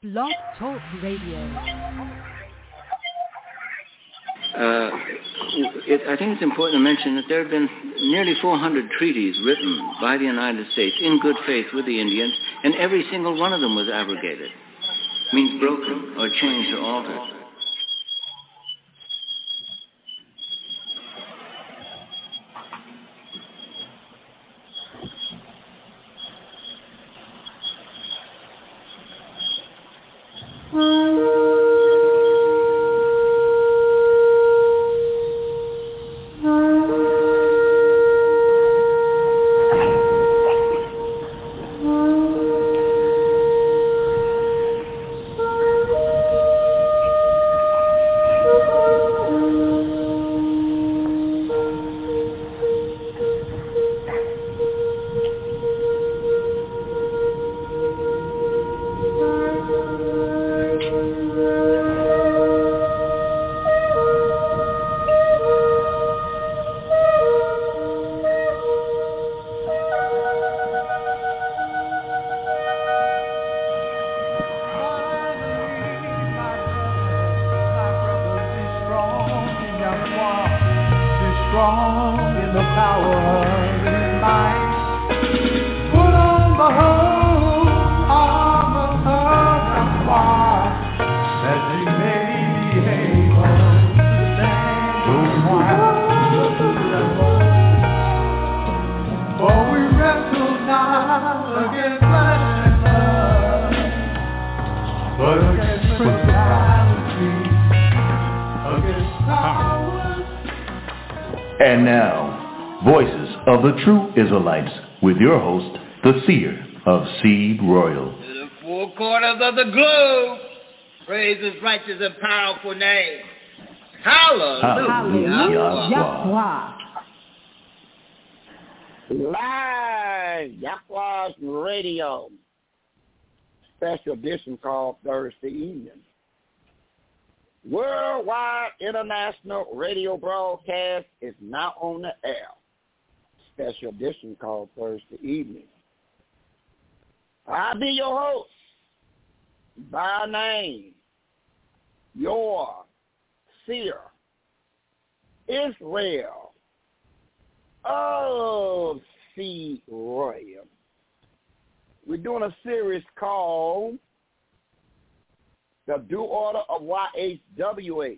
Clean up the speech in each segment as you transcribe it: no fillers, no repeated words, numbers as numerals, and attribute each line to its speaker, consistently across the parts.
Speaker 1: Blog Talk Radio.
Speaker 2: I think it's important to mention that there have been nearly 400 treaties written by the United States in good faith with the Indians, and every single one of them was abrogated. Means broken or changed or altered.
Speaker 3: And now, Voices of the True Israelites, with your host, the Seer of Seed Royal.
Speaker 4: To the four corners of the globe, praise His righteous and powerful name. Hallelujah.
Speaker 1: Yahweh.
Speaker 5: Live Yahweh's Radio, special edition called Thursday evening. Worldwide international radio broadcast is now on the air. Special edition called Thursday evening. I'll be your host by name, your Seer Israel of Seed Royal. We're doing a series called The Due Order of YHWH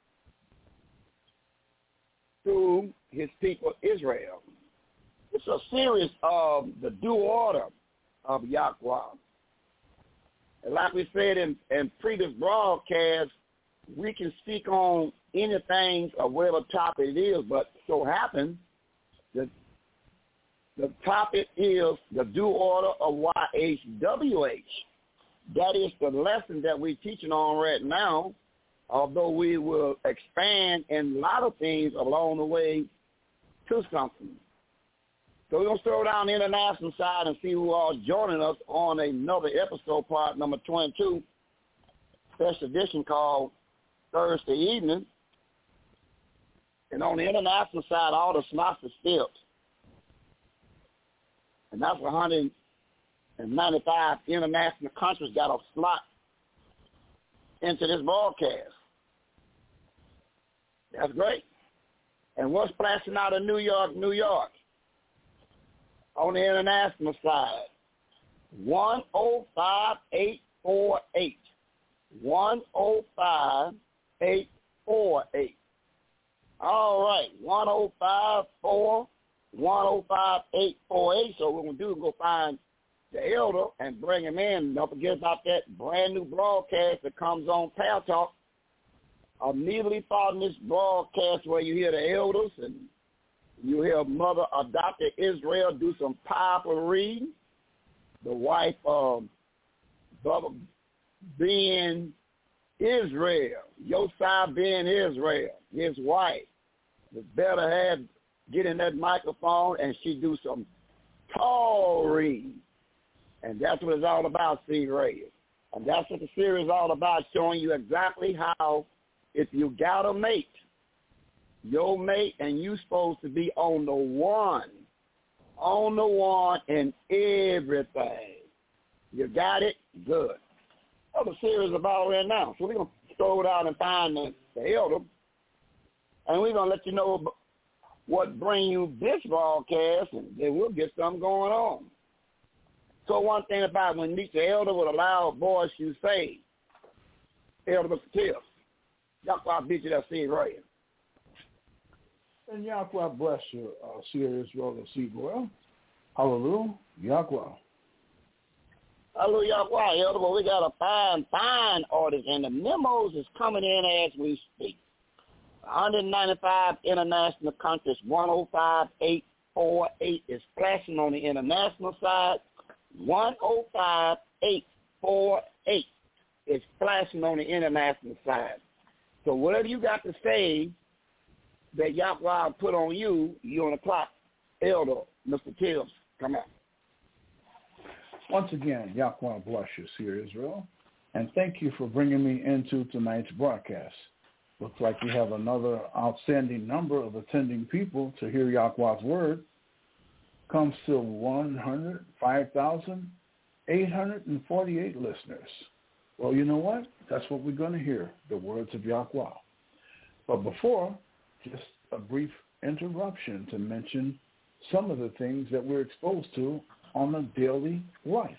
Speaker 5: to His people Israel. It's a series of the due order of Yahweh. And like we said in previous broadcasts, we can speak on anything or whatever topic it is, but so happens that the topic is the due order of YHWH. That is the lesson that we're teaching on right now, although we will expand in a lot of things along the way to something. So we're going to throw down the international side and see who are joining us on another episode, part number 22, special edition called Thursday Evening. And on the international side, all the slots are filled. And that's 195 international countries got a slot into this broadcast. That's great. And what's flashing out of New York, New York? On the international side, 105848. 105848. All right, 105848. So what we're going to do is go find the elder and bring him in. Don't forget about that brand new broadcast that comes on Power Talk. Immediately following this broadcast where you hear the elders and you hear Mother Adopted Israel do some powerful reading. The wife of Brother Ben Israel, Yosai Ben Israel, his wife, was better have get in that microphone and she do some tall reading. And that's what it's all about, Seed Radio. And that's what the series is all about, showing you exactly how if you got a mate, your mate and you supposed to be on the one in everything. You got it? Good. other series about right now. So we're going to throw it out and find the elder, and we're going to let you know what bring you this broadcast, and then we'll get something going on. So one thing about when you meet the elder with a loud voice, you say, Elder Mr. Tips, Yahweh beat you that seed right.
Speaker 6: And Yahweh bless you, Seer Israel and Seaboil. Hallelujah, Yahweh.
Speaker 5: Hallelujah, Yahweh, Elder. But we got a fine orders, and the memos is coming in as we speak. 195 international countries, 105,848 is flashing on the international side. 105,848 is flashing on the international side. So whatever you got to say that Yahweh put on you, you on the clock. Elder, Mr. Tibbs, come on.
Speaker 6: Once again, Yahweh bless you, Seer Israel, and thank you for bringing me into tonight's broadcast. Looks like we have another outstanding number of attending people to hear Yahweh's word. Comes to 105,848 listeners. Well, you know what? That's what we're going to hear, the words of Yahweh. But before, just a brief interruption to mention some of the things that we're exposed to on a daily life.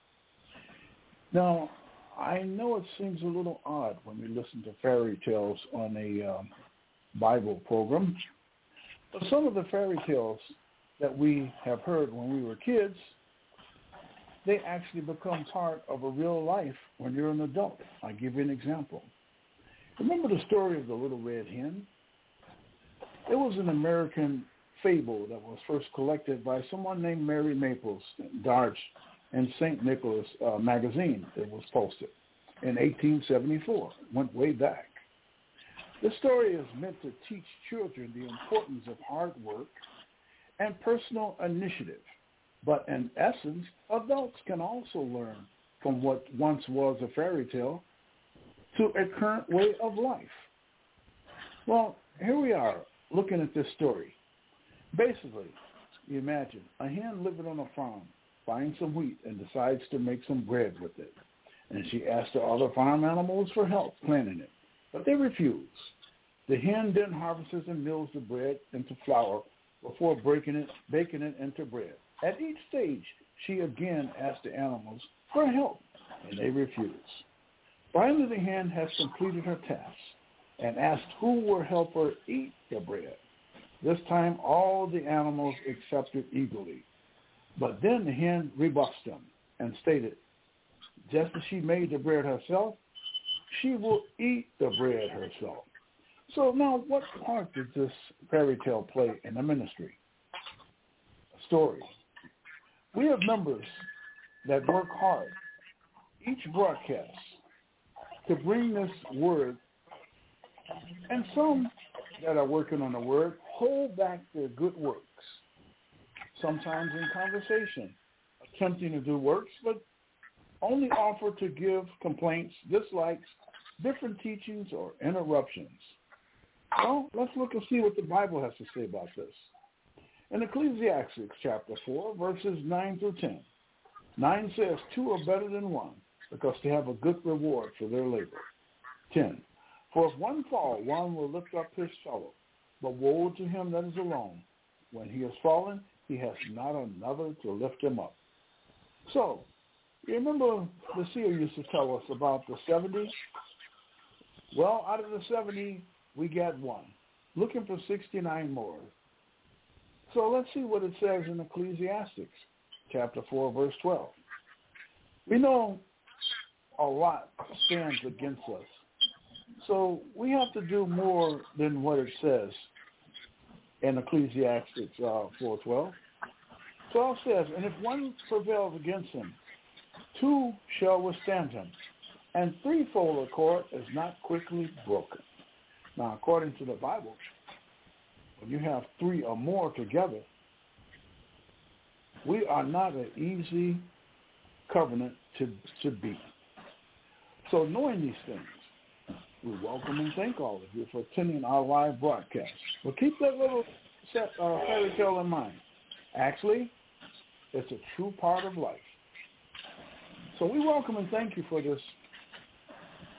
Speaker 6: Now, I know it seems a little odd when we listen to fairy tales on a Bible program, but some of the fairy tales that we have heard when we were kids, they actually become part of a real life when you're an adult. I'll give you an example. Remember the story of the Little Red Hen? It was an American fable that was first collected by someone named Mary Maples, Darch, and St. Nicholas magazine. It was posted in 1874. Went way back. The story is meant to teach children the importance of hard work and personal initiative. But in essence, adults can also learn from what once was a fairy tale to a current way of life. Well, here we are looking at this story. Basically, you imagine a hen living on a farm, finds some wheat and decides to make some bread with it. And she asks the other farm animals for help planting it, but they refuse. The hen then harvests and mills the bread into flour before baking it into bread. At each stage, she again asks the animals for help, and they refuse. Finally, the hen has completed her task and asked who will help her eat the bread. This time, all the animals accepted eagerly. But then the hen rebuffed them and stated, just as she made the bread herself, she will eat the bread herself. So now, what part did this fairy tale play in the ministry? A story. We have members that work hard each broadcast to bring this word, and some that are working on the word hold back their good works, sometimes in conversation, attempting to do works, but only offer to give complaints, dislikes, different teachings, or interruptions. Well, let's look and see what the Bible has to say about this. In Ecclesiastes chapter 4, verses 9 through 10, 9 says, 2 are better than 1, because they have a good reward for their labor. 10, for if one fall, one will lift up his fellow, but woe to him that is alone. When he has fallen, he has not another to lift him up. So, you remember the seer used to tell us about the 70? Well, out of the 70, we got 1, looking for 69 more. So let's see what it says in Ecclesiastes chapter 4, verse 12. We know a lot stands against us. So we have to do more than what it says in Ecclesiastes 4:12. 12 says, and if one prevails against him, 2 shall withstand him, and threefold accord is not quickly broken. Now, according to the Bible, when you have 3 or more together, we are not an easy covenant to beat. So knowing these things, we welcome and thank all of you for attending our live broadcast. But keep that little fairy tale in mind. Actually, it's a true part of life. So we welcome and thank you for this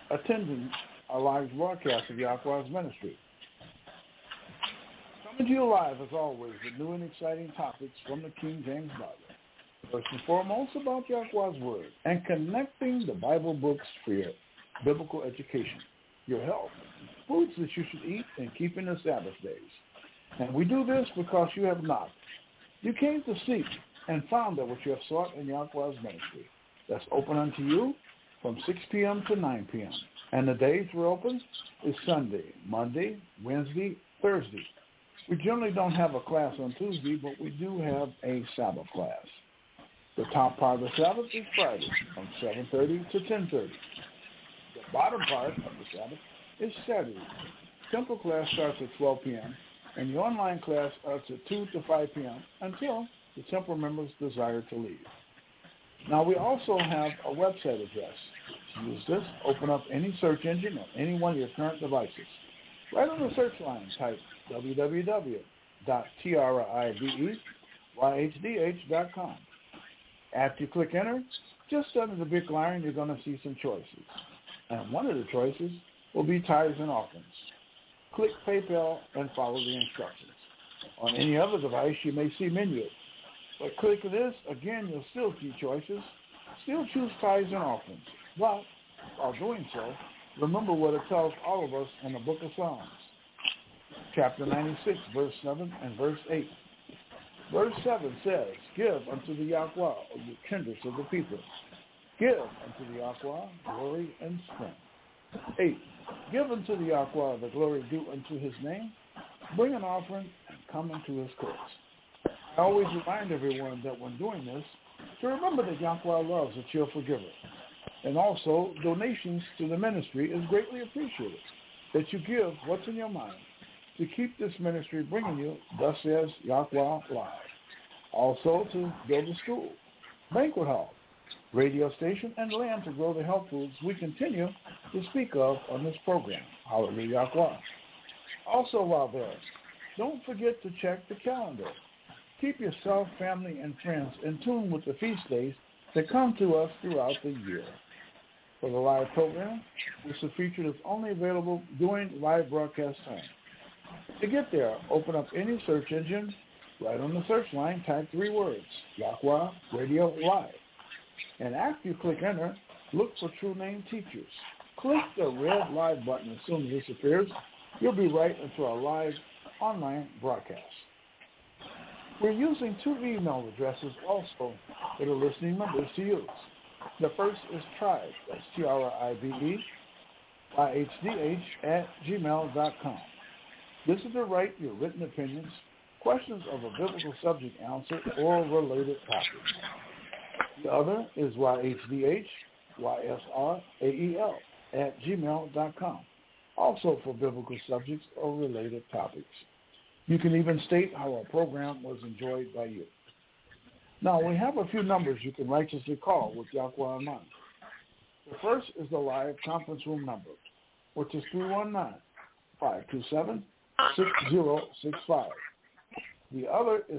Speaker 6: attending our live broadcast of Yahweh's ministry. Coming to you live, as always, with new and exciting topics from the King James Bible. First and foremost, about Yahweh's Word and connecting the Bible books for your biblical education, your health, foods that you should eat, and keeping the Sabbath days. And we do this because you have knocked. You came to seek and found that what you have sought in Yahweh's ministry. That's open unto you from 6 p.m. to 9 p.m. And the days we're open is Sunday, Monday, Wednesday, Thursday. We generally don't have a class on Tuesday, but we do have a Sabbath class. The top part of the Sabbath is Friday from 7:30 to 10:30. The bottom part of the Sabbath is Saturday. Temple class starts at 12 p.m., and the online class starts at 2 to 5 p.m. until the temple members desire to leave. Now, we also have a website address. To use this, open up any search engine on any one of your current devices. Right on the search line, type www.tribeyhdh.com. After you click enter, just under the big line, you're going to see some choices. And one of the choices will be tithes and offerings. Click PayPal and follow the instructions. On any other device, you may see menu. But click this, again, you'll still see choices. Still choose tithes and offerings. But while doing so, remember what it tells all of us in the book of Psalms. Chapter 96, verse 7 and verse 8. Verse 7 says, give unto the Yahweh, O you kindreds of the people. Give unto the Yahweh glory and strength. 8. Give unto the Yahweh the glory due unto his name. Bring an offering and come into his courts. I always remind everyone that when doing this, to remember that Yahweh loves a cheerful giver. And also, donations to the ministry is greatly appreciated. That you give what's in your mind to keep this ministry bringing you, thus says Yahweh Live. Also to build a school, banquet hall, radio station, and land to grow the health foods we continue to speak of on this program. Hallelujah, Yahweh. Also, while there, don't forget to check the calendar. Keep yourself, family, and friends in tune with the feast days that come to us throughout the year. For the live program, this is a feature that's only available during live broadcast time. To get there, open up any search engine. Right on the search line, type 3 words, Yahweh Radio Live. And after you click enter, look for True Name Teachers. Click the red live button as soon as this appears. You'll be right into our live online broadcast. We're using 2 email addresses also that are listening members to use. The first is tribe, that's TRIBEYHDH@gmail.com. This is to write your written opinions, questions of a biblical subject answered, or related topics. The other is YHDHYSRAEL@gmail.com, also for biblical subjects or related topics. You can even state how our program was enjoyed by you. Now, we have a few numbers you can righteously call with Yahweh in mind. The first is the live conference room number, which is 319-527-6065. The other is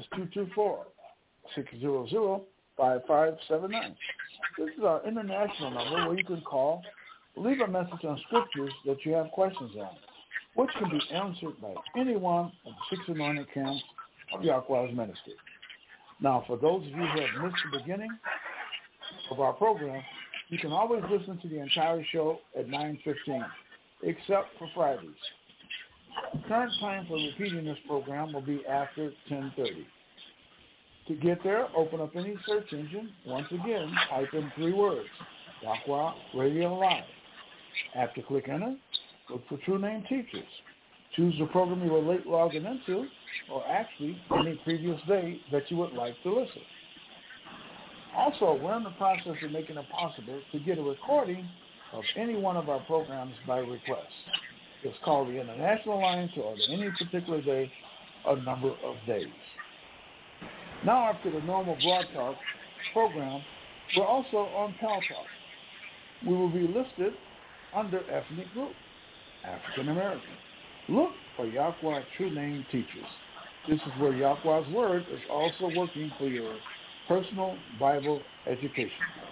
Speaker 6: 224-600-5579. This is our international number where you can call, leave a message on scriptures that you have questions on, which can be answered by anyone of the 6 anointed camps of Yahweh's ministry. Now, for those of you who have missed the beginning of our program, you can always listen to the entire show at 9:15, except for Fridays. The current time for repeating this program will be after 10:30. To get there, open up any search engine. Once again, type in 3 words, Yahweh Radio Live. After click enter, look for True Name Teachers. Choose the program you were late logging into, or actually any previous day that you would like to listen. Also, we're in the process of making it possible to get a recording of any one of our programs by request. It's called the International Line to order any particular day, a number of days. Now, after the normal Broad Talk program, we're also on Pal Talk. We will be listed under ethnic group, African American. Look for Yahweh True Name Teachers. This is where Yahweh's Word is also working for your personal Bible education.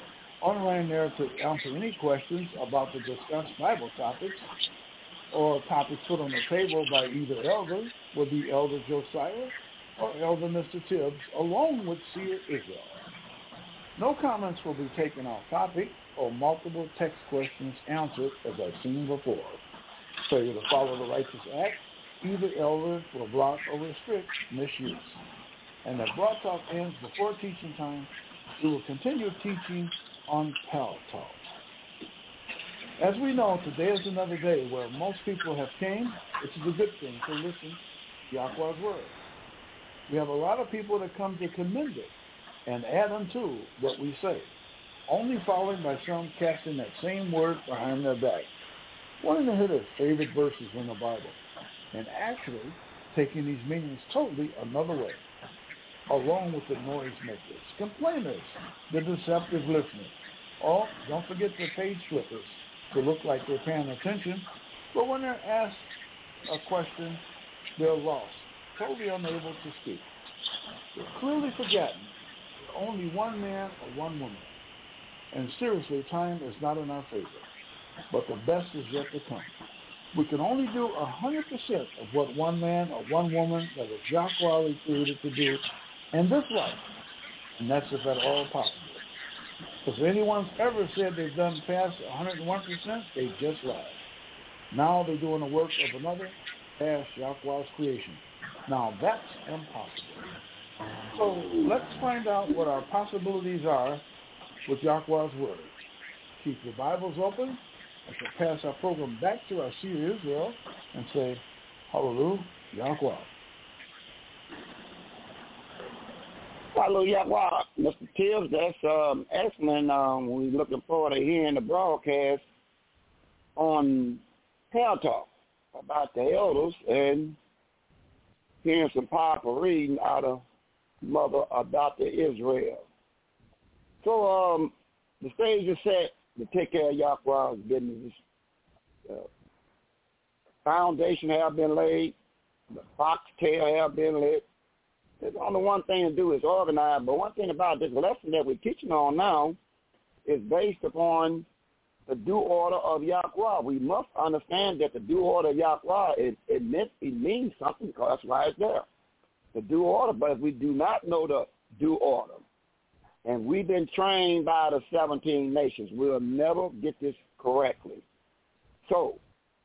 Speaker 6: online there to answer any questions about the discussed Bible topics or topics put on the table by either elder, will be Elder Josiah or Elder Mr. Tibbs, along with Seer Israel. No comments will be taken off topic or multiple text questions answered as I've seen before. Failure to follow the righteous act, either elder will block or restrict misuse. And if Broad Talk ends before teaching time, we will continue teaching on Pal Talk. As we know, today is another day where most people have came, which is a good thing, to listen to Yahweh's word. We have a lot of people that come to commend it and add unto what we say, only following by some casting that same word behind their back, wanting to hit their favorite verses in the Bible, and actually taking these meanings totally another way, along with the noise makers, complainers, the deceptive listeners. Oh, don't forget the page flippers to look like they're paying attention, but when they're asked a question, they're lost, totally unable to speak. They're clearly forgotten. They're only one man or one woman. And seriously, time is not in our favor, but the best is yet to come. We can only do 100% of what one man or one woman that was Yahweh created to do in this life, and that's if at all possible. If anyone's ever said they've done past 101%, they just lied. Now they're doing the work of another past Yahweh's creation. Now that's impossible. So let's find out what our possibilities are with Yahweh's word. Keep your Bibles open. I shall pass our program back to our Seer Israel and say, Hallelujah, Yahweh.
Speaker 5: Hallelujah, Mr. Tibbs. That's excellent. We're looking forward to hearing the broadcast on Pal Talk about the elders and hearing some powerful reading out of Mother Adopted Israel. So the stage is set to take care of Yahweh's business. Foundation have been laid. The foxtail have been lit. There's only one thing to do is organize. But one thing about this lesson that we're teaching on now is based upon the due order of Yahweh. We must understand that the due order of Yahweh, it means something because that's why it's there. The due order, but if we do not know the due order, and we've been trained by the 17 nations, we'll never get this correctly. So,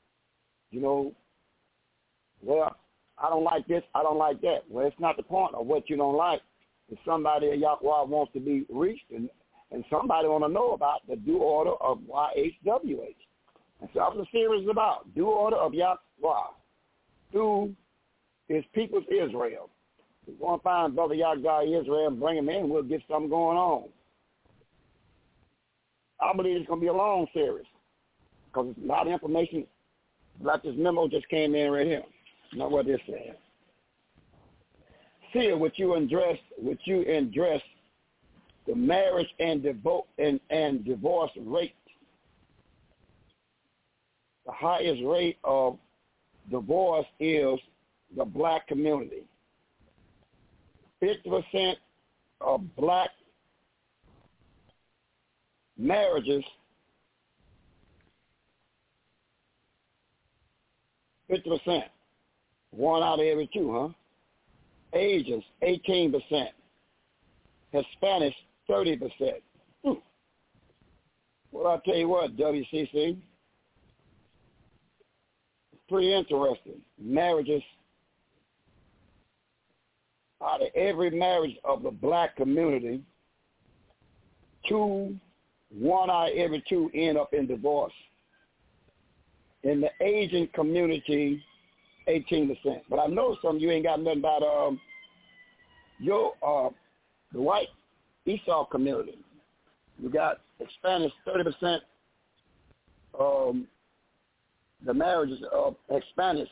Speaker 5: well, I don't like this, I don't like that. Well, it's not the point of what you don't like. If somebody at Yahweh wants to be reached, and somebody want to know about the due order of YHWH. And so that's what the series is about, due order of Yahweh through his people's Israel. We're going to find Brother Yahweh Israel and bring him in, and we'll get something going on. I believe it's going to be a long series because there's a lot of information. Like this memo just came in right here. Know what this says. See what you address the marriage and divorce rate. The highest rate of divorce is the black community. 50% of black marriages, 50%. 1 out of every 2, huh? Asians, 18%. Hispanics, 30%. Well, I'll tell you what, WCC, it's pretty interesting. Marriages, out of every marriage of the black community, 1 out of every 2 end up in divorce. In the Asian community, 18%. But I know some of you ain't got nothing about the white Esau community. You got Hispanics, 30%. The marriages of Hispanics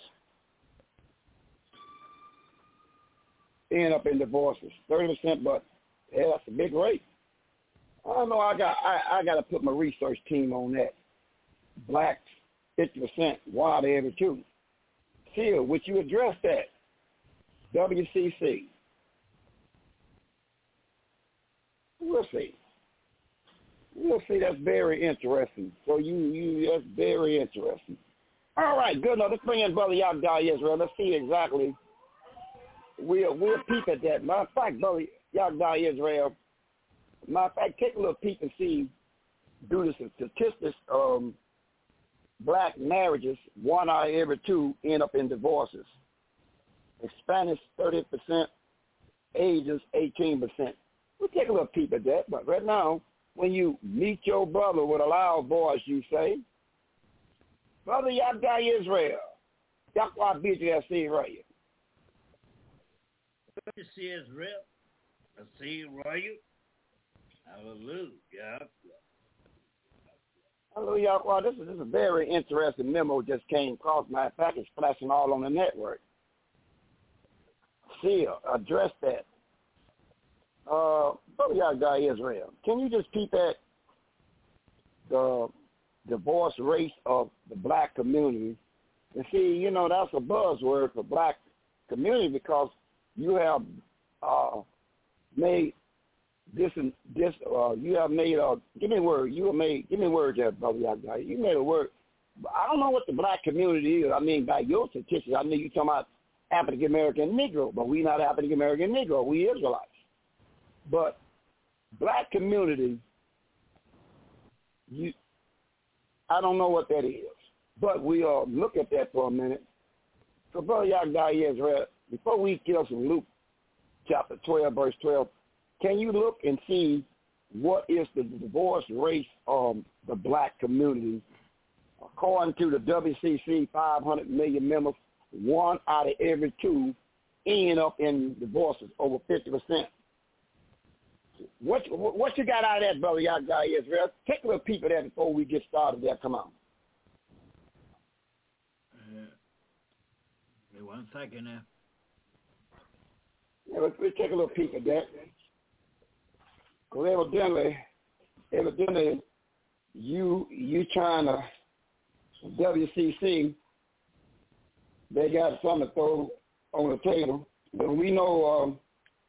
Speaker 5: end up in divorces, 30%. But yeah, that's a big rate. I don't know. I got to put my research team on that. Blacks, 50%. 1 out of every 2. Still, would you address that? WCC. We'll see. You'll see that's very interesting. So that's very interesting. All right, good enough. Let's bring in Brother Yagda Israel. Let's see exactly. We'll peep at that. Matter of fact, Brother Yagda Israel, matter of fact, take a little peep and see, do the statistics, black marriages, 1 out of every 2 end up in divorces. Hispanics, 30%, Asians, 18%. We'll take a little peep at that. But right now, when you meet your brother with a loud voice, you say, Brother Yagda Israel, Yahweh BJC right.
Speaker 4: You see Israel, I see Royal. Hallelujah.
Speaker 5: Hallelujah. Well, this is a very interesting memo just came across my package, flashing all on the network. See, address that. Brother Yagda Israel, can you just peep at the divorce rate of the black community? And see, that's a buzzword for black community because you have made this and this. You have made give me a word. Give me a word there, Brother Yagda. You made a word. I don't know what the black community is. I mean, by your statistics, I know you're talking about African American Negro, but we not African American Negro. We Israelites. But black community, I don't know what that is. But we'll look at that for a minute. So, Brother Yagda Israel, before we get us in Luke chapter 12, verse 12, can you look and see what is the divorce rate of the black community? According to the WCC, 500 million members, 1 out of every 2 end up in divorces, over 50%. What you got out of that, Brother Yagda Israel? Take a little peep at that before we get started there. Come on.
Speaker 4: Wait 1 second now.
Speaker 5: Yeah, let's take a little peek at that. Because evidently, you trying to, WCC, they got something to throw on the table. But we know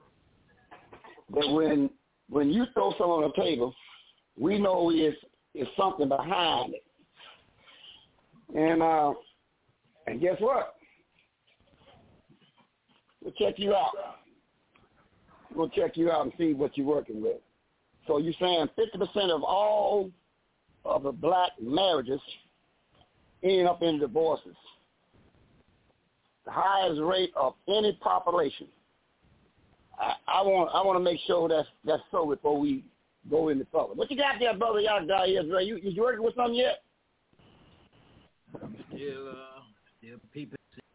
Speaker 5: that when you throw something on the table, we know it's something behind it. And guess what? We'll check you out. We'll check you out and see what you're working with. So you're saying 50% of all of the black marriages end up in divorces. The highest rate of any population. I want to make sure that's so before we go into public. What you got there, Brother Yagda Israel? You working with something yet?
Speaker 4: Still people.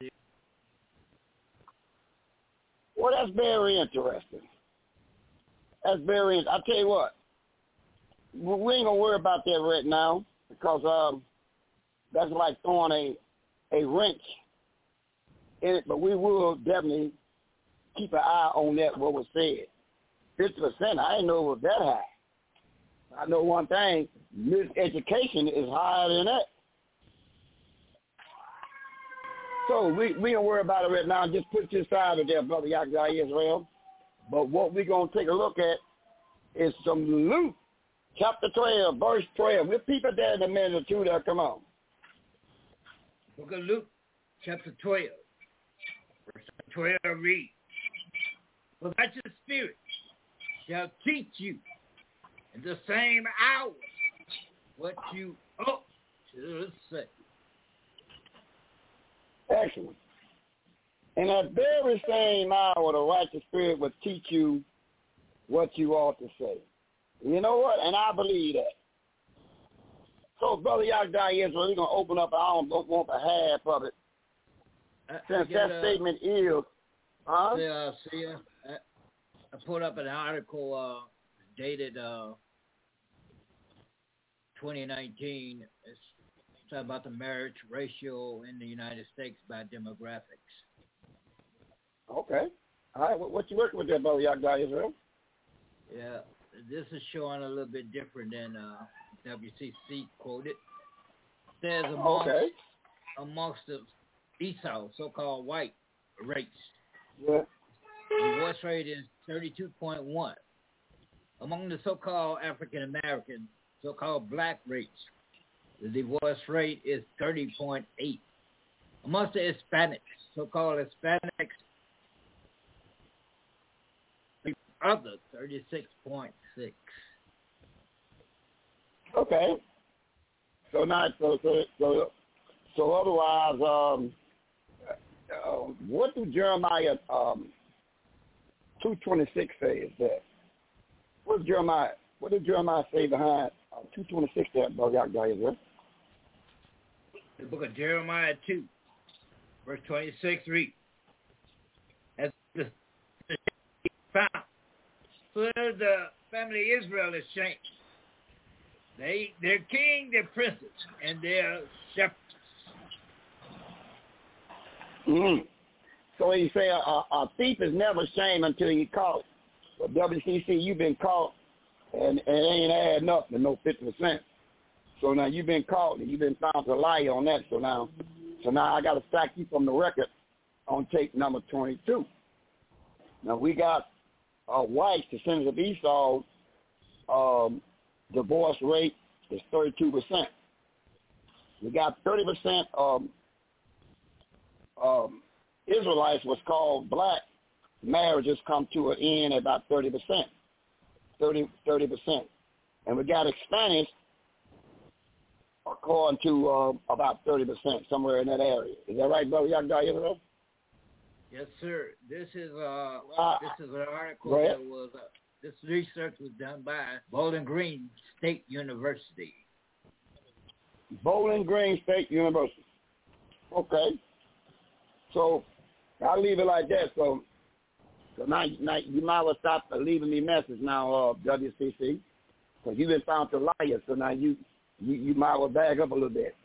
Speaker 5: Well, that's very interesting. I'll tell you what, we ain't going to worry about that right now because that's like throwing a wrench in it, but we will definitely keep an eye on that, what was said. 50%, I didn't know it was that high. I know one thing, miseducation is higher than that. So we don't worry about it right now. Just put it to the side of there, Brother Yagda Israel. But what we're going to take a look at is some Luke chapter 12, verse 12. We'll peep at that in a minute or two there. Come on.
Speaker 4: Book of Luke chapter 12, verse 12 reads, "For that your spirit shall teach you in the same hour what you ought to say."
Speaker 5: Excellent. In that very same hour, the righteous spirit will teach you what you ought to say. You know what? And I believe that. So, Brother Yagda Israel, we're going to open up. I don't want the half of it. Since that statement is,
Speaker 4: I put up an article dated 2019. It's talking about the marriage ratio in the United States by demographics.
Speaker 5: Okay. All right. What you working with there, Brother Yagda Israel?
Speaker 4: Yeah, this is showing a little bit different than WCC quoted. It says amongst the Esau, so-called white race,
Speaker 5: yeah,
Speaker 4: the divorce rate is 32.1. Among the so-called African Americans, so-called black race. The divorce rate is 30.8. Amongst the Hispanics, so-called Hispanics, other 36.6.
Speaker 5: Okay. So now, so otherwise, what do Jeremiah 2:26 say is that? What did Jeremiah say behind 2:26 there, Brother Yahweh?
Speaker 4: The book of Jeremiah 2, verse 26 reads, as the found, so the family of Israel is shamed. Their king, their princes, and their shepherds.
Speaker 5: Mm-hmm. So he say a thief is never shamed until he caught. But WCC, you've been caught, and it ain't adding up to no 50%. So now you've been caught, and you've been found to lie on that. So now I got to sack you from the record on tape number 22. Now we got whites, descendants of Esau, divorce rate is 32%. We got 30% Israelites, what's called black marriages, come to an end at about 30%. 30%. And we got Hispanics, according to about 30%, somewhere in that area. Is that right, Brother Yahweh?
Speaker 4: Yes, sir. This is an article that was this research was done by Bowling Green State University.
Speaker 5: Bowling Green State University. Okay. So I'll leave it like that. So now you might well stop leaving me message now, WCC, because you've been found to lie. So now you might well back up a little bit.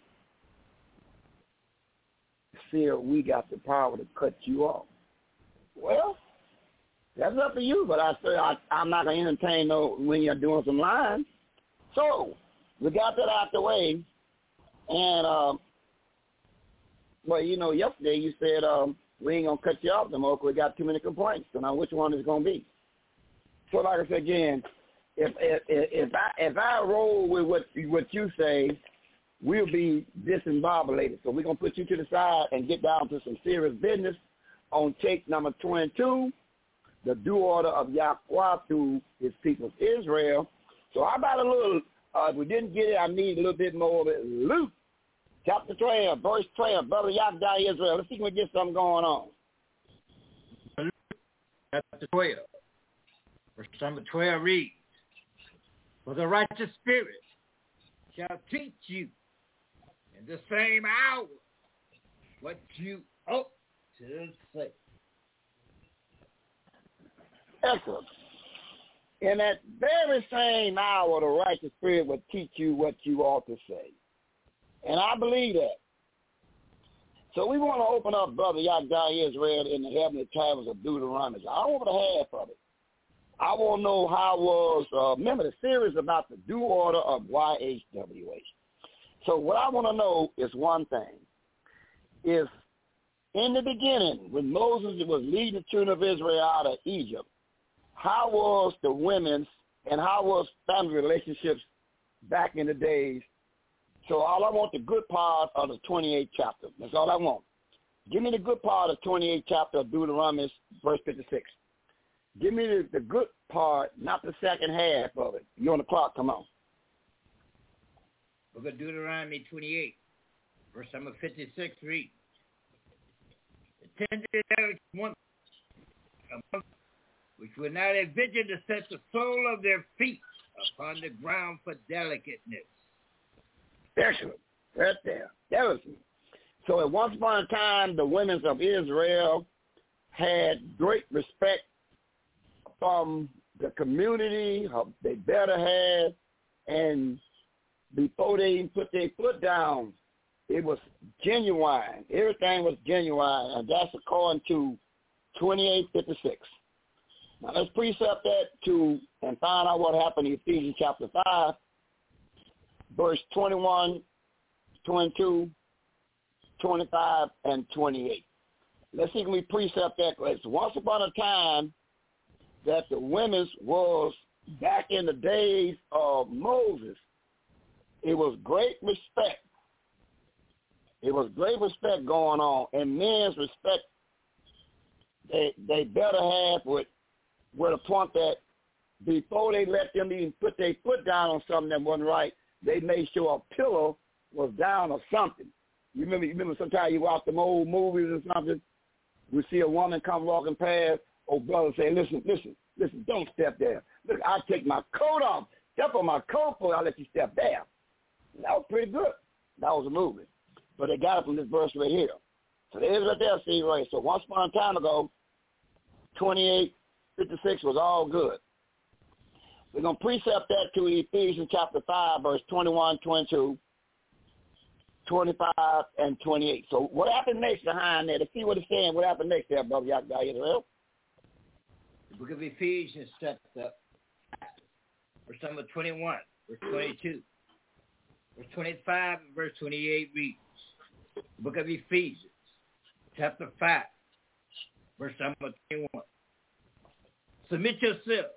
Speaker 5: See, we got the power to cut you off. Well, that's up to you, but I'm not going to entertain when you're doing some lying. So we got that out the way, and well, yesterday you said we ain't going to cut you off no more because we got too many complaints. So now which one is it going to be? So like I said again, if I roll with what you say, we'll be disembobulated. So we're going to put you to the side and get down to some serious business on tape number 22, the due order of Yahweh to his people of Israel. So how about a little, if we didn't get it, I need a little bit more of it. Luke, chapter 12, verse 12, Brother Yahweh Israel. Let's see if we get something going on.
Speaker 4: Luke, chapter 12, verse number 12 reads, for the righteous spirit shall teach you in the same hour what you ought to say.
Speaker 5: Excellent. In that very same hour, the righteous spirit will teach you what you ought to say. And I believe that. So we want to open up Brother Yahweh Israel in the heavenly tables of Deuteronomy. I don't want the half of it. I want to know how was, remember the series about the due order of YHWH. So what I want to know is one thing. If in the beginning, when Moses was leading the children of Israel out of Egypt, how was the women's and how was family relationships back in the days? So all I want the good part of the 28th chapter. That's all I want. Give me the good part of the 28th chapter of Deuteronomy, verse 56. Give me the good part, not the second half of it. You're on the clock. Come on.
Speaker 4: Book of Deuteronomy 28, verse number 56 reads, the tender one which will not venture to set the sole of their feet upon the ground for delicateness.
Speaker 5: Excellent. Right there. That was it. So at once upon a time, the women of Israel had great respect from the community. They better had, and before they even put their foot down, it was genuine. Everything was genuine, and that's according to 28:56. Now let's precept that and find out what happened in Ephesians chapter 5, verse 21, 22, 25, and 28. Let's see if we precept that. It's once upon a time that the women's was back in the days of Moses. it was great respect. It was great respect going on, and men's respect they better have with a point that before they let them even put their foot down on something that wasn't right, they made sure a pillow was down or something. You remember sometimes you watch them old movies or something, we see a woman come walking past, old brother say, listen, don't step there. Look, I take my coat off. Step on my coat before I let you step there. That was pretty good. That was a movie. But they got it from this verse right here. So there's right there, see, right. So once upon a time ago, 28:56 was all good. We're going to precept that to Ephesians chapter 5, verse 21, 22, 25, and 28. So what happened next behind there? To see what it's saying, what happened next there, Brother Yahweh Israel?
Speaker 4: The book of Ephesians chapter verse number 21, verse 22, verse 25, and verse 28 reads, the book of Ephesians chapter 5, verse number 21. Submit yourselves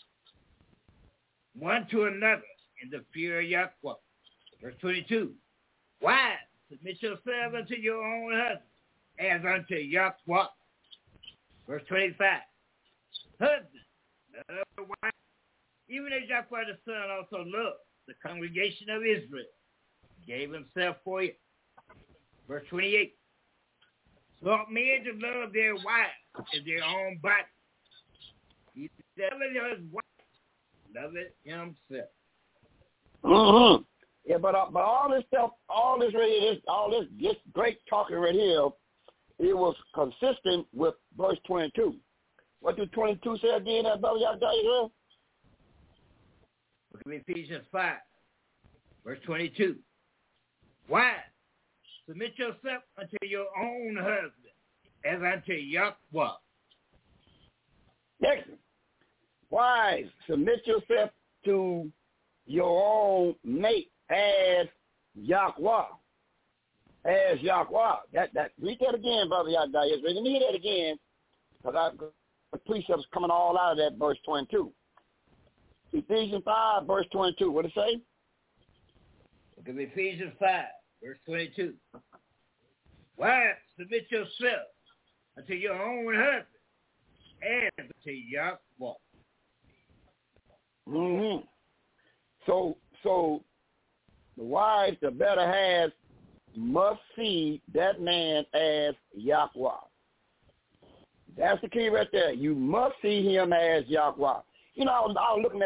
Speaker 4: one to another in the fear of Yahweh. Verse 22. Wives, submit yourselves unto your own husbands as unto Yahweh. Verse 25. Husbands, love the wife, even as Yahweh the Son also loved the congregation of Israel, gave himself for it. Verse 28. So ought men to love their wives as their own body. He loveth his wife, loveth himself.
Speaker 5: Mm-hmm. Yeah, but all this stuff, all this great talking right here, it was consistent with verse 22. What did 22 say again, Brother Yahweh?
Speaker 4: Look at Ephesians 5, verse 22. Wives, submit yourself unto your own husband, as unto Yahweh.
Speaker 5: Next. Wives, submit yourself to your own mate as Yahweh. As Yahweh. Read that again, Brother Yahweh. Let me hear that again, because the precepts coming all out of that verse 22. Ephesians 5, verse 22. What does it say?
Speaker 4: Look at Ephesians 5, verse 22. Wives, submit yourself unto your own husband as unto Yahweh.
Speaker 5: Mm-hmm. So the wives, the better half, must see that man as Yahweh. That's the key right there. You must see him as Yahweh. You know, I was looking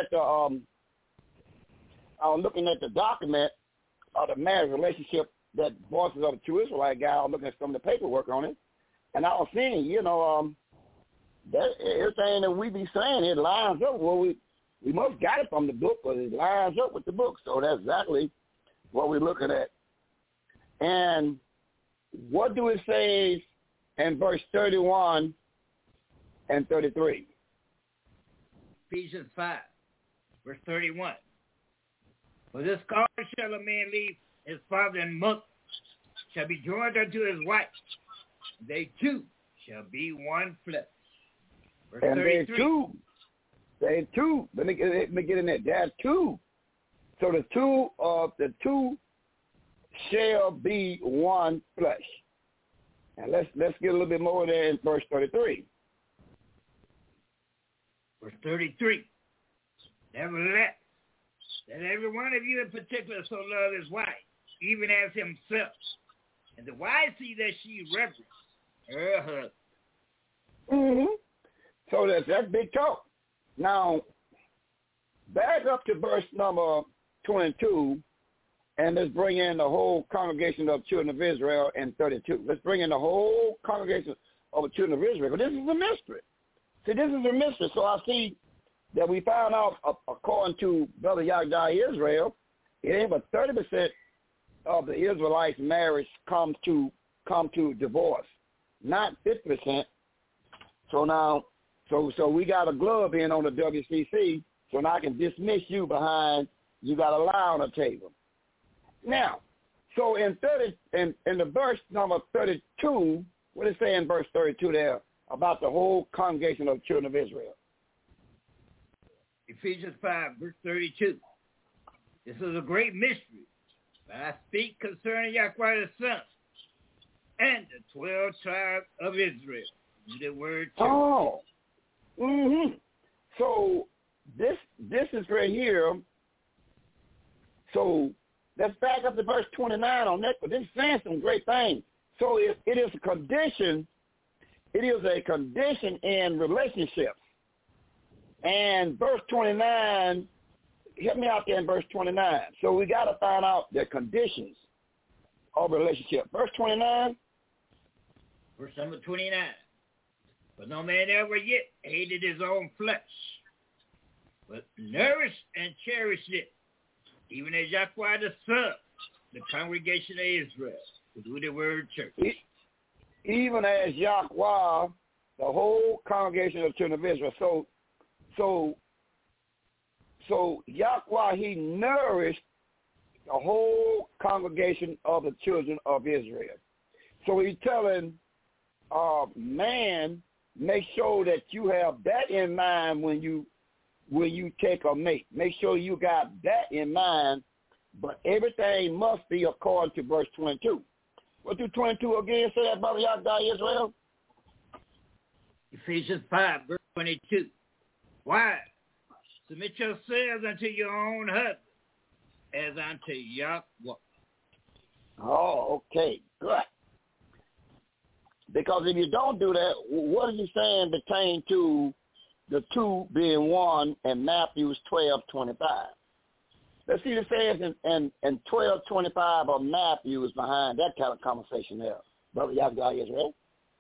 Speaker 5: at the document of the marriage relationship that Voices of the True Israelite guy. I was looking at some of the paperwork on it, and I was seeing, that everything that we be saying, it lines up. Well, we must got it from the book, but it lines up with the book. So that's exactly what we're looking at. And what do it say in verse 31 and 33?
Speaker 4: Ephesians 5, verse 31. For this cause shall a man leave his father and mother, shall be joined unto his wife. They two shall be one flesh. Verse
Speaker 5: and
Speaker 4: 33.
Speaker 5: They two. Let me get in there. There are two. So the two shall be one flesh. And let's get a little bit more there in verse 33.
Speaker 4: Verse 33. Nevertheless, that every one of you in particular so love his wife, even as himself. And the wife see that she reverence her husband.
Speaker 5: Mm-hmm. So that's big talk. Now, back up to verse number 22, and let's bring in the whole congregation of children of Israel in 32. Let's bring in the whole congregation of the children of Israel. But this is a mystery. See, this is a mystery. So I see that we found out, according to Brother Yahweh Israel, it ain't but 30% of the Israelites' marriage come to divorce, not 50%. So now, so we got a glove in on the WCC, so now I can dismiss you behind you got a lie on the table. Now, so in the verse number 32, what does it say in verse 32 there about the whole congregation of the children of Israel?
Speaker 4: Ephesians 5, verse 32. This is a great mystery, but I speak concerning Yahweh the Son and the 12 tribes of Israel. The word church.
Speaker 5: Oh. Mm-hmm. So this is right here. So let's back up to verse 29 on that, but this is saying some great things. So it is a condition. It is a condition in relationships. And verse 29, help me out there in verse 29. So we got to find out the conditions of relationship. Verse 29.
Speaker 4: Verse number 29. But no man ever yet hated his own flesh, but nourished and cherished it, even as Yahweh the Son, the congregation of Israel, through the word church.
Speaker 5: Even as Yahweh, the whole congregation of the children of Israel. So Yahweh, he nourished the whole congregation of the children of Israel. So he's telling man, make sure that you have that in mind when you take a mate. Make sure you got that in mind, but everything must be according to verse 22. What do 22 again say that, Brother Yahweh Israel?
Speaker 4: Ephesians 5, verse 22. Wives, submit yourselves unto your own husband, as unto Yahweh.
Speaker 5: Oh, okay, good. Because if you don't do that, what are you saying pertaining to the two being one in Matthew 12:25? Let's see what it says in 12:25 of Matthew is behind that kind of conversation there. Brother Yahweh Israel.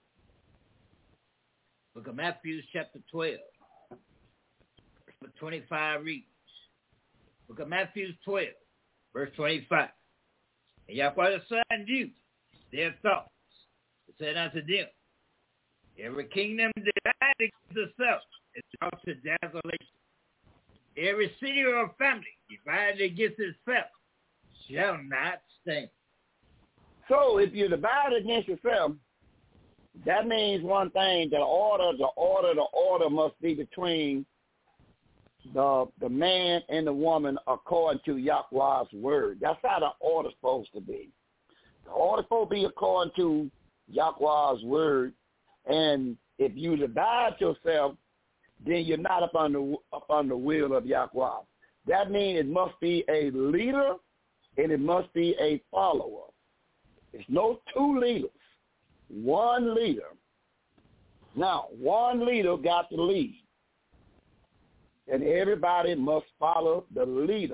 Speaker 4: Book of Matthew chapter 12, verse 25 reads. Book of Matthew 12, verse 25. And Yahweh the Son knew their thoughts. Said unto them, every kingdom divided against itself is brought to desolation. Every city or family divided against itself shall not stand.
Speaker 5: So if you divide against yourself, that means one thing, the order must be between the man and the woman according to Yahweh's word. That's how the order's supposed to be. The order's supposed to be according to Yahweh's word, and if you divide yourself, then you're not up on the will of Yahweh. That means it must be a leader and it must be a follower. There's no two leaders, one leader. Now, one leader got to lead, and everybody must follow the leader.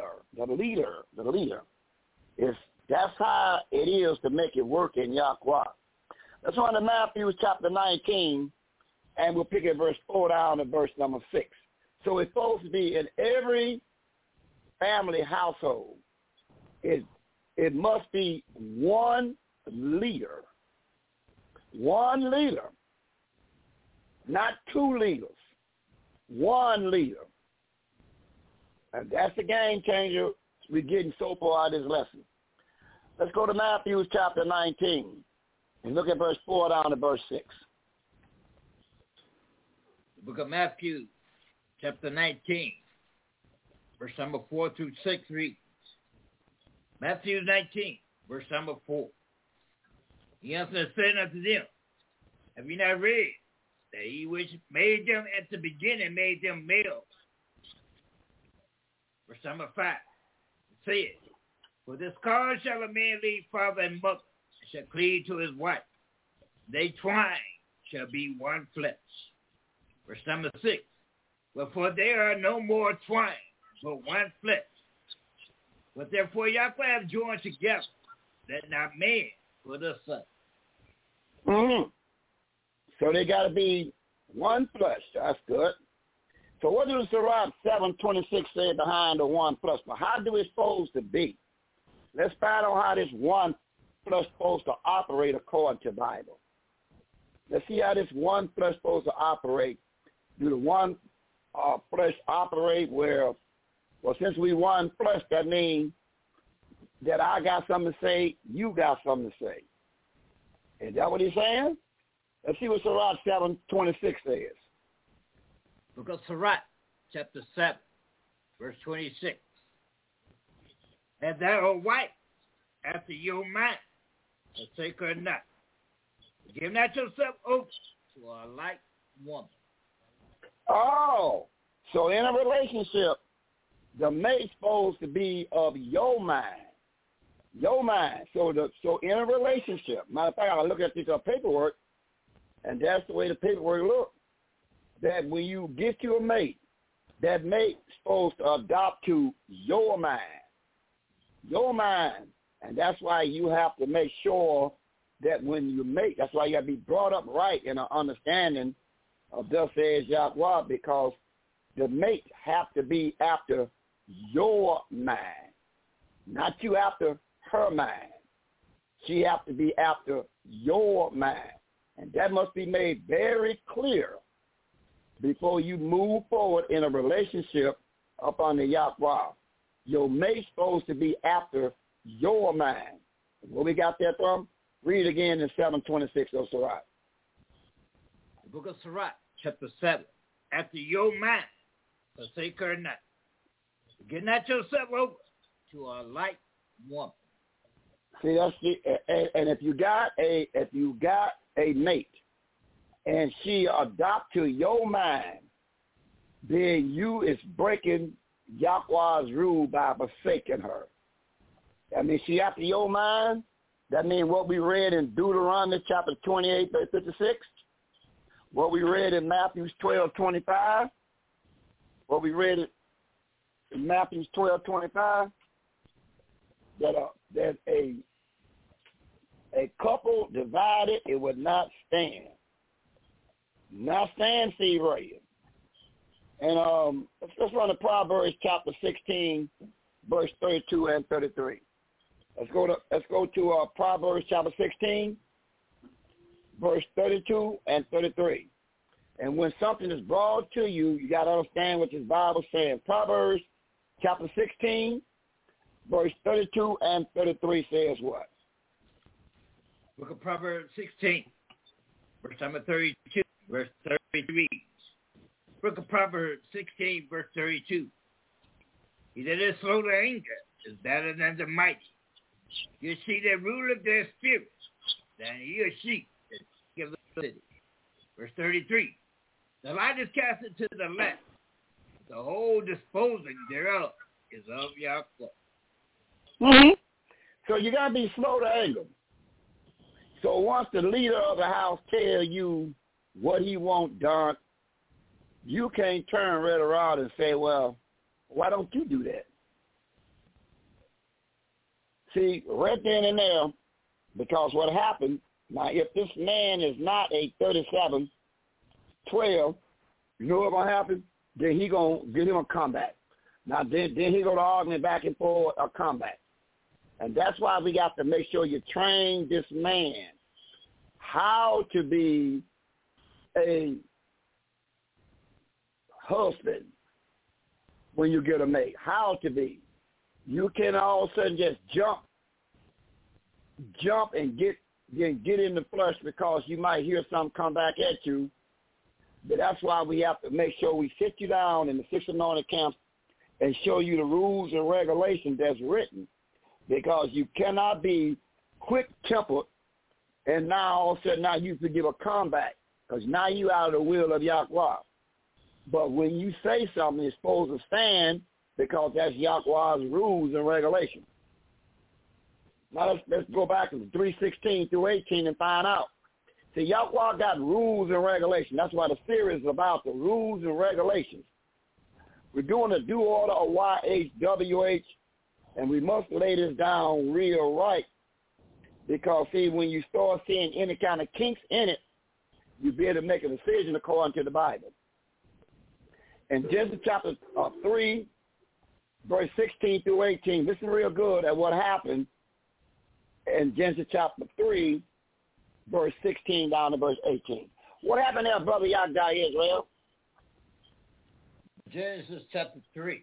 Speaker 5: That's how it is to make it work in Yahweh. Let's go to Matthew chapter 19, and we'll pick at verse 4 down to verse number 6. So it's supposed to be in every family household. It must be one leader. One leader. Not two leaders. One leader. And that's the game changer we're getting so far out of this lesson. Let's go to Matthew chapter 19. And look at verse 4 down to verse 6.
Speaker 4: The book of Matthew, chapter 19, verse number 4 through 6 reads. Matthew 19, verse number 4. He answered and said unto them, have you not read that he which made them at the beginning made them male? Verse number 5. It says, for this cause shall a man leave father and mother, shall cleave to his wife. They twine shall be one flesh. Verse number 6. Wherefore they are no more twine, but one flesh. But therefore Yahweh have joined together, let not man put asunder.
Speaker 5: Mm-hmm. So they got to be one flesh. That's good. So what does Sirach 7:26 say behind the one flesh? But how do it supposed to be? Let's find out how this one flesh supposed to operate according to the Bible. Let's see how this one flesh supposed to operate. Do the one flesh operate where, well, since we one flesh, that means that I got something to say, you got something to say. Is that what he's saying? Let's see what Sirach 7:26 says.
Speaker 4: Book of Sirach, chapter 7, verse 26. and that her wife after your mind, forsake her not. Give not yourself over to a like woman.
Speaker 5: Oh, so in a relationship, the mate's supposed to be of your mind. Your mind. So in a relationship, matter of fact, I look at this paperwork, and that's the way the paperwork looks. That when you get you a mate, that mate's supposed to adopt to your mind. Your mind. And that's why you have to make sure that when you mate, that's why you got to be brought up right in an understanding of thus says Yahweh, because the mate have to be after your mind, not you after her mind. She have to be after your mind. And that must be made very clear before you move forward in a relationship up on the Yahweh. Your mate's supposed to be after your mind. Where we got that from? Read it again in 7:26 of Sirach.
Speaker 4: The book of Sirach, chapter 7. After your mind, forsake her not. Get not yourself over to a like woman.
Speaker 5: See, that's the, and if you got a mate, and she adopt to your mind, then you is breaking Yahweh's rule by forsaking her. That means she after your mind. That means what we read in Deuteronomy chapter 28, verse 56. What we read in Matthew 12:25. What we read in Matthew 12:25. That a couple divided, it would not stand. Not stand, see, right. And let's run to Proverbs chapter 16, verse 32 and 33. Let's go to Proverbs chapter 16, verse 32 and 33. And when something is brought to you, you got to understand what this Bible is saying. Proverbs chapter 16, verse 32 and 33 says what?
Speaker 4: Book of Proverbs 16, verse number 32, verse 33. Book of Proverbs 16, verse 32. He that is slow to anger is better than the mighty. You see the rule of their spirits than he or she that give the city. Verse 33. The light is cast into the left. The whole disposing thereof is of Yahweh.
Speaker 5: Mm-hmm. So you got to be slow to anger. So once the leader of the house tell you what he want done, you can't turn right around and say, well, why don't you do that? See, right then and there, because what happened, now if this man is not a 37-12, you know what's going to happen? Then he going to get him a comeback. Now, then he go to arguing back and forth a comeback. And that's why we got to make sure you train this man how to be a husband when you get a mate. How to be. You can all of a sudden just jump and get in the flesh because you might hear something come back at you. But that's why we have to make sure we sit you down in the 6 anointed camps and show you the rules and regulations that's written, because you cannot be quick-tempered and now all of a sudden now you can give a comeback, because now you out of the will of Yahweh. But when you say something, it's supposed to stand, because that's Yahweh's rules and regulations. Now let's go back to 3:16 through 18 and find out. See, Yahweh got rules and regulations. That's why the series is about the rules and regulations. We're doing a do order of YHWH, and we must lay this down real right, because, see, when you start seeing any kind of kinks in it, you'll be able to make a decision according to the Bible. In Genesis chapter 3, verse 16 through 18, listen real good at what happened in Genesis chapter 3, verse 16 down to verse 18. What happened there, Brother Yagda Israel?
Speaker 4: Genesis chapter 3,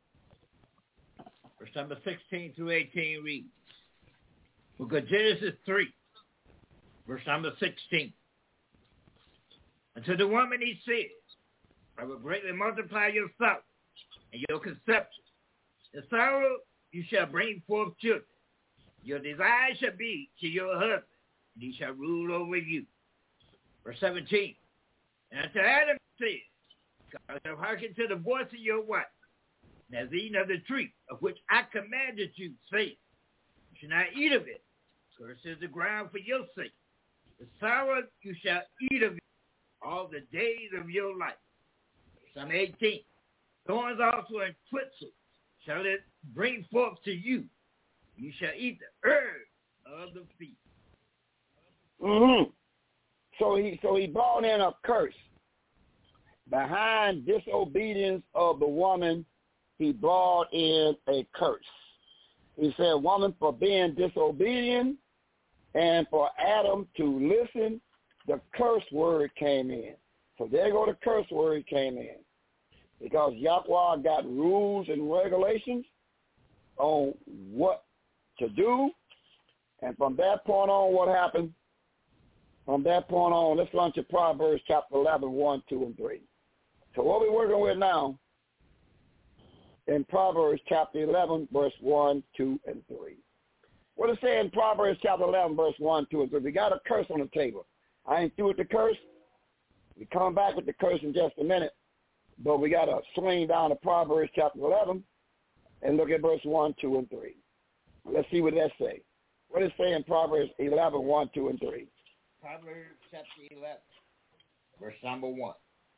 Speaker 4: verse number 16 through 18 reads. Book of Genesis 3, verse number 16. And to the woman he said, I will greatly multiply your sorrow and your conception. The sorrow you shall bring forth children. Your desire shall be to your husband, and he shall rule over you. Verse 17. And unto Adam said, God shall hearken to the voice of your wife, and has eaten of the tree of which I commanded you, saying, you shall not eat of it. Cursed is the ground for your sake. The sorrow you shall eat of it all the days of your life. Psalm 18. Thorns also and thistles shall it bring forth to you. You shall eat the herb of the field.
Speaker 5: Mm-hmm. So he brought in a curse. Behind disobedience of the woman, he brought in a curse. He said, woman, for being disobedient and for Adam to listen, the curse word came in. So there go the curse word came in. Because Yahweh got rules and regulations on what to do. And from that point on, what happened? From that point on, let's run to Proverbs chapter 11, 1, 2, and 3. So what we're working with now in Proverbs chapter 11, verse 1, 2, and 3. What it say in Proverbs chapter 11, verse 1, 2, and 3? We got a curse on the table. I ain't through with the curse. We come back with the curse in just a minute. But we got to swing down to Proverbs chapter 11 and look at verse 1, 2, and 3. Let's see what that say. What does it say in Proverbs 11, 1, 2, and 3?
Speaker 4: Proverbs chapter 11, verse number 1.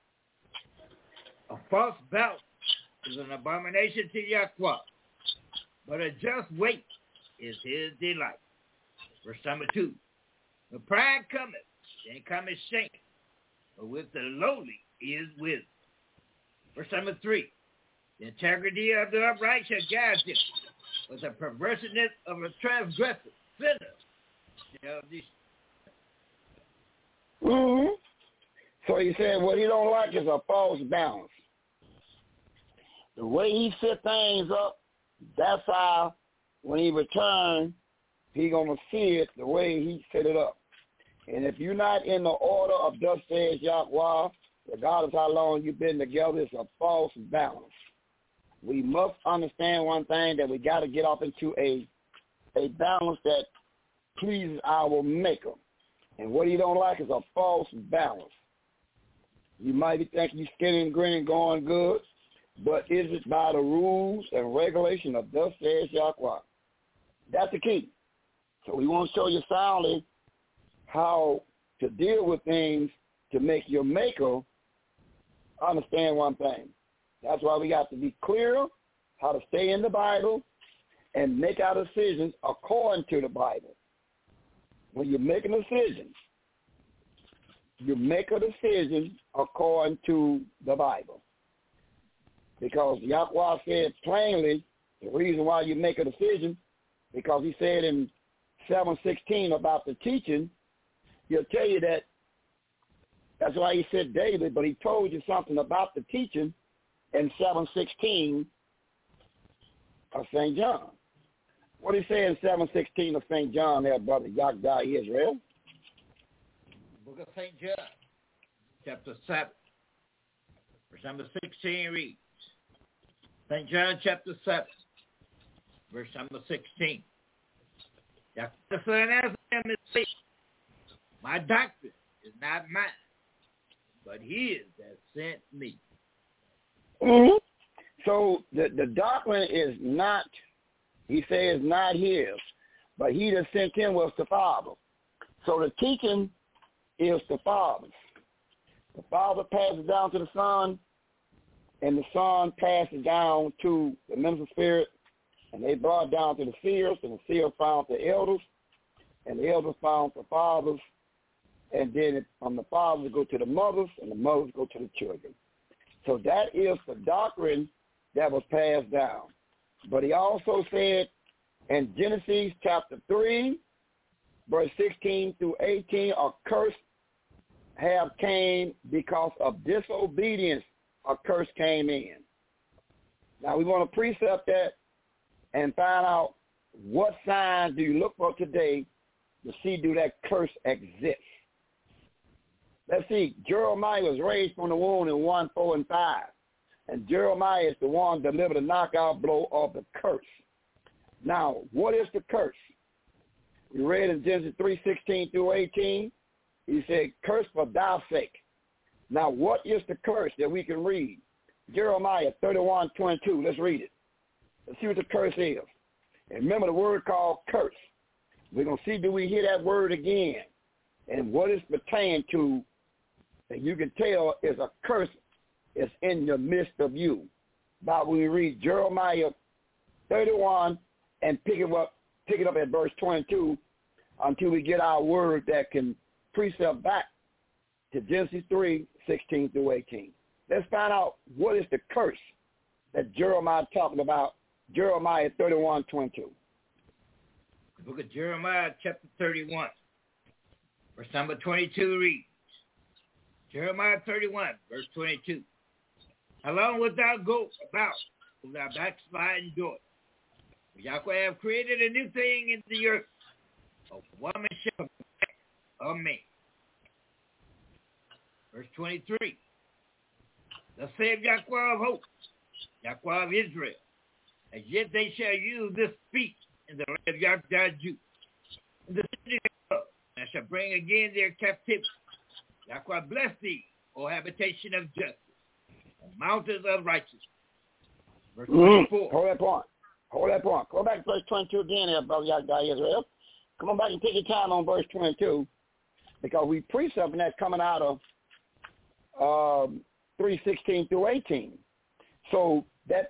Speaker 4: A false balance is an abomination to Yahweh, but a just weight is his delight. Verse number 2. The pride cometh, then cometh shame, but with the lowly is wisdom. Verse number 3. The integrity of the upright shall guide them, but the perverseness of a transgressor, sinner, shall destroy.
Speaker 5: Mm-hmm. So he said what he don't like is a false balance. The way he set things up, that's how when he returns, he going to see it the way he set it up. And if you're not in the order of thus says Yahweh, regardless how long you've been together, it's a false balance. We must understand one thing, that we got to get off into a balance that pleases our Maker. And what he don't like is a false balance. You might be thinking you're skinny and grinning, going good, but is it by the rules and regulation of thus says Yahweh? That's the key. So we want to show you soundly how to deal with things to make your Maker understand one thing. That's why we got to be clear how to stay in the Bible and make our decisions according to the Bible. When you make a decision, you make a decision according to the Bible. Because Yahweh said plainly, the reason why you make a decision, because he said in 7:16 about the teaching, he'll tell you that. That's why he said David, but he told you something about the teaching in 7:16 of St. John. What did he say in 7:16 of St. John there, brother Yahweh Israel?
Speaker 4: Book of St. John, chapter 7, verse number 16 reads, St. John chapter 7, verse number 16. The Son answered him and said, my doctrine is not mine, but his that sent me.
Speaker 5: Mm-hmm. So the doctrine is not, he says, not his, but he that sent him was the Father. So the teaching is the Father's. The Father passes down to the Son, and the Son passes down to the minister spirit, and they brought down to the seers, and the seers found the elders, and the elders found the fathers, and then from the fathers go to the mothers, and the mothers go to the children. So that is the doctrine that was passed down. But he also said in Genesis chapter 3, verse 16 through 18, a curse have came because of disobedience. A curse came in. Now we want to precept that and find out what signs do you look for today to see do that curse exist. Let's see, Jeremiah was raised from the womb in 1, 4, and 5. And Jeremiah is the one that delivered the knockout blow of the curse. Now, what is the curse? We read in Genesis 3:16 through 18. He said, curse for thy sake. Now, what is the curse that we can read? Jeremiah 31:22. Let's read it. Let's see what the curse is. And remember the word called curse. We're going to see, do we hear that word again? And what it's pertaining to, and you can tell is a curse is in the midst of you. But when we read Jeremiah 31 and pick it up at verse 22 until we get our word that can precept back to Genesis 3:16 through 18. Let's find out what is the curse that Jeremiah is talking about. Jeremiah 31:22.
Speaker 4: The book of Jeremiah, chapter 31, verse number 22 reads, Jeremiah 31, verse 22. How long wilt thou go about with thy backsliding daughter? For Yahweh have created a new thing in the earth. A woman shall be a man. Verse 23. Thus saith Yahweh of hosts, Yahweh of Israel, as yet they shall use this speech in the land of Yahweh Judah, in the city of, and I shall bring again their captivity. Yahweh bless thee, O habitation of justice, O mountains of righteousness. Verse 24.
Speaker 5: Hold that point. Go back to verse 22 again there, brother Yahweh Israel. Come on back and take your time on verse 22, because we precepting that coming out of 3:16 through 18. So that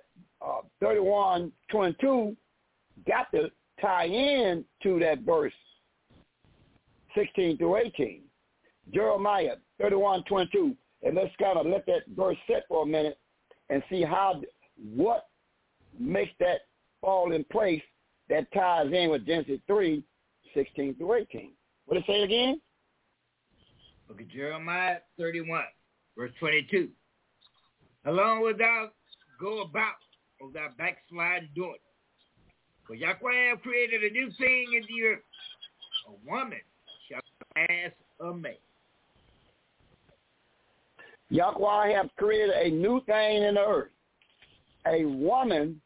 Speaker 5: 31:22 got to tie in to that verse 16 through 18. Jeremiah 31:22. And let's kind of let that verse sit for a minute and see what makes that fall in place that ties in with Genesis 3:16 through 18. What did it say again?
Speaker 4: Book of Jeremiah 31, verse 22. How long wilt thou go about of thy backsliding daughter? For Yahweh have created a new thing in the earth. A woman shall pass a man.
Speaker 5: Yahweh have created a new thing in the earth. A woman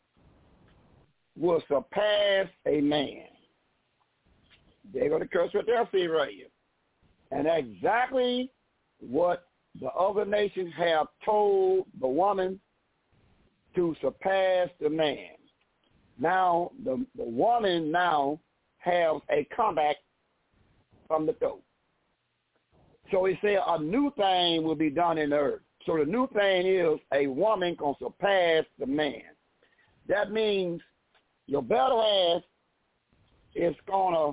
Speaker 5: will surpass a man. They're going to curse what they'll see right here. And exactly what the other nations have told the woman to surpass the man. Now, the woman now has a comeback from the throat. So he said a new thing will be done in the earth. So the new thing is a woman can surpass the man. That means your better half is going to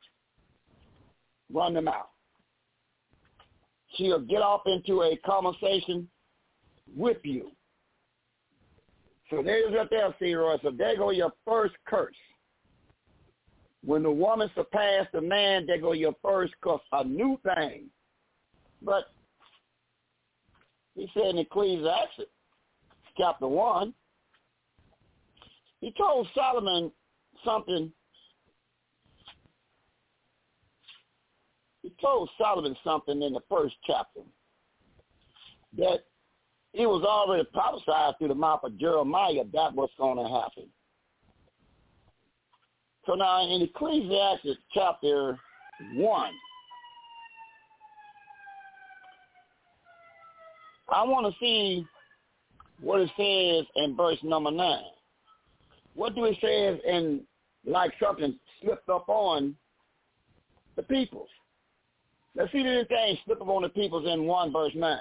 Speaker 5: run them out. She'll get off into a conversation with you. So there's what they'll see, Roy. So there go your first curse. When the woman surpassed the man, there go your first curse, a new thing. But he said in Ecclesiastes, chapter 1, he told Solomon something. He told Solomon something in the first chapter that it was already prophesied through the mouth of Jeremiah that was going to happen. So now in Ecclesiastes chapter 1, I want to see what it says in verse number 9. What do it say in like something slipped up on the peoples? Let's see this thing slip up on the peoples in 1 verse 9.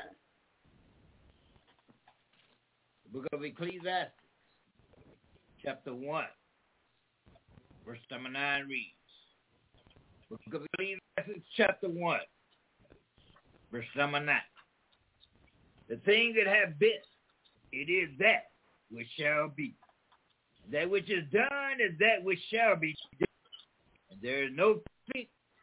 Speaker 4: The book of Ecclesiastes, chapter 1, verse number 9 reads. Book of Ecclesiastes, chapter 1, verse number 9. The thing that hath been, it is that which shall be. That which is done is that which shall be done. And there is no thing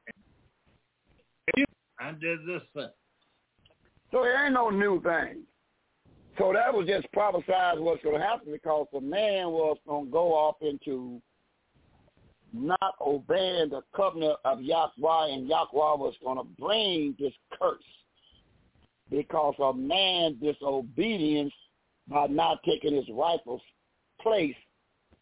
Speaker 4: under the sun.
Speaker 5: So there ain't no new thing. So that was just prophesied what's going to happen, because the man was going to go off into not obeying the covenant of Yahweh, and Yahweh was going to bring this curse because of man's disobedience by not taking his rightful place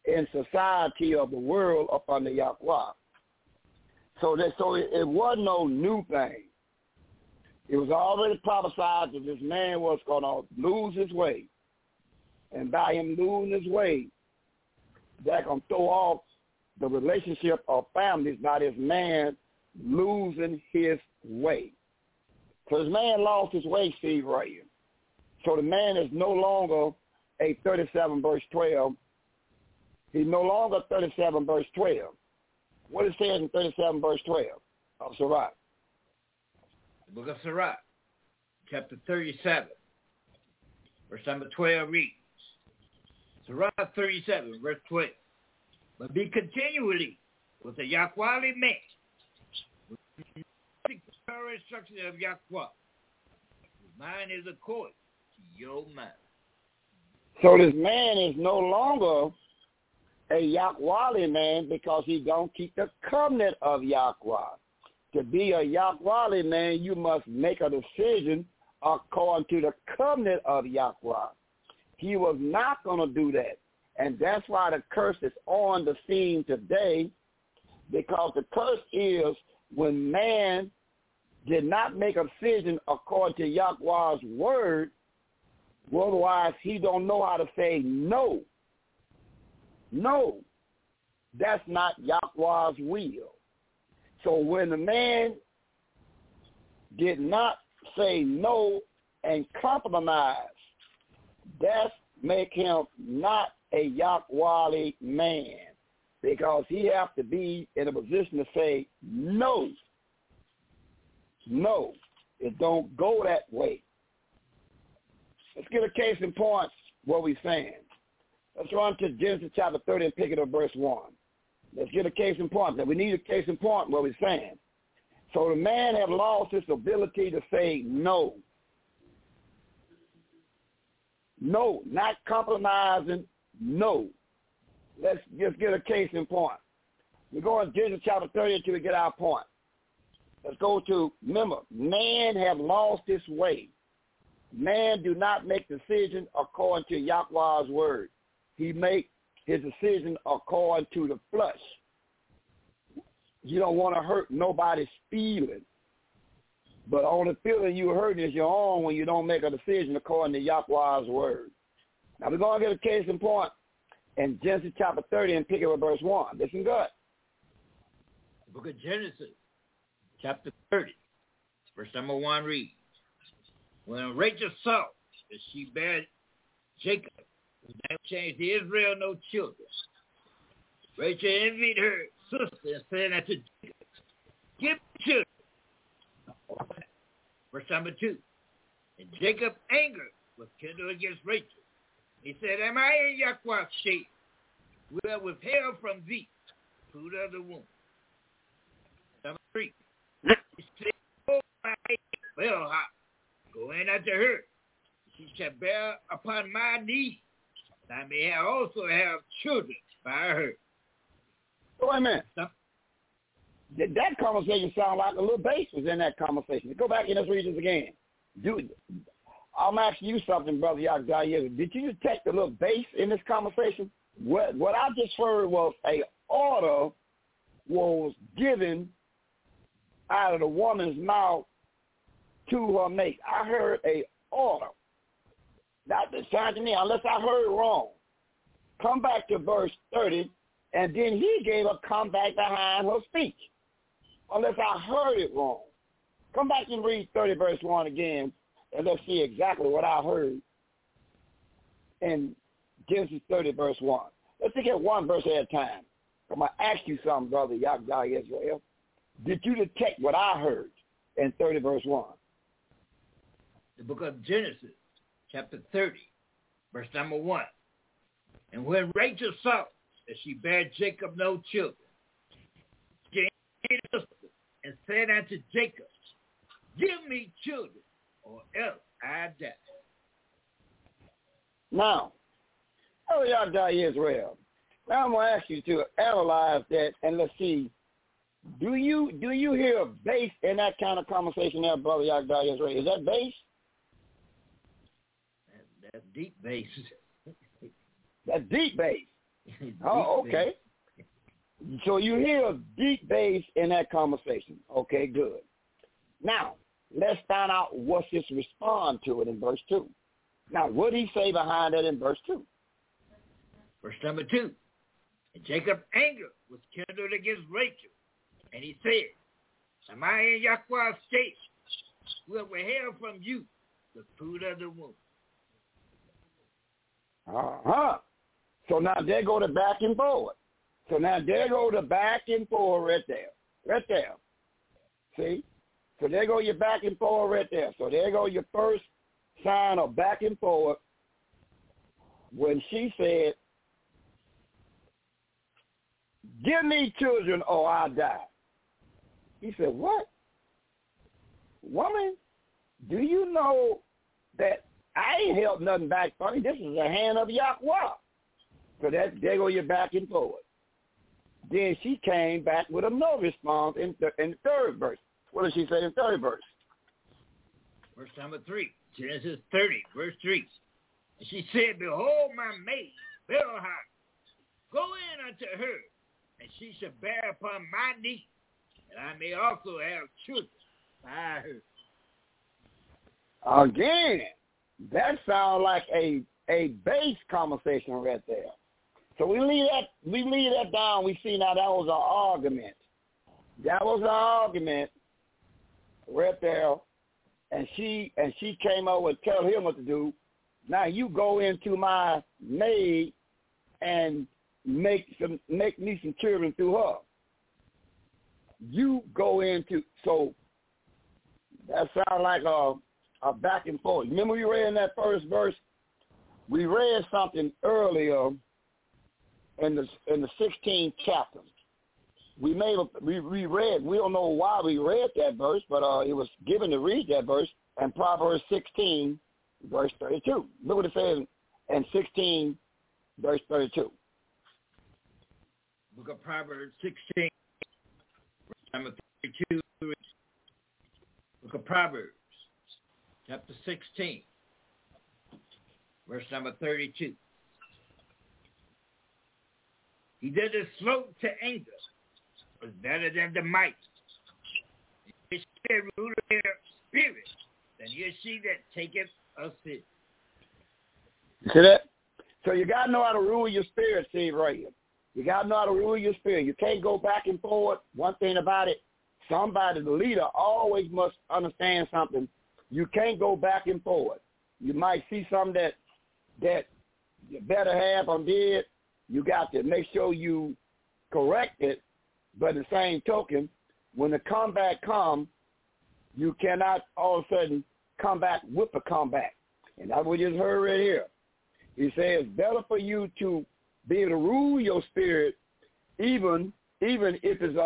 Speaker 5: in society of the world up under Yahweh. So it wasn't no new thing. It was already prophesied that this man was going to lose his way. And by him losing his way, they're going to throw off the relationship of families by this man losing his way. So this man lost his way, Steve, right here. So the man is no longer a 37 verse 12. He's no longer 37 verse 12. What it says in 37 verse 12 of Sirach?
Speaker 4: The book of Sirach, chapter 37, verse number 12 reads, Sirach 37, verse 12, but be continually with the Yahweh man, with the instruction of Yahweh. Mine is according to your mind.
Speaker 5: So this man is no longer a Yahweh man because he don't keep the covenant of Yahweh. To be a Yahweh man, you must make a decision according to the covenant of Yahweh. He was not going to do that. And that's why the curse is on the scene today, because the curse is when man did not make a decision according to Yahweh's word, otherwise he don't know how to say no. No, that's not Yahweh's will. So when the man did not say no and compromise, that make him not a Yahweh man, because he have to be in a position to say no. No, it don't go that way. Let's get a case in point what we're saying. Let's run to Genesis chapter 30 and pick it up verse 1. Let's get a case in point. Now, we need a case in point what we're saying. So the man have lost his ability to say no. No, not compromising, no. Let's just get a case in point. We're going to Genesis chapter 30 until we get our point. Let's go to, remember, man have lost his way. Man do not make decisions according to Yahweh's word. He make his decision according to the flesh. You don't want to hurt nobody's feeling. But only feeling you hurting is your own when you don't make a decision according to Yahweh's word. Now we're going to get a case in point in Genesis chapter 30 and pick it up verse 1. Listen good.
Speaker 4: The book of Genesis, chapter 30, verse number 1 reads, when Rachel saw that she bare Jacob, whose name changed to Israel, no children, Rachel envied her sister and said unto Jacob, give me children. Verse number 2, and Jacob angered was kindled against Rachel. He said, am I in Yahweh's shade? Will I withheld from thee fruit of the womb? Number 3, he said, oh, my well, go in unto her. She shall bear upon my knee. I may also have children by her.
Speaker 5: Wait a minute. That conversation sounds like a little bass was in that conversation. Go back and let's read this again. Dude, I'm asking you something, Brother Yahweh. Did you detect the little bass in this conversation? What I just heard was a order was given out of the woman's mouth to her mate. I heard a order. Not the sound to me, unless I heard wrong. Come back to verse 30, and then he gave a comeback behind her speech. Unless I heard it wrong. Come back and read 30 verse 1 again, and let's see exactly what I heard in Genesis 30 verse 1. Let's take it one verse at a time. I'm going to ask you something, Brother Yahweh Israel. Did you detect what I heard in 30 verse 1?
Speaker 4: The book of Genesis, chapter 30, verse number 1. And when Rachel saw that she bare Jacob no children, she answered and said unto Jacob, give me children, or else I die.
Speaker 5: Now, Brother Yahweh Israel, now I'm going to ask you to analyze that, and let's see, do you hear a bass in that kind of conversation there, Brother Yahweh Israel? Is that bass?
Speaker 4: That's deep bass.
Speaker 5: That's deep bass. Oh, okay. So you hear a deep bass in that conversation. Okay, good. Now, let's find out what's his response to it in verse 2. Now, what did he say behind that in verse 2?
Speaker 4: Verse number 2. And Jacob's anger was kindled against Rachel, and he said, Am I in Yahweh's state? Will withheld from you the fruit of the womb.
Speaker 5: So now there go the back and forward. So now there go the back and forward right there. Right there. See? So there go your back and forward right there. So there go your first sign of back and forward when she said, Give me children or I'll die. He said, what? Woman, do you know that I ain't held nothing back from you? This is the hand of Yahweh. So there go your back and forward. Then she came back with another response in the third verse. What did she say in the third verse?
Speaker 4: Verse number 3, Genesis 30, verse 3. And she said, Behold my maid, Bilhah, go in unto her, and she shall bear upon my knee, and I may also have children by her.
Speaker 5: Again, that sounds like a base conversation right there. So we leave that down. We see now that was an argument. That was an argument right there, and she came over and tell him what to do. Now you go into my maid and make me some children through her. You go into, so that sounds like a back and forth. Remember we read in that first verse? We read something earlier in the 16th chapter. We read, we don't know why we read that verse, but it was given to read that verse, and Proverbs 16, verse 32. Look what it says in 16, verse 32.
Speaker 4: Book of Proverbs 16, verse number 32. Book of Proverbs, chapter 16, verse number 32. He that is slow to anger is better than the might. If she rule their spirit, then he or she that taketh a sin.
Speaker 5: You see that? So you got to know how to rule your spirit, see, right here. You got to know how to rule your spirit. You can't go back and forward. One thing about it, somebody, the leader, always must understand something. You can't go back and forward. You might see something that you better have did. You got to make sure you correct it. But in the same token, when the comeback comes, you cannot all of a sudden come back with a comeback. And that's what you just heard right here. He says it's better for you to be able to rule your spirit, even if it's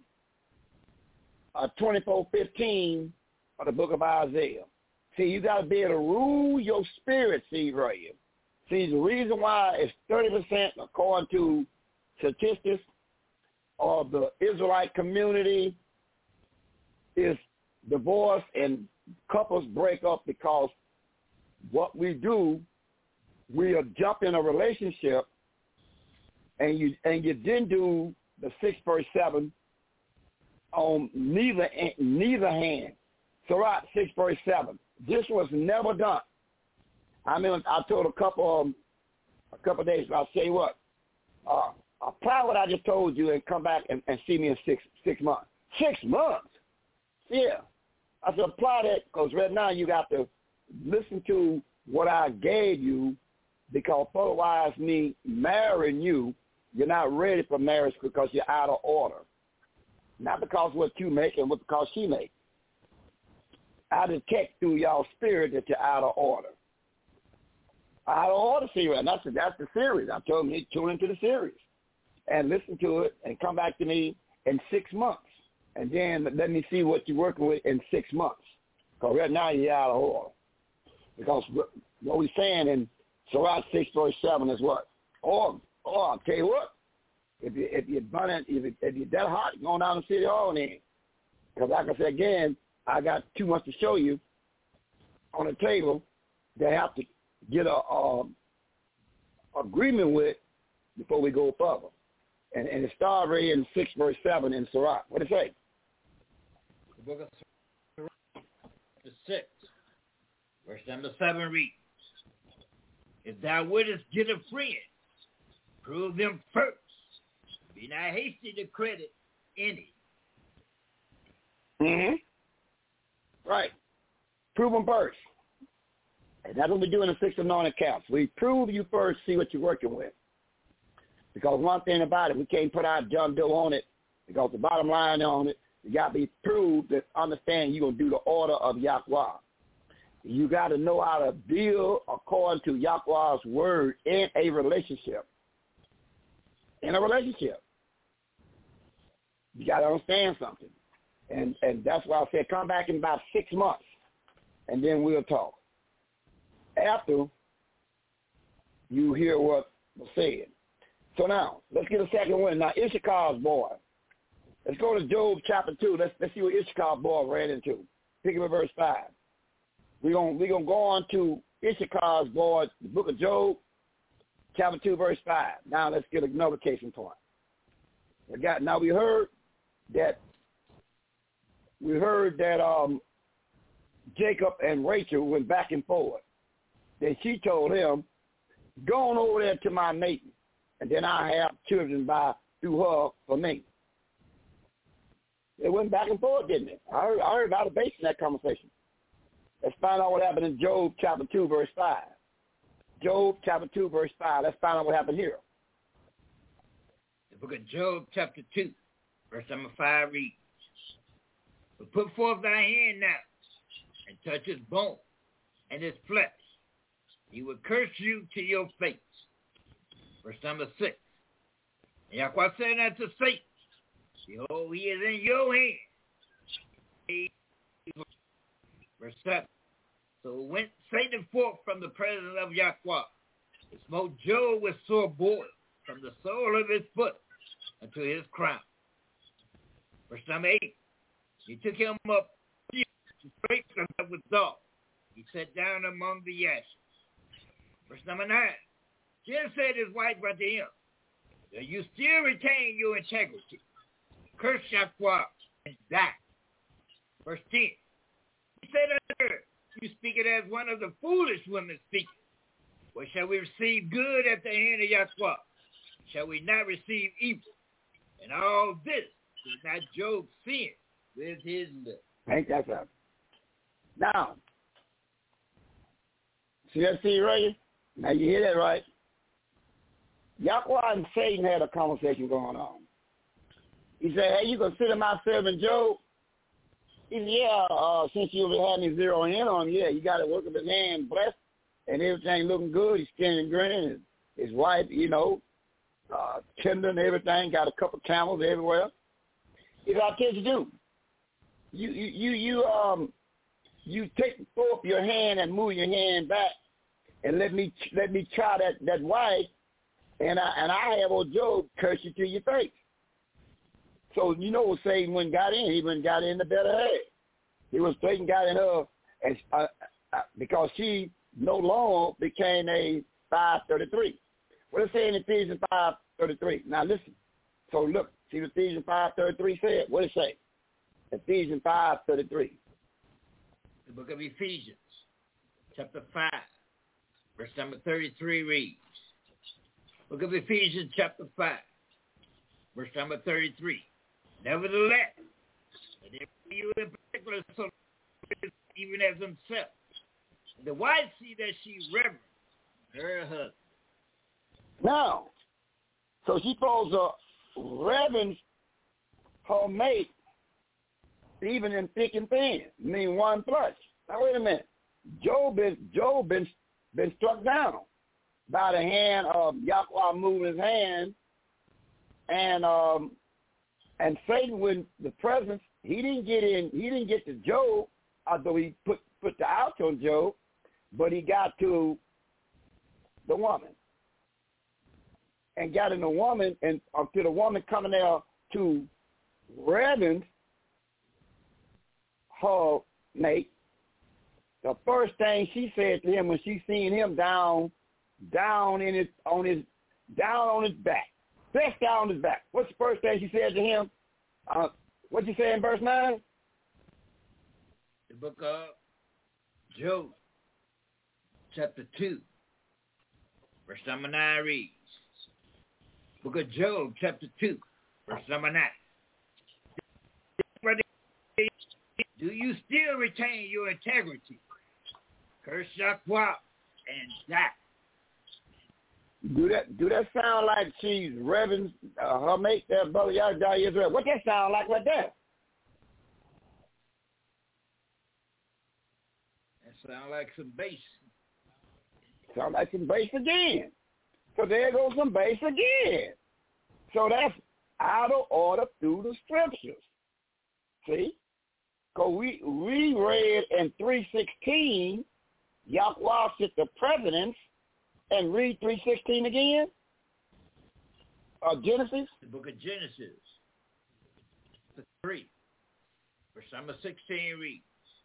Speaker 5: 24:15 of the book of Isaiah. See, you got to be able to rule your spirit, see, right here. See, the reason why it's 30%, according to statistics of the Israelite community, is divorce and couples break up because what we do, we are jump in a relationship and you didn't do the 6 verse 7 on neither hand. So right, 6 verse 7. This was never done. I mean, I told a couple of days ago, I'll say what, apply what I just told you and come back and see me in six months. 6 months? Yeah. I said apply that because right now you got to listen to what I gave you, because otherwise me marrying you, you're not ready for marriage because you're out of order. Not because what you make and what because she make. I detect through y'all spirit that you're out of order. Out of order series. And that's the series. I told him to tune into the series and listen to it and come back to me in 6 months. And then let me see what you're working with in 6 months. Because right now you're out of order. Because what we're saying in Sirach 6 verse 7 is what? Or I'll tell you what, if you're burning, if you're that hot, you're going down to City Hall then. Because like I said again, I got too much to show you on the table. They have to get a agreement with before we go further. And it started right in 6 verse 7 in Sirach. What does it say?
Speaker 4: The book of Sirach, chapter 6, verse number 7 reads, if thou wouldest get a friend, prove them first. Be not hasty to credit any.
Speaker 5: Mm-hmm. Right. Prove them first. And that's what we do in the 6 anointed camps. We prove you first, see what you're working with. Because one thing about it, we can't put our John Doe on it, because the bottom line on it, you got to be proved to understand you're going to do the order of Yahweh. You got to know how to deal according to Yahweh's word in a relationship. In a relationship. You got to understand something. And that's why I said come back in about 6 months, and then we'll talk. After you hear what was said. So now, let's get a second one. Now, Issachar's boy. Let's go to Job chapter 2. Let's see what Issachar's boy ran into. Pick up at verse 5. We're gonna go on to Issachar's boy, the book of Job, chapter 2, verse 5. Now, let's get another case in point. Now, we heard that Jacob and Rachel went back and forth. Then she told him, go on over there to my maiden, and then I have children through her for me. They went back and forth, didn't they? I heard about it based on that conversation. Let's find out what happened in Job chapter 2, verse 5. Job chapter 2, verse 5. Let's find out what happened here.
Speaker 4: The book of Job chapter 2, verse number 5 reads, but put forth thy hand now, and touch his bone and his flesh. He will curse you to your face. Verse number 6. And Yahweh said unto Satan, behold, he is in your hand. Verse 7. So went Satan forth from the presence of Yahweh, and smote Job with sore boil from the sole of his foot unto his crown. Verse number 8. He took him up to scrape him up with dogs. He sat down among the ashes. Verse number 9. Then said his wife unto him, that you still retain your integrity. Curse Yahweh and die. Verse 10. He said unto her, you speak it as one of the foolish women speaking. Or shall we receive good at the hand of Yahweh? Shall we not receive evil? And all this did not Job sin with his lips.
Speaker 5: Ain't that something? Now, see that seed right here? Now you hear that right? Yahweh and Satan had a conversation going on. He said, hey, you consider my servant Job? He said, yeah, since you had me zero in on him, yeah, you got to work up his hand blessed and everything looking good. He's skinning and grinning. His wife, tender and everything, got a couple camels everywhere. He said, I'll tell you to do. You take forth your hand and move your hand back and let me try that wife, and I have old Job curse you to your face. So you know what Satan went and got in. He went and got in the better head. He was Satan got in her, and because she no longer became a 5:33. What does it say in Ephesians 5:33? Now listen. So look, see what Ephesians 5:33 said. What does it say? Ephesians 5:33.
Speaker 4: The book of Ephesians, chapter 5, verse number 33 reads. Book of Ephesians, chapter 5, verse number 33. Nevertheless, and you in particular, so even as himself, the wife see that she reverence her husband.
Speaker 5: Now, so she supposed to reverence her mate, even in thick and thin. I mean, one flesh. Now wait a minute. Job been struck down by the hand of Yahweh moving his hand, and Satan with the presence, he didn't get to Job, although he put the ouch on Job, but he got to the woman. And got in the woman, and to the woman coming there to reverence her mate. The first thing she said to him when she seen him down on his down on his back. Stretched down on his back. What's the first thing she said to him? What'd you say in verse 9?
Speaker 4: The book of Job, chapter 2, verse number 9 reads. Book of Job, chapter 2, verse number 9. Do you still retain your integrity? Curse Yahweh and die.
Speaker 5: Do that sound like she's revving her mate there, Brother Yahweh Israel? What that sound like right there?
Speaker 4: That sound like some bass.
Speaker 5: Sound like some bass again. So there goes some bass again. So that's out of order through the scriptures. See? Because we read in 3:16, Yahweh set the precedence, and read 3:16 again. Genesis.
Speaker 4: The book of Genesis, 3, verse number 16 reads,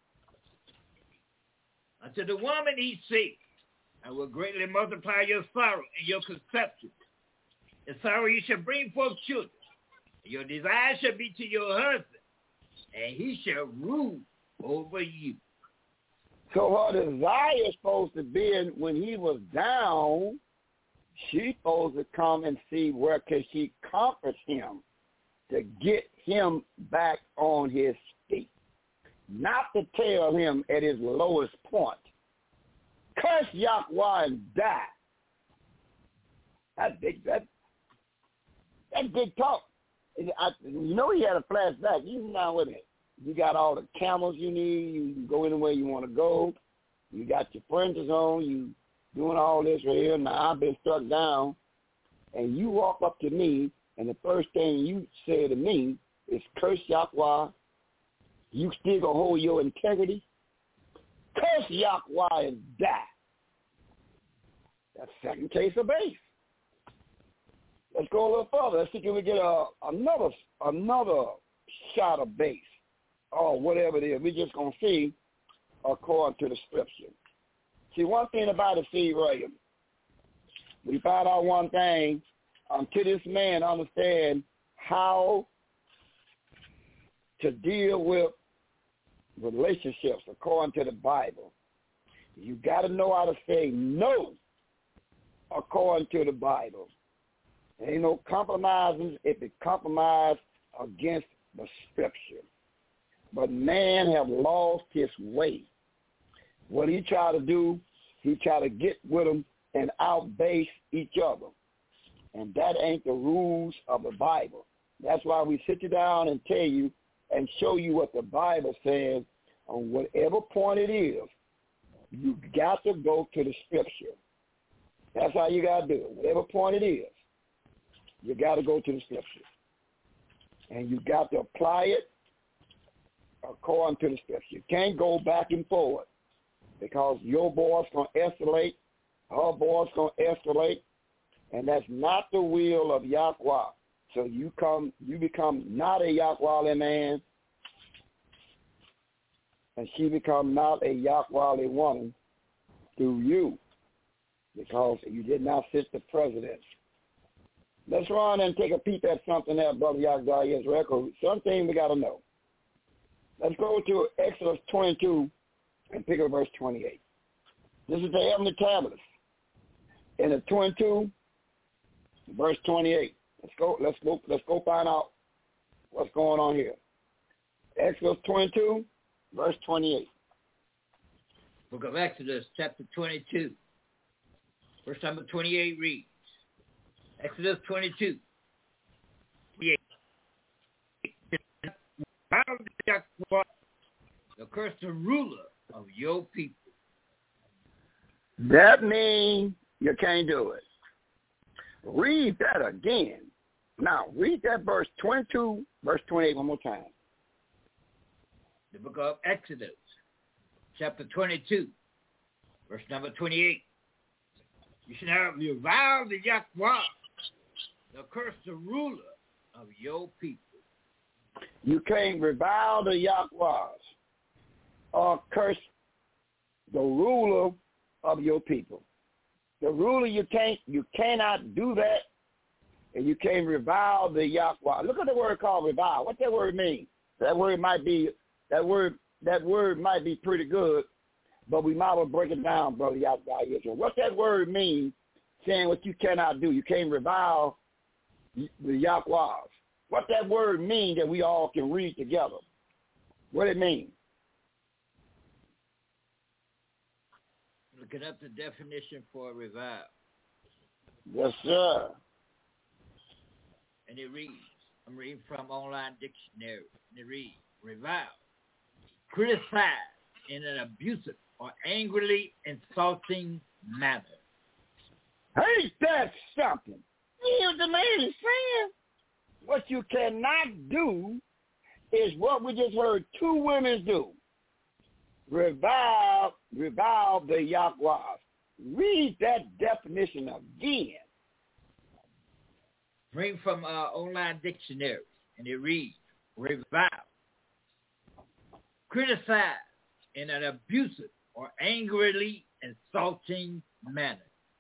Speaker 4: unto the woman he said, I will greatly multiply your sorrow and your conception. In sorrow you shall bring forth children, and your desire shall be to your husband, and he shall rule over you.
Speaker 5: So her desire is supposed to be when he was down, she's supposed to come and see where can she comfort him to get him back on his feet. Not to tell him at his lowest point, curse Yahweh and die. That's big talk. You know he had a flashback. You know with it. You got all the camels you need. You can go anywhere you want to go. You got your fringes on. You doing all this right here. Now I've been struck down. And you walk up to me, and the first thing you say to me is, curse Yahweh. You still going to hold your integrity? Curse Yahweh and die. That's second case of base. Let's go a little further. Let's see if we get another shot of base. Or whatever it is. We're just going to see according to the scripture. See, one thing about it, see, William, we find out one thing, until this man understand how to deal with relationships according to the Bible. You got to know how to say no according to the Bible. There ain't no compromising if it compromise against the scripture. But man have lost his way. What he try to do, he try to get with them and outbase each other. And that ain't the rules of the Bible. That's why we sit you down and tell you and show you what the Bible says on whatever point it is. You got to go to the scripture. That's how you got to do it. Whatever point it is, you got to go to the scripture. And you got to apply it according to the scripture. You can't go back and forward because your boy's going to escalate, her boy's going to escalate, and that's not the will of Yahweh. So you become not a Yahweh man, and she become not a Yahweh woman through you because you did not fit the president. Let's run and take a peep at something there, Brother Yahweh Israel. Something we got to know. Let's go to Exodus 22 and pick up verse 28. This is the heavenly tablets. In the 22, verse 28. Let's go find out what's going on here. Exodus 22, verse 28.
Speaker 4: Book of Exodus, chapter 22, verse number 28 reads, Exodus 22, 28. The curse the ruler of your people.
Speaker 5: That means you can't do it. Read that again. Now, read that verse 22, verse 28 one more time.
Speaker 4: The book of Exodus, chapter 22, verse number 28. You shall not revile the Yahweh, the curse the ruler of your people.
Speaker 5: You can't revile the Yahweh or curse the ruler of your people. The ruler, you cannot do that, and you can't revile the Yahweh. Look at the word called revile. What that word mean? That word might be pretty good, but we might as well break it down, brother Yahweh. What that word means, saying what you cannot do, you can't revile the Yahweh. What that word means that we all can read together. What it means?
Speaker 4: Looking up the definition for revile.
Speaker 5: Yes, sir.
Speaker 4: And it reads, I'm reading from Online Dictionary, and it reads, revile, criticize in an abusive or angrily insulting manner.
Speaker 5: Ain't that something? You hear what the man is saying? What you cannot do is what we just heard two women do. Revile the Yahweh. Read that definition again.
Speaker 4: Bring from Online Dictionary, and it reads, revile, criticize in an abusive or angrily insulting manner.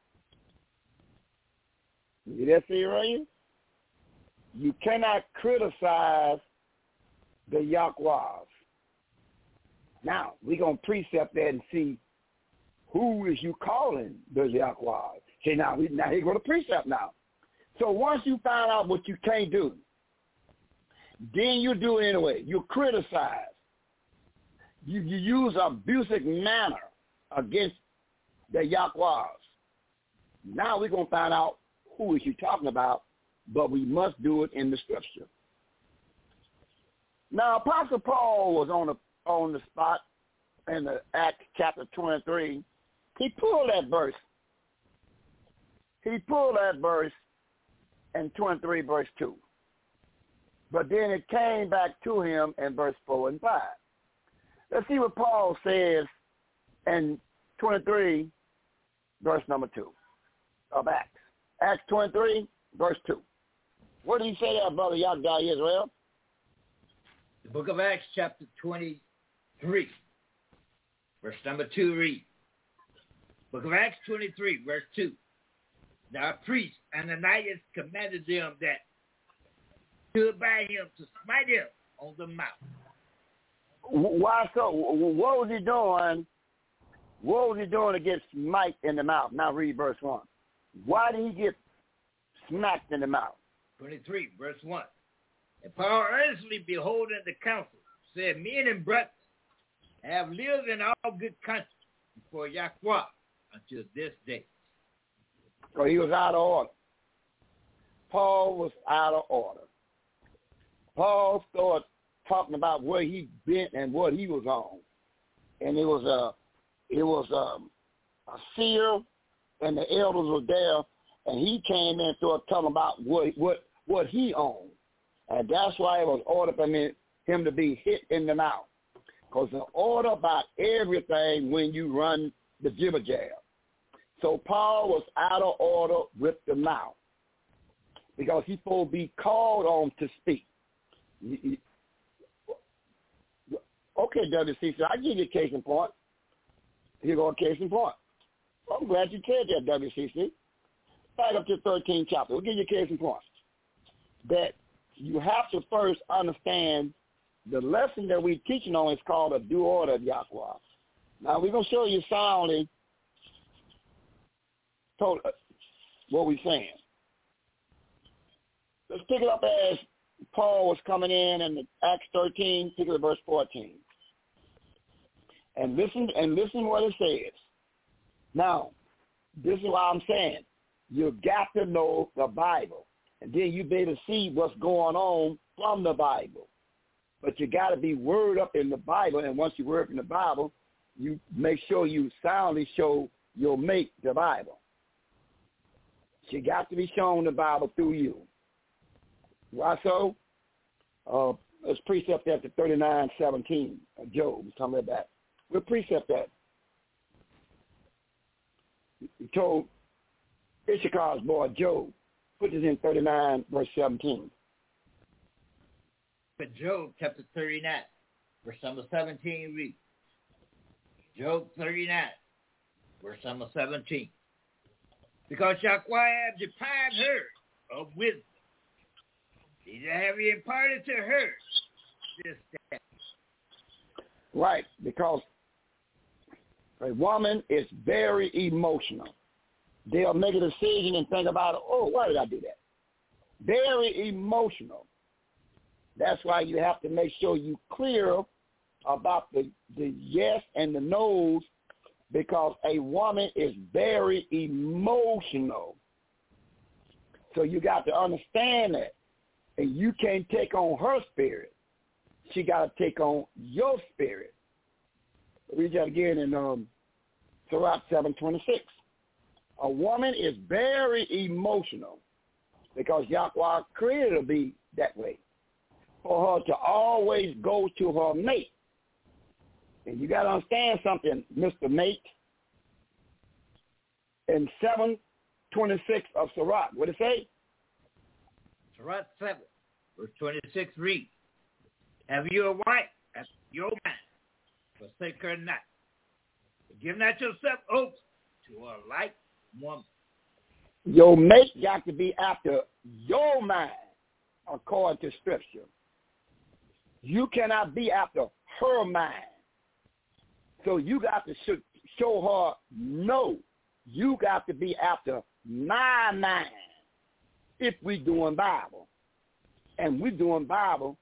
Speaker 5: You that see right here? You cannot criticize the Yahweh. Now, we're going to precept that and see who is you calling the Yahweh. See, now he's going to precept now. So once you find out what you can't do, then you do it anyway. You criticize. You use abusive manner against the Yahweh. Now we're going to find out who is you talking about, but we must do it in the scripture. Now, Apostle Paul was on the spot in the Acts chapter 23. He pulled that verse. He pulled that verse in 23 verse 2. But then it came back to him in verse 4 and 5. Let's see what Paul says in 23 verse number 2 of Acts. Acts 23 verse 2. What did he say there, brother Yahweh Israel?
Speaker 4: The book of Acts chapter 23 verse number 2 reads. Book of Acts 23 verse 2. Now a priest, Ananias, commanded them that stood by him to smite him on the mouth.
Speaker 5: Why so? What was he doing? What was he doing to get smite in the mouth? Now read verse 1. Why did he get smacked in the mouth?
Speaker 4: 23 verse 1. And Paul earnestly beholding the council said, men and brothers have lived in all good conscience before Yahweh until this day.
Speaker 5: So he was out of order. Paul was out of order. Paul started talking about where he'd been and what he was on. And it was a seer, and the elders were there, and he came in and started talking about what he owned. And that's why it was ordered for him to be hit in the mouth. Because the order about everything when you run the jibber jab. So Paul was out of order with the mouth because he's supposed to be called on to speak. Okay, WCC, I give you a case in point. Here go a case in point. I'm glad you said that, WCC. Back up to the 13th chapter. We'll give you a case in point. That you have to first understand the lesson that we're teaching on is called a due order of Yahweh. Now, we're going to show you soundly what we're saying. Let's pick it up as Paul was coming in Acts 13, pick it up verse 14. And listen what it says. Now, this is what I'm saying. You got to know the Bible. And then you be able to see what's going on from the Bible. But you got to be word up in the Bible. And once you word up in the Bible, you make sure you soundly show your mate the Bible. She got to be shown the Bible through you. Why so? Let's precept that to 39:17 of Job. We're talking about that. We'll precept that. He told Issachar's boy Job, put this in 39 verse 17.
Speaker 4: But Job chapter 39, verse number 17 reads. Job 39, verse number 17. Because Yahweh have deprived her of wisdom. Neither have he imparted to her this day.
Speaker 5: Right, because a woman is very emotional. They'll make a decision and think about, oh, why did I do that? Very emotional. That's why you have to make sure you clear about the yes and the no's, because a woman is very emotional. So you got to understand that. And you can't take on her spirit. She got to take on your spirit. Read that again in Sirach 7:26. A woman is very emotional because Yahweh created her to be that way, for her to always go to her mate. And you got to understand something, Mr. Mate. In 7:26 of Sirach, what did it say?
Speaker 4: Sirach 7, verse 26 reads, have you a wife after your mind, forsake her not. Give not yourself over to a like woman.
Speaker 5: Your mate got to be after your mind, according to Scripture. You cannot be after her mind. So you got to show her, no, you got to be after my mind if we doing Bible. And we doing Bible.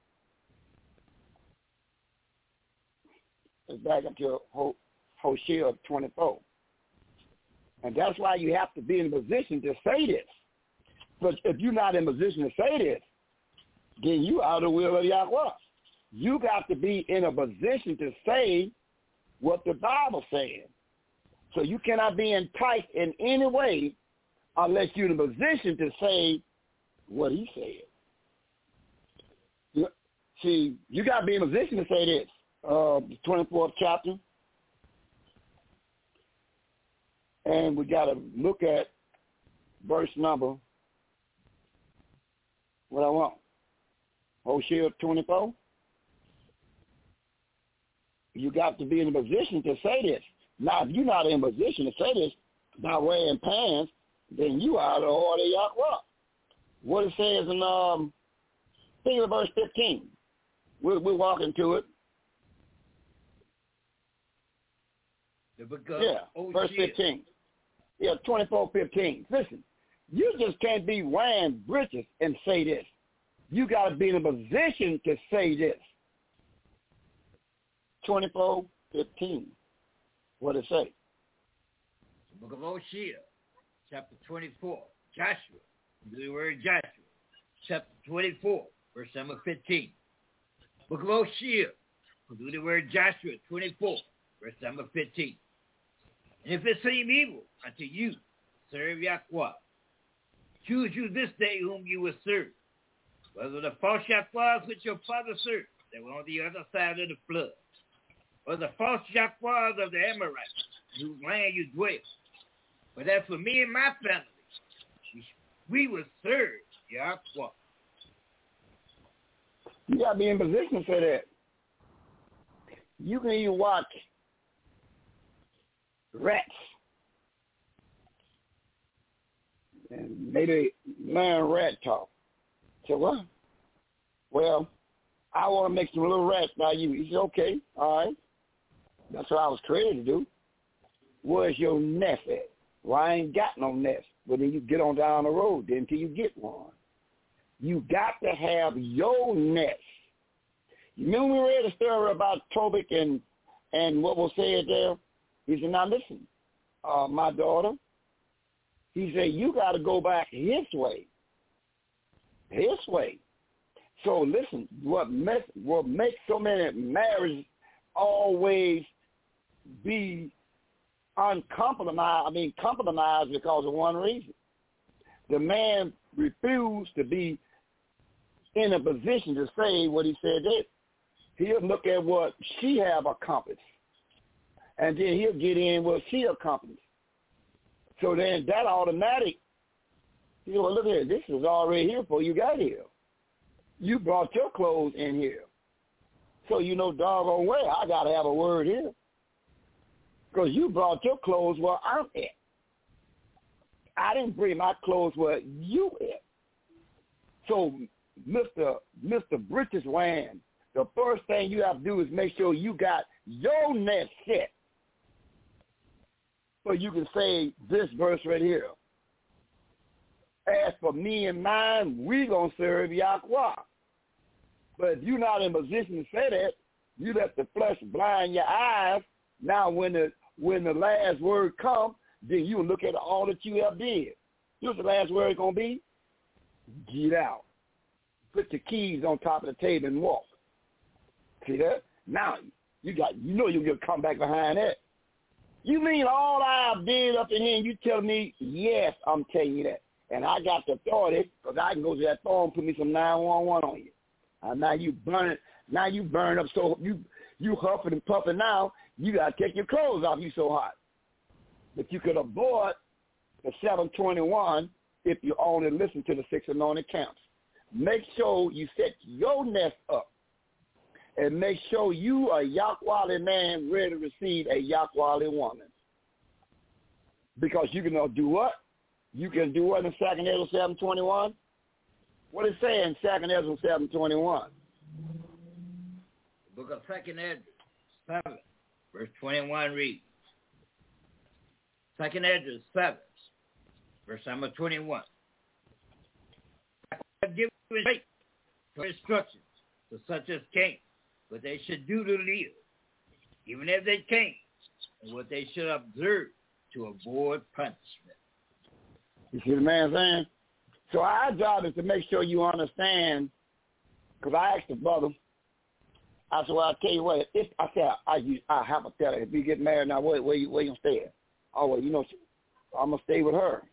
Speaker 5: Let's back up to Hosea 24. And that's why you have to be in a position to say this. But if you're not in a position to say this, then you out of the will of Yahweh. You got to be in a position to say what the Bible says. So you cannot be enticed in any way unless you're in a position to say what he said. See, you got to be in a position to say this. The 24th chapter. And we got to look at verse number, what I want, Hosea 24. You got to be in a position to say this. Now, if you're not in a position to say this by wearing pants, then you are the order of Yahweh. What it says in, think of verse 15. We're walking to it. Verse 15. Yeah, 24:15. Listen, you just can't be wearing breeches and say this. You got to be in a position to say this. 24:15. What does it say?
Speaker 4: The book of Hosea, chapter 24. Joshua, the word Joshua, chapter 24, verse number 15. Book of Hosea, the word Joshua 24, verse number 15. And if it seem evil unto you, serve Yahweh. Choose you this day whom you will serve, whether the false Yahwehs which your father served, that were on the other side of the flood, or the false Yahwehs of the Amorites, whose land you dwell. But as for me and my family, we will serve Yahweh.
Speaker 5: You got to be in position to say that. You can even watch rats and maybe learn rat talk. So what? Well, I want to make some little rats by you. He said, okay, all right. That's what I was created to do. Where's your nest at? Well, I ain't got no nest. Well, then you get on down the road then until you get one. You got to have your nest. You remember we read a story about Tobit and what was said there? He said, now listen, my daughter. He said, you got to go back his way. His way. So listen, what makes so many marriages always be compromised because of one reason. The man refused to be in a position to say what he said there. He'll look at what she have accomplished, and then he'll get in what she accomplished. So then that automatic, you know, look here, this is already here before you got here. You brought your clothes in here. So you know doggone well I got to have a word here. Because you brought your clothes where I'm at. I didn't bring my clothes where you at. So, Mr. Britches Wayne, the first thing you have to do is make sure you got your nest set. So you can say this verse right here. As for me and mine, we going to serve Yahweh. But if you're not in a position to say that, you let the flesh blind your eyes. Now when the last word comes, then you look at all that you have did. You know what the last word going to be? Get out. Put your keys on top of the table and walk. See that? Now you're going to come back behind that. You mean all I did up in here and you tell me, yes, I'm telling you that. And I got the authority because I can go to that phone and put me some 911 on you. Now you burn up so you huffing and puffing now, you got to take your clothes off, you so hot. But you could avoid the 721 if you only listen to the 6 anointed camps. Make sure you set your nest up. And make sure you are a Yahweh man ready to receive a Yahweh woman. Because you can do what? You can do what in 2 Ezra 7:21? What it say in 2 Ezra 7:21?
Speaker 4: The book of 2 Ezra 7, verse 21 reads, 2 Ezra 7, verse number 21. I have given great instructions to such as came, what they should do to live, even if they came, and what they should observe to avoid punishment.
Speaker 5: You see the man saying? So our job is to make sure you understand, because I asked the brother, I said, well, I'll tell you what, if I said, I have to tell her, if we get married now, where you going to stay at? Oh, well, I'm going to stay with her.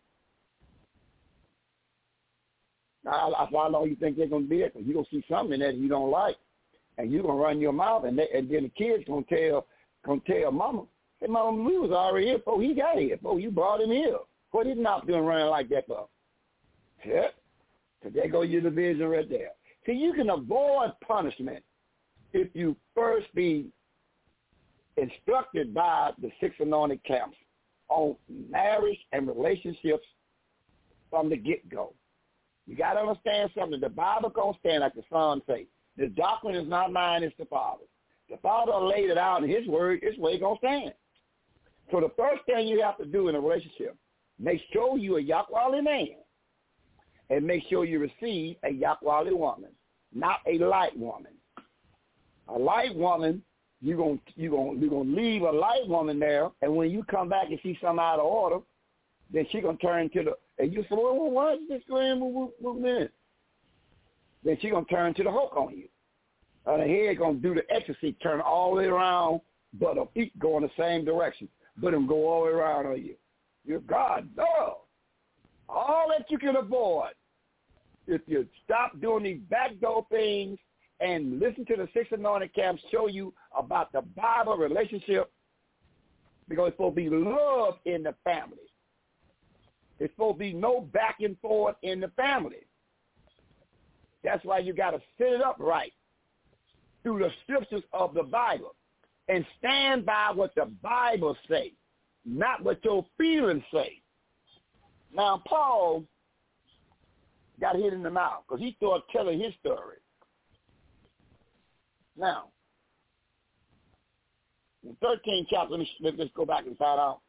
Speaker 5: Now, how long you think they're going to be there? Because you're going to see something in there that you don't like, and you're going to run your mouth, and then the kid's going to tell mama, hey, mama, we was already here before he got here, before you brought him here. What his mouth doing running like that for? Yeah. So there go your division right there. See, you can avoid punishment if you first be instructed by the 6 anointed camps on marriage and relationships from the get-go. You got to understand something. The Bible going to stand like the Son say. The doctrine is not mine, it's the Father's. The Father laid it out in his word, his way going to stand. So the first thing you have to do in a relationship, make sure you're a Yahweh man, and make sure you receive a Yahweh woman, not a light woman. A light woman, you're gonna leave a light woman there, and when you come back and see something out of order, then she's gonna turn to the, and you say, well, why is this going movement? Then she's gonna turn to the hook on you. And her head gonna do the ecstasy, turn all the way around, but her feet go in the same direction, but them go all the way around on you. You're God, no. All that you can avoid if you stop doing these backdoor things and listen to the 6 anointed camps show you about the Bible relationship, because it's supposed to be love in the family. It's supposed to be no back and forth in the family. That's why you got to set it up right through the scriptures of the Bible and stand by what the Bible says, not what your feelings say. Now, Paul got hit in the mouth because he started telling his story. Now, in 13th chapter, let's go back and find out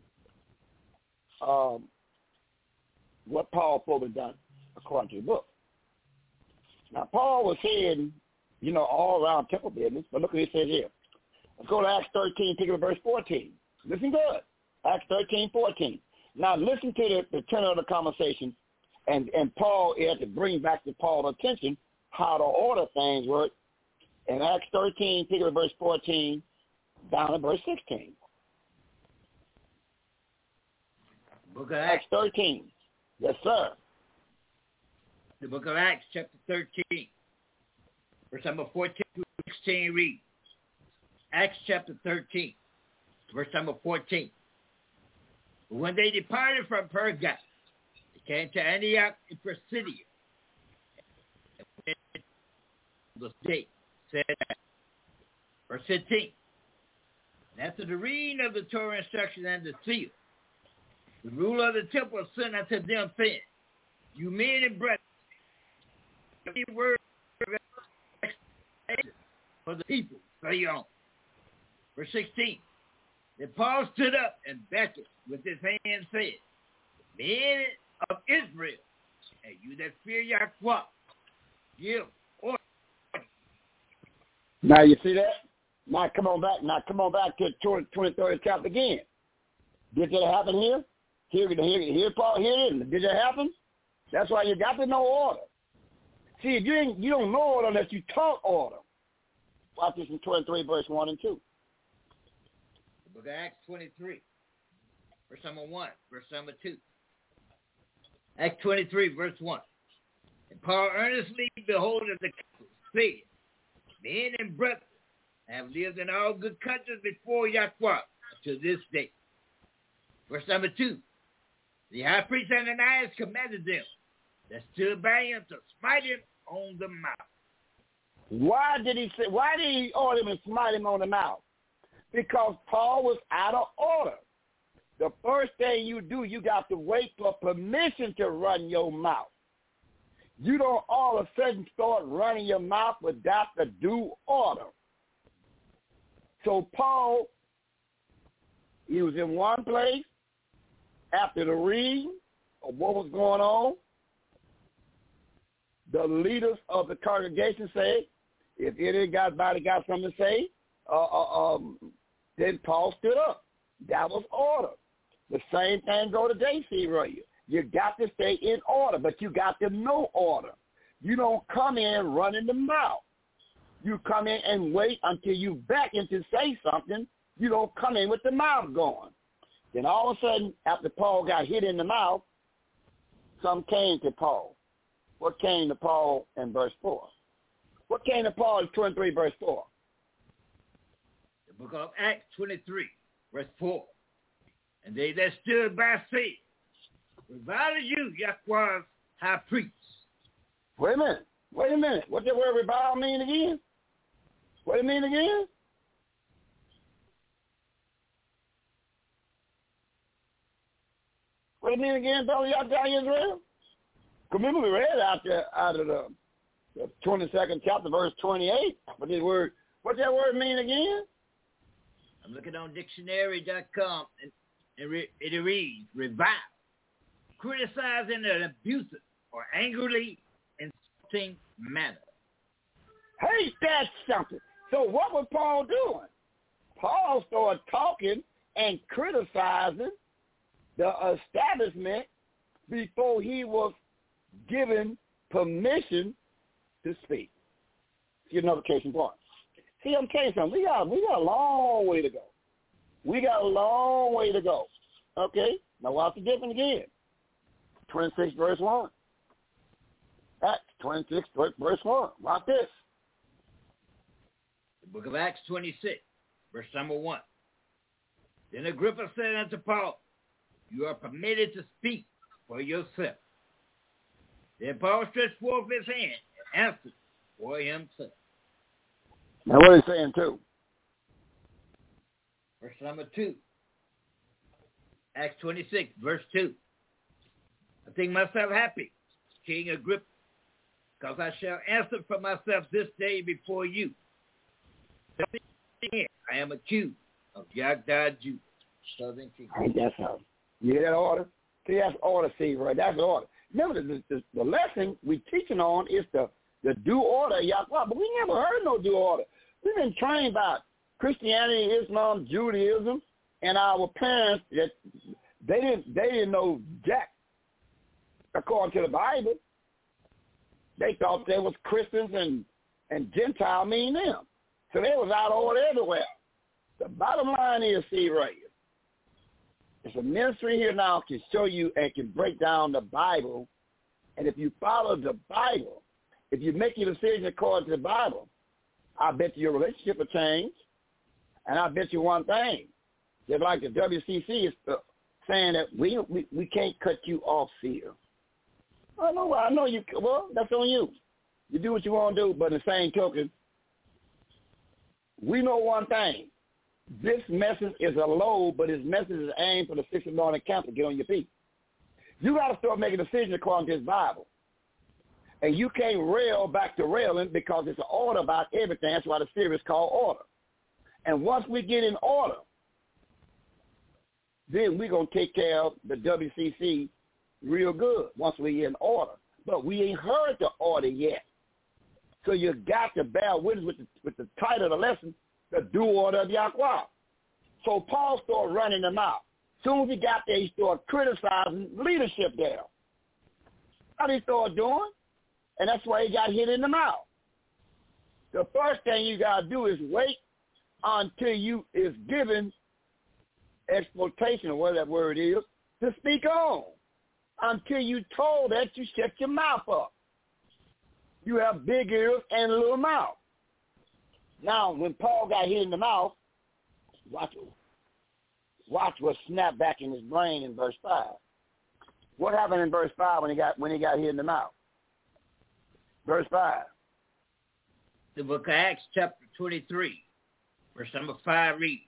Speaker 5: what Paul probably done according to the book. Now, Paul was saying, all around temple business, but look what he says here. Let's go to Acts 13, pick up verse 14. Listen good. Acts 13:14. Now, listen to the tenor of the conversation, and Paul had to bring back to Paul's attention how to order things work. In Acts 13, pick up verse 14, down to verse 16.
Speaker 4: Book of
Speaker 5: Acts 13. Yes, sir.
Speaker 4: The book of Acts, chapter 13, verse number 14 to 16 reads. Acts chapter 13, verse number 14. When they departed from Perga, they came to Antioch in Pisidia. The state said that. Verse 15. And after the reading of the Torah instruction and the seal, The ruler of the temple sent unto them, saying, you men and brethren, every word for the people, say on. Verse 16. Then Paul stood up and beckoned with his hand, said, men of Israel, and you that fear Yahweh, give order.
Speaker 5: Now you see that? Now come on back to the 23rd chapter again. Did that happen here? Here, Paul, here it is. Did that happen? That's why you got to know order. See, if you don't know order unless you taught order. Watch this in 23, verse 1 and 2.
Speaker 4: The book of Acts 23, verse number 1, verse number 2. Acts 23, verse 1. And Paul earnestly beholding the council, said, men and brethren have lived in all good countries before Yahweh to this day. Verse number 2. The high priest Ananias commanded them that stood by him to smite him on the mouth.
Speaker 5: Why did he order him to smite him on the mouth? Because Paul was out of order. The first thing you do, you got to wait for permission to run your mouth. You don't all of a sudden start running your mouth without the due order. So Paul, he was in one place after the reading of what was going on. The leaders of the congregation said, if anybody got something to say, then Paul stood up. That was order. The same thing go today, see, right? You got to stay in order, but you got to know order. You don't come in running the mouth. You come in and wait until you back in to say something. You don't come in with the mouth going. Then all of a sudden, after Paul got hit in the mouth, something came to Paul. What came to Paul in verse 4? What came to Paul in 23, verse 4?
Speaker 4: The book of Acts 23, verse 4. And they that stood by said, reviled you, Yahweh's high priest.
Speaker 5: Wait a minute. What that word revile mean again? What do it mean again? What do you mean again, brother? Y'all down Israel? Remember we read out of the 22nd chapter, verse 28. What that word mean again?
Speaker 4: I'm looking on dictionary.com, and it reads, revile, criticizing an abusive or angrily insulting manner.
Speaker 5: Hey, that's something. So what was Paul doing? Paul started talking and criticizing the establishment before he was given permission to speak. See another case in point. See, I'm telling you something. We got a long way to go. Okay? Now watch the difference again. 26 verse 1. Acts 26 verse 1. Watch this.
Speaker 4: The book of Acts 26, verse number 1. Then Agrippa said unto Paul, you are permitted to speak for yourself. Then Paul stretched forth his hand and answered for himself.
Speaker 5: Now what is he saying too?
Speaker 4: Verse number 2. Acts 26, verse 2. I think myself happy, King Agrippa, because I shall answer for myself this day before you. I am accused of Yagda Judah, southern kingdom.
Speaker 5: Ain't that something? You hear that order? See, that's order, see, right? That's order. Remember, the lesson we teaching on is the due order of Yahweh, but we never heard no due order. We've been trained by Christianity, Islam, Judaism, and our parents that they didn't know jack according to the Bible. They thought they was Christians and Gentile mean them. So they was out of order everywhere. The bottom line is, see right here, it's a ministry here now can show you and can break down the Bible. And if you follow the Bible, if you make your decision according to the Bible, I bet you your relationship will change. And I bet you one thing, just like the WCC is saying that we can't cut you off here. I know you. Well, that's on you. You do what you want to do, but in the same token, we know one thing. This message is a load, but his message is aimed for the 6 anointed camp to get on your feet. You got to start making decisions according to this Bible. And you can't rail back to railing because it's an order about everything. That's why the series is called Order. And once we get in order, then we're going to take care of the WCC real good once we're in order. But we ain't heard the order yet. So you got to bear witness with the title of the lesson, the due order of Yahweh. So Paul started running them out. As soon as he got there, he started criticizing leadership there. That's what he started doing. And that's why he got hit in the mouth. The first thing you got to do is wait until you is given exploitation, or whatever that word is, to speak on. Until you told that, you shut your mouth up. You have big ears and a little mouth. Now, when Paul got hit in the mouth, watch what snapped back in his brain in verse 5. What happened in verse 5 when he got hit in the mouth? Verse 5.
Speaker 4: The book of Acts, chapter 23, verse number 5 reads,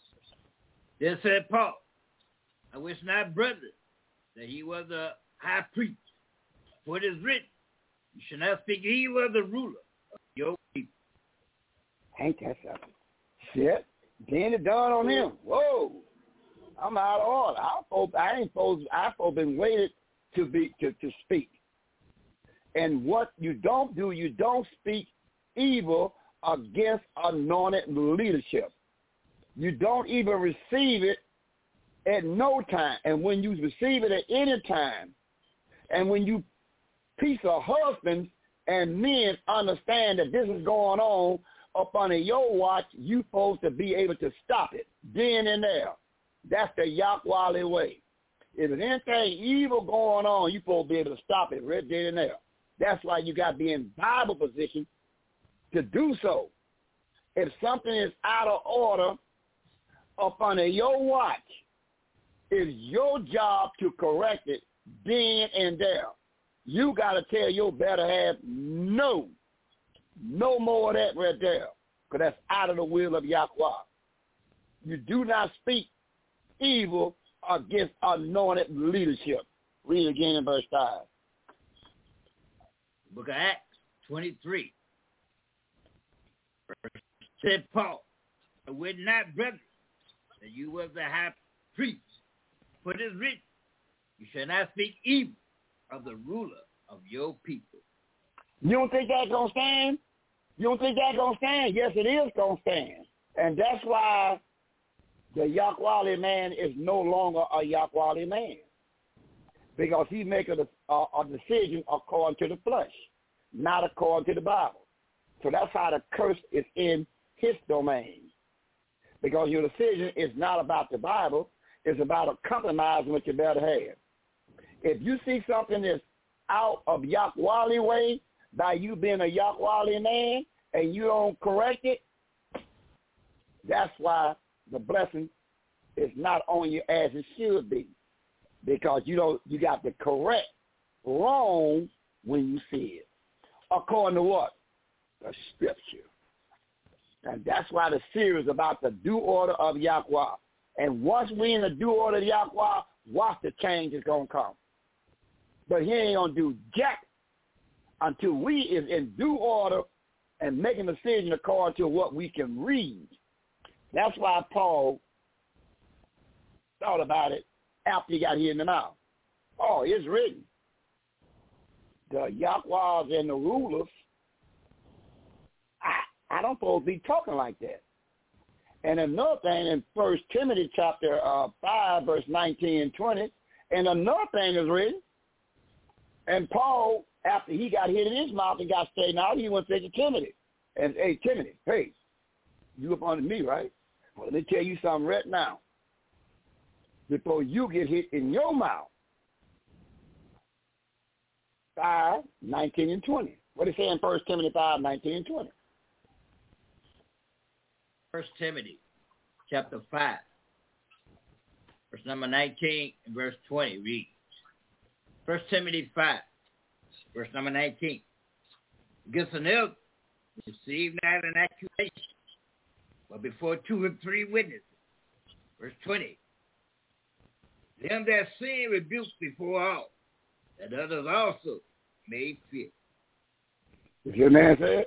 Speaker 4: Then said Paul, I wish not, brother, that he was a high priest. For it is written, you shall not speak evil of the ruler of your people.
Speaker 5: Ain't that something? Shit. Then it dawned on him. Whoa. I'm out of order. I've been waited to speak. And what you don't do, you don't speak evil against anointed leadership. You don't even receive it at no time. And when you receive it at any time, and when you piece of husbands and men understand that this is going on up under your watch, you supposed to be able to stop it then and there. That's the Yahweh way. If there's anything evil going on, you supposed to be able to stop it right then and there. That's why you got to be in Bible position to do so. If something is out of order up under your watch, it's your job to correct it then and there. You got to tell your better half, no more of that right there, because that's out of the will of Yahweh. You do not speak evil against anointed leadership. Read again in verse 5.
Speaker 4: Book of Acts 23. Said Paul, I would not, brother, that you was the high priest. For it is written, you shall not speak evil of the ruler of your people.
Speaker 5: You don't think that's going to stand? You don't think that's going to stand? Yes, it is going to stand. And that's why the Yahweh man is no longer a Yahweh man. Because he's making a decision according to the flesh, not according to the Bible. So that's how the curse is in his domain. Because your decision is not about the Bible. It's about a compromise with your better half. If you see something that's out of Yahweh way by you being a Yahweh man and you don't correct it, that's why the blessing is not on you as it should be. Because you got to correct wrong when you see it. According to what? The scripture. And that's why the series about the due order of Yahweh. And once we in the due order of Yahweh, watch the change is going to come. But he ain't going to do jack until we is in due order and making a decision according to what we can read. That's why Paul thought about it after he got hit in the mouth. Oh, it's written. The Yahwehs and the rulers, I don't supposed to be talking like that. And another thing in 1 Timothy chapter 5, verse 19 and 20, and another thing is written, and Paul, after he got hit in his mouth and got straightened out, he went to Timothy. And, hey, Timothy, hey, you up under me, right? Well, let me tell you something right now. Before you get hit in your mouth, 5, 19, and 20. What does it say in 1 Timothy 5, 19, and 20?
Speaker 4: 1 Timothy chapter 5, verse number 19 and verse 20 reads, 1 Timothy 5, verse number 19. Against an elder, receive not an accusation, or before 2 or 3 witnesses. Verse 20. Them that sin rebuke before all, that others also may fear.
Speaker 5: Is your man said?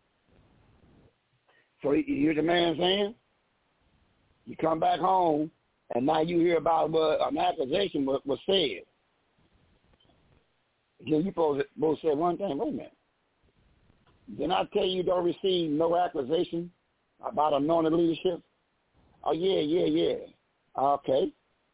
Speaker 5: So you hear the man saying? You come back home, and now you hear about what an accusation was said. Then you both say one thing, wait a minute. Didn't I tell you don't receive no accusation about anointed leadership? Oh, yeah. Okay.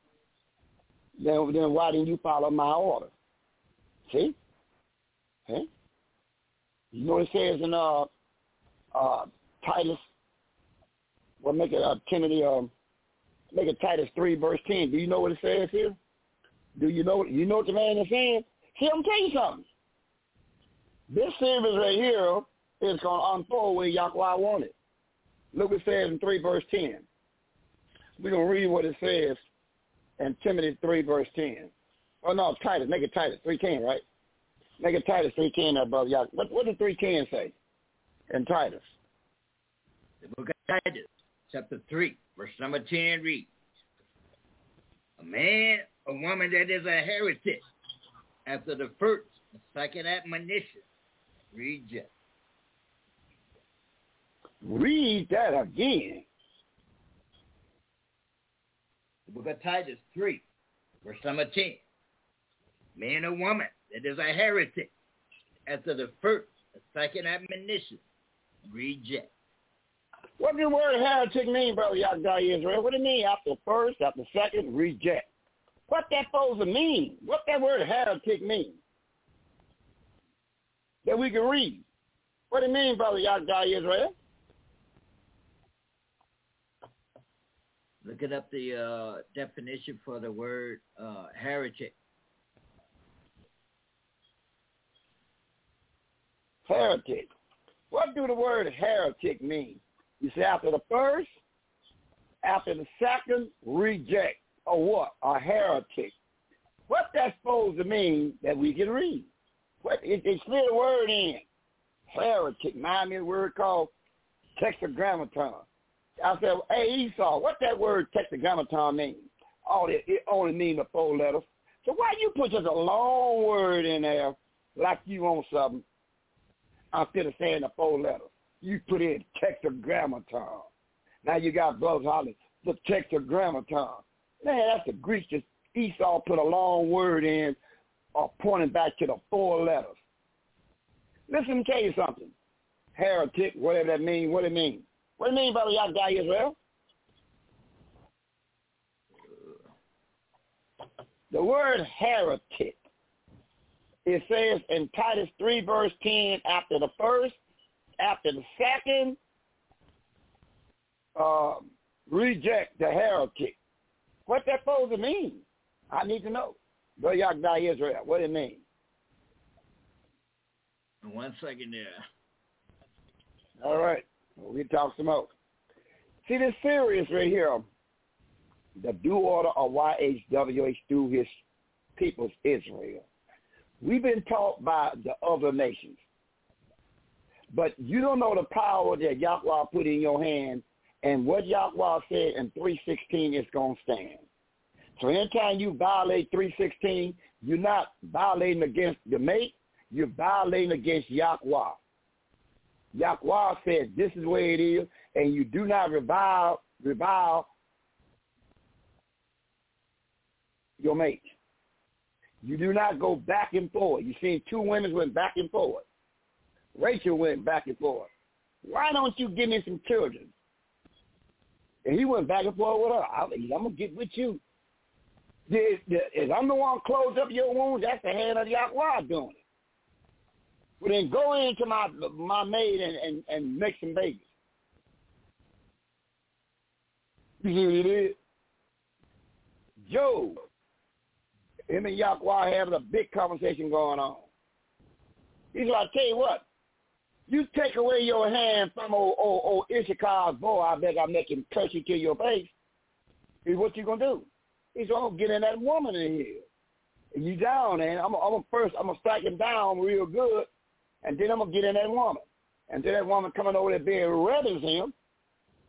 Speaker 5: Then why didn't you follow my order? See? Okay. You know what it says in Titus? Well, make it Timothy. Make it Titus 3 verse 10. Do you know what it says here? Do you know? You know what the man is saying? See, I'm telling you something. This series right here is going to unfold where Yahweh wanted. Look what it says in 3 verse 10. We're going to read what it says in Timothy 3 verse 10. Oh, no, Titus. Make it Titus 3:10, right? Make it Titus 3:10 there, brother. What did 3:10 say in Titus?
Speaker 4: The book of Titus, chapter 3, verse number 10 reads, a man or woman that is a heretic after the first and second admonition, reject.
Speaker 5: Read that again.
Speaker 4: The book of Titus 3, verse number 10. Man or woman that is a heretic after the first and second admonition, reject.
Speaker 5: What does the word heretic mean, brother Yahweh Israel? What do it mean after first, after second, reject? What that supposed to mean? What that word heretic mean? That we can read. What do it mean, brother Yahweh Israel?
Speaker 4: Looking up the definition for the word heretic.
Speaker 5: Heretic. What do the word heretic mean? You say after the first, after the second, reject. Or what? A heretic. What that's supposed to mean that we can read? It's still a word in. Heretic. Mind me a word called tetragrammaton. I said, hey, Esau, what that word tetragrammaton mean? Oh, it only means the 4 letters. So why you put just a long word in there like you want something instead of saying the 4 letters? You put in tetragrammaton. Now you got brothers hollering, the tetragrammaton. Man, that's the Greek. Just Esau put a long word in pointing back to the 4 letters. Listen, let me tell you something. Heretic, whatever that means, what it mean? What do you mean, brother Yahweh Israel? The word heretic, it says in Titus 3 verse 10, after the first, after the second, reject the heretic. What that supposed to mean? I need to know. Brother Yahweh Israel, what do it mean?
Speaker 4: 1 second there.
Speaker 5: All right. We'll talk some more. See this series right here, the due order of YHWH through his people's Israel. We've been taught by the other nations. But you don't know the power that Yahweh put in your hand, and what Yahweh said in 3:16 is going to stand. So anytime you violate 3:16, you're not violating against the mate, you're violating against Yahweh. Yahweh said this is the way it is, and you do not revile your mate. You do not go back and forth. You seen 2 women went back and forth. Rachel went back and forth. Why don't you give me some children? And he went back and forth with her. I'm going to get with you. If I'm the one close up your wounds, that's the hand of Yahweh doing it. Well, then go into my maid and make some babies. You see what it is? Job, him and Yahweh having a big conversation going on. He's like, I tell you what, you take away your hand from old Issachar's boy, I bet I make him curse you to your face. He's what you going to do? He's going to get in that woman in here. And you down, and I'm going to strike him down real good, and then I'm going to get in that woman. And then that woman coming over there being reverence him,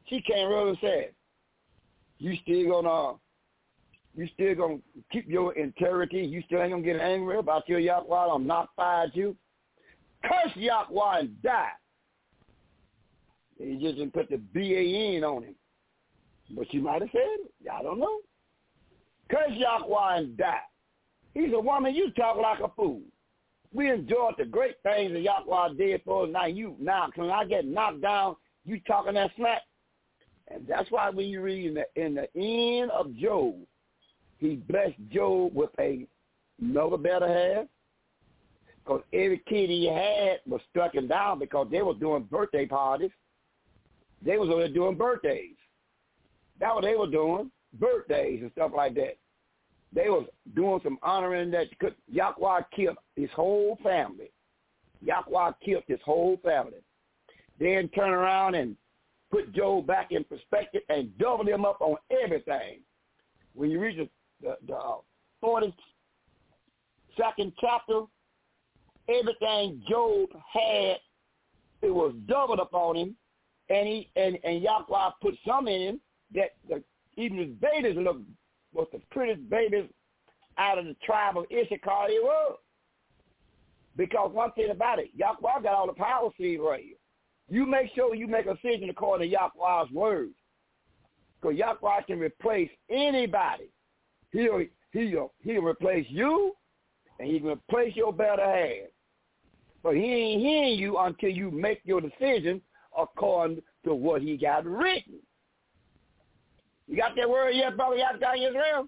Speaker 5: She came around and said, you still gonna keep your integrity? You still ain't gonna get angry about your Yahweh? I'm not fired you. Curse Yahweh and die. And he just didn't put the B-A-N on him. But she might have said it. I don't know. Curse Yahweh and die. He's a woman, you talk like a fool. We enjoyed the great things that Yahweh did for us. Now when I get knocked down, you talking that smack. And that's why when you read in the end of Job, he blessed Job with another better half. Because every kid he had was stricken down because they were doing birthday parties. They was only doing birthdays. That's what they were doing, birthdays and stuff like that. They was doing some honoring that Yahweh killed his whole family. Yahweh killed his whole family. Then turn around and put Job back in perspective and double him up on everything. When you read the 42nd chapter, everything Job had, it was doubled upon him, and Yahweh put some in him that even his babies was the prettiest babies out of the tribe of Issachar he was. Because one thing about it, Yahweh got all the power seed right here. You make sure you make a decision according to Yahweh's words. Because Yahweh can replace anybody. He'll replace you, and he can replace your better half. But he ain't hearing you until you make your decision according to what he got written. You got that word yet, brother Yahweh Israel?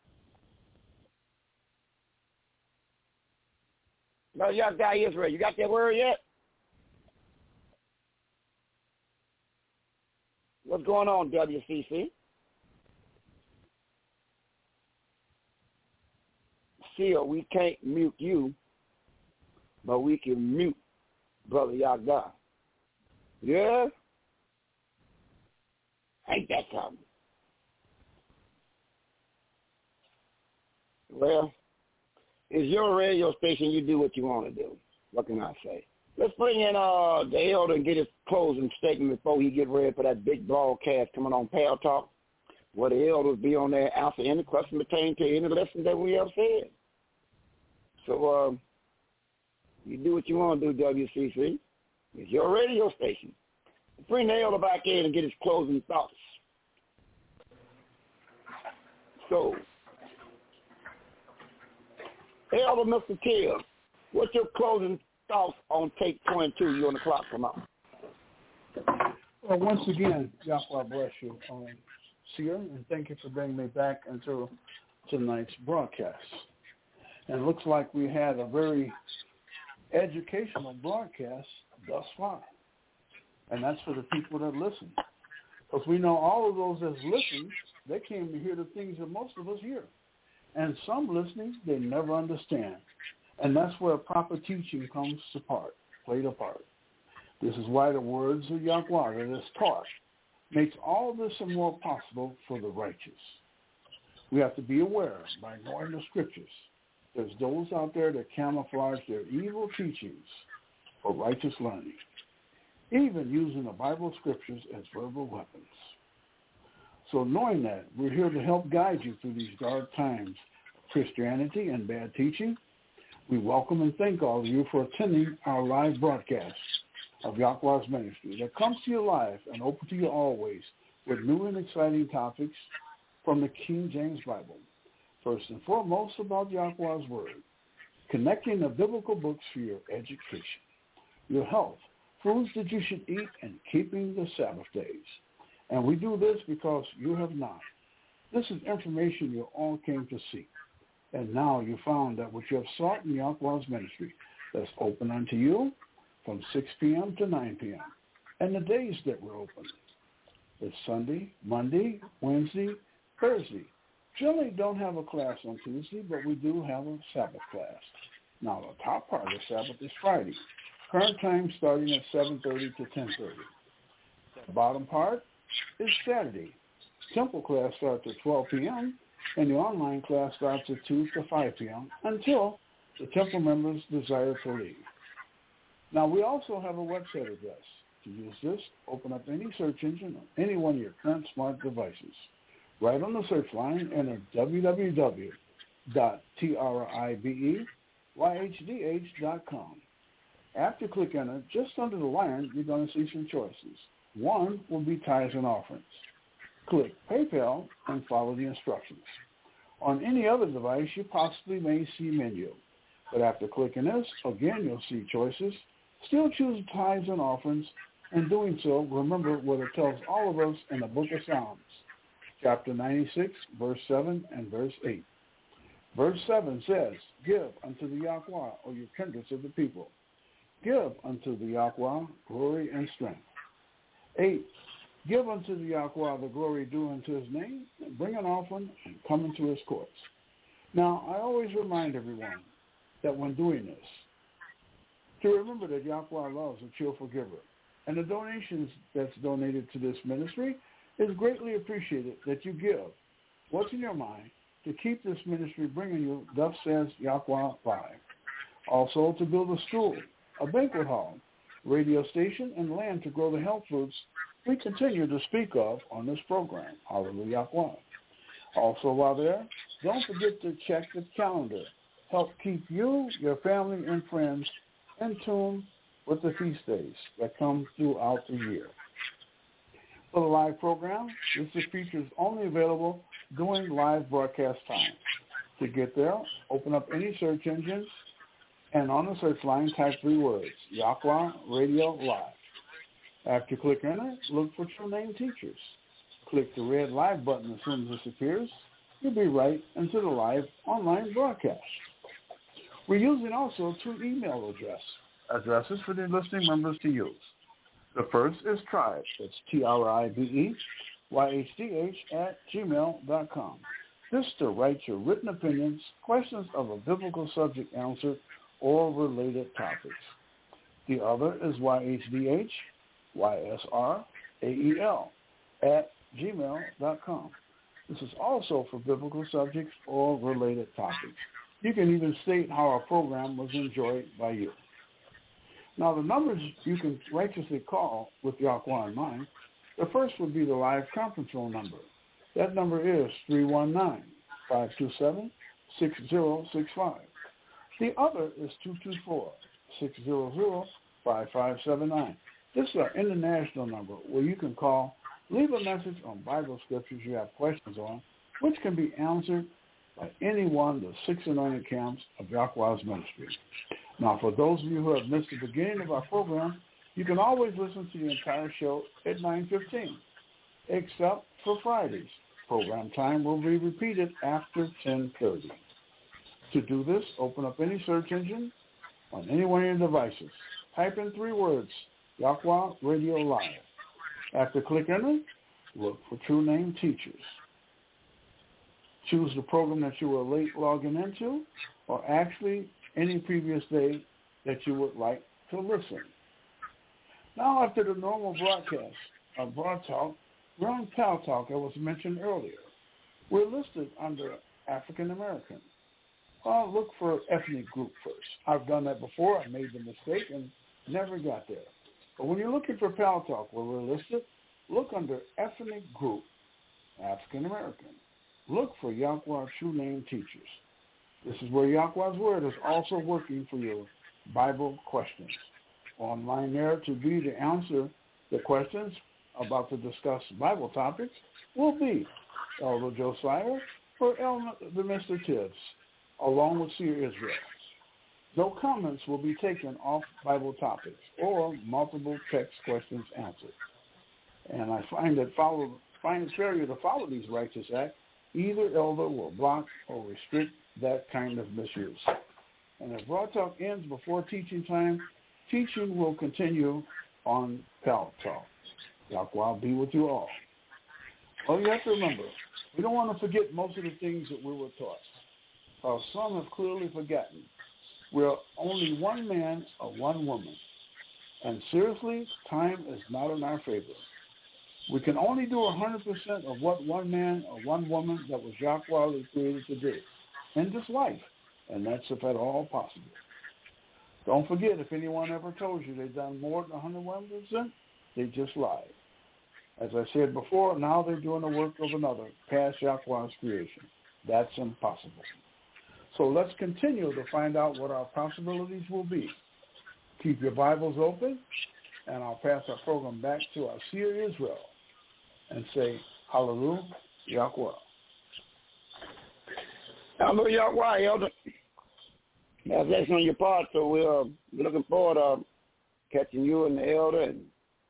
Speaker 5: Brother Yahweh Israel, you got that word yet? What's going on, WCC? Still, we can't mute you, but we can mute Brother Yahweh. Yeah? Ain't that something? Well, it's your radio station. You do what you want to do. What can I say? Let's bring in the elder and get his closing statement before he get ready for that big broadcast coming on Pal Talk, where the elders be on there answer any question pertaining to any lesson that we have said. So you do what you want to do, WCC. It's your radio station. Bring the elder back in and get his closing thoughts. So, Elder Mr. Till, what's your closing thoughts on Take 22? You on the clock, come on.
Speaker 6: Well, once again, Yahweh bless you, Seer, and thank you for bringing me back into tonight's broadcast. And it looks like we had a very educational broadcast thus far. And that's for the people that listen. Because we know all of those that listen, they came to hear the things that most of us hear. And some listening, they never understand. And that's where proper teaching comes to played a part. This is why the words of Yahweh that is taught makes all this and more possible for the righteous. We have to be aware by knowing the scriptures. There's those out there that camouflage their evil teachings for righteous learning, even using the Bible scriptures as verbal weapons. So knowing that, we're here to help guide you through these dark times of Christianity and bad teaching. We welcome and thank all of you for attending our live broadcast of Yahweh's ministry that comes to you live and open to you always with new and exciting topics from the King James Bible. First and foremost about Yahweh's Word, connecting the biblical books for your education, your health, foods that you should eat, and keeping the Sabbath days. And we do this because you have not. This is information you all came to seek. And now you found that what you have sought in Yahweh's ministry that's open unto you from 6 p.m. to 9 p.m. And the days that we're open. It's Sunday, Monday, Wednesday, Thursday. Generally don't have a class on Tuesday, but we do have a Sabbath class. Now, the top part of the Sabbath is Friday. Current time starting at 7:30 to 10:30. The bottom part is Saturday. Temple class starts at 12 p.m., and the online class starts at 2 to 5 p.m. until the temple members desire to leave. Now, we also have a website address, To use this, open up any search engine on any one of your current smart devices. Right on the search line, enter www.tribeYhdh.com. After click enter, just under the line, you're going to see some choices. One will be tithes and offerings. Click PayPal and follow the instructions. On any other device, you possibly may see menu. But after clicking this, again, you'll see choices. Still choose tithes and offerings. In doing so, remember what it tells all of us in the book of Psalms, chapter 96, verse 7 and verse 8. Verse 7 says, give unto the Yahweh, O you kindreds of the people. Give unto the Yahweh glory and strength. 8, give unto the Yahweh the glory due unto his name, and bring an offering and come into his courts. Now, I always remind everyone that when doing this, to remember that Yahweh loves a cheerful giver. And the donations that's donated to this ministry is greatly appreciated that you give what's in your mind to keep this ministry bringing you, thus says Yahweh 5. Also to build a school, a banquet hall, radio station, and land to grow the health foods we continue to speak of on this program. Hallelujah. Also while there, don't forget to check the calendar. Help keep you, your family, and friends in tune with the feast days that come throughout the year. For the live program, this feature is only available during live broadcast time. To get there, open up any search engine, and on the search line, type 3 words, Yahweh Radio Live. After you click enter, look for True Name Teachers. Click the red live button as soon as this appears. You'll be right into the live online broadcast. We're using also 2 email addresses for the listening members to use. The first is Tribe. It's TRIBEYHDH@gmail.com. This to write your written opinions, questions of a biblical subject answered, or related topics. The other is YHDHYSRAEL@gmail.com. This is also for biblical subjects or related topics. You can even state how our program was enjoyed by you. Now, the numbers you can righteously call with Yahweh in mind, the first would be the live conference phone number. That number is 319-527-6065. The other is 224-600-5579. This is our international number where you can call, leave a message on Bible scriptures you have questions on, which can be answered by any one of the 6 anointed camps of Yahweh's ministry. Now, for those of you who have missed the beginning of our program, you can always listen to the entire show at 9:15, except for Fridays. Program time will be repeated after 10:30. To do this, open up any search engine on any one of your devices. Type in 3 words, Yahweh Radio Live. After click enter, look for True Name Teachers. Choose the program that you were late logging into, or actually any previous day that you would like to listen. Now, after the normal broadcast of Broad Talk, we're on Pal Talk, as was mentioned earlier. We're listed under African American. I'll look for ethnic group first. I've done that before. I made the mistake and never got there. But when you're looking for Pal Talk, where we're listed, look under ethnic group, African American. Look for Yahweh True Name Teachers. This is where Yahweh's Word is also working for your Bible questions. Online there to be to answer the questions about to discuss Bible topics will be Elder Josiah or the Mr. Tibbs, along with Seer Israel. No comments will be taken off Bible topics or multiple text questions answered. And I find it failure to follow these righteous acts, either elder will block or restrict that kind of misuse. And if Broad Talk ends before teaching time, teaching will continue on Pal Talk. Yahweh be with you all. Well, you have to remember, we don't want to forget most of the things that we were taught. Some have clearly forgotten. We're only one man or one woman. And seriously, time is not in our favor. We can only do 100% of what one man or one woman that was Yahweh created to do in this life. And that's if at all possible. Don't forget, if anyone ever told you they've done more than 101%, They just lied. As I said before, now they're doing the work of another, past Yahweh's creation. That's impossible. So let's continue to find out what our possibilities will be. Keep your Bibles open, and I'll pass our program back to our seer Israel and say, Hallelujah, Yahweh.
Speaker 5: Hallelujah, Yahweh, Elder. That's on your part, so we're looking forward to catching you and the Elder and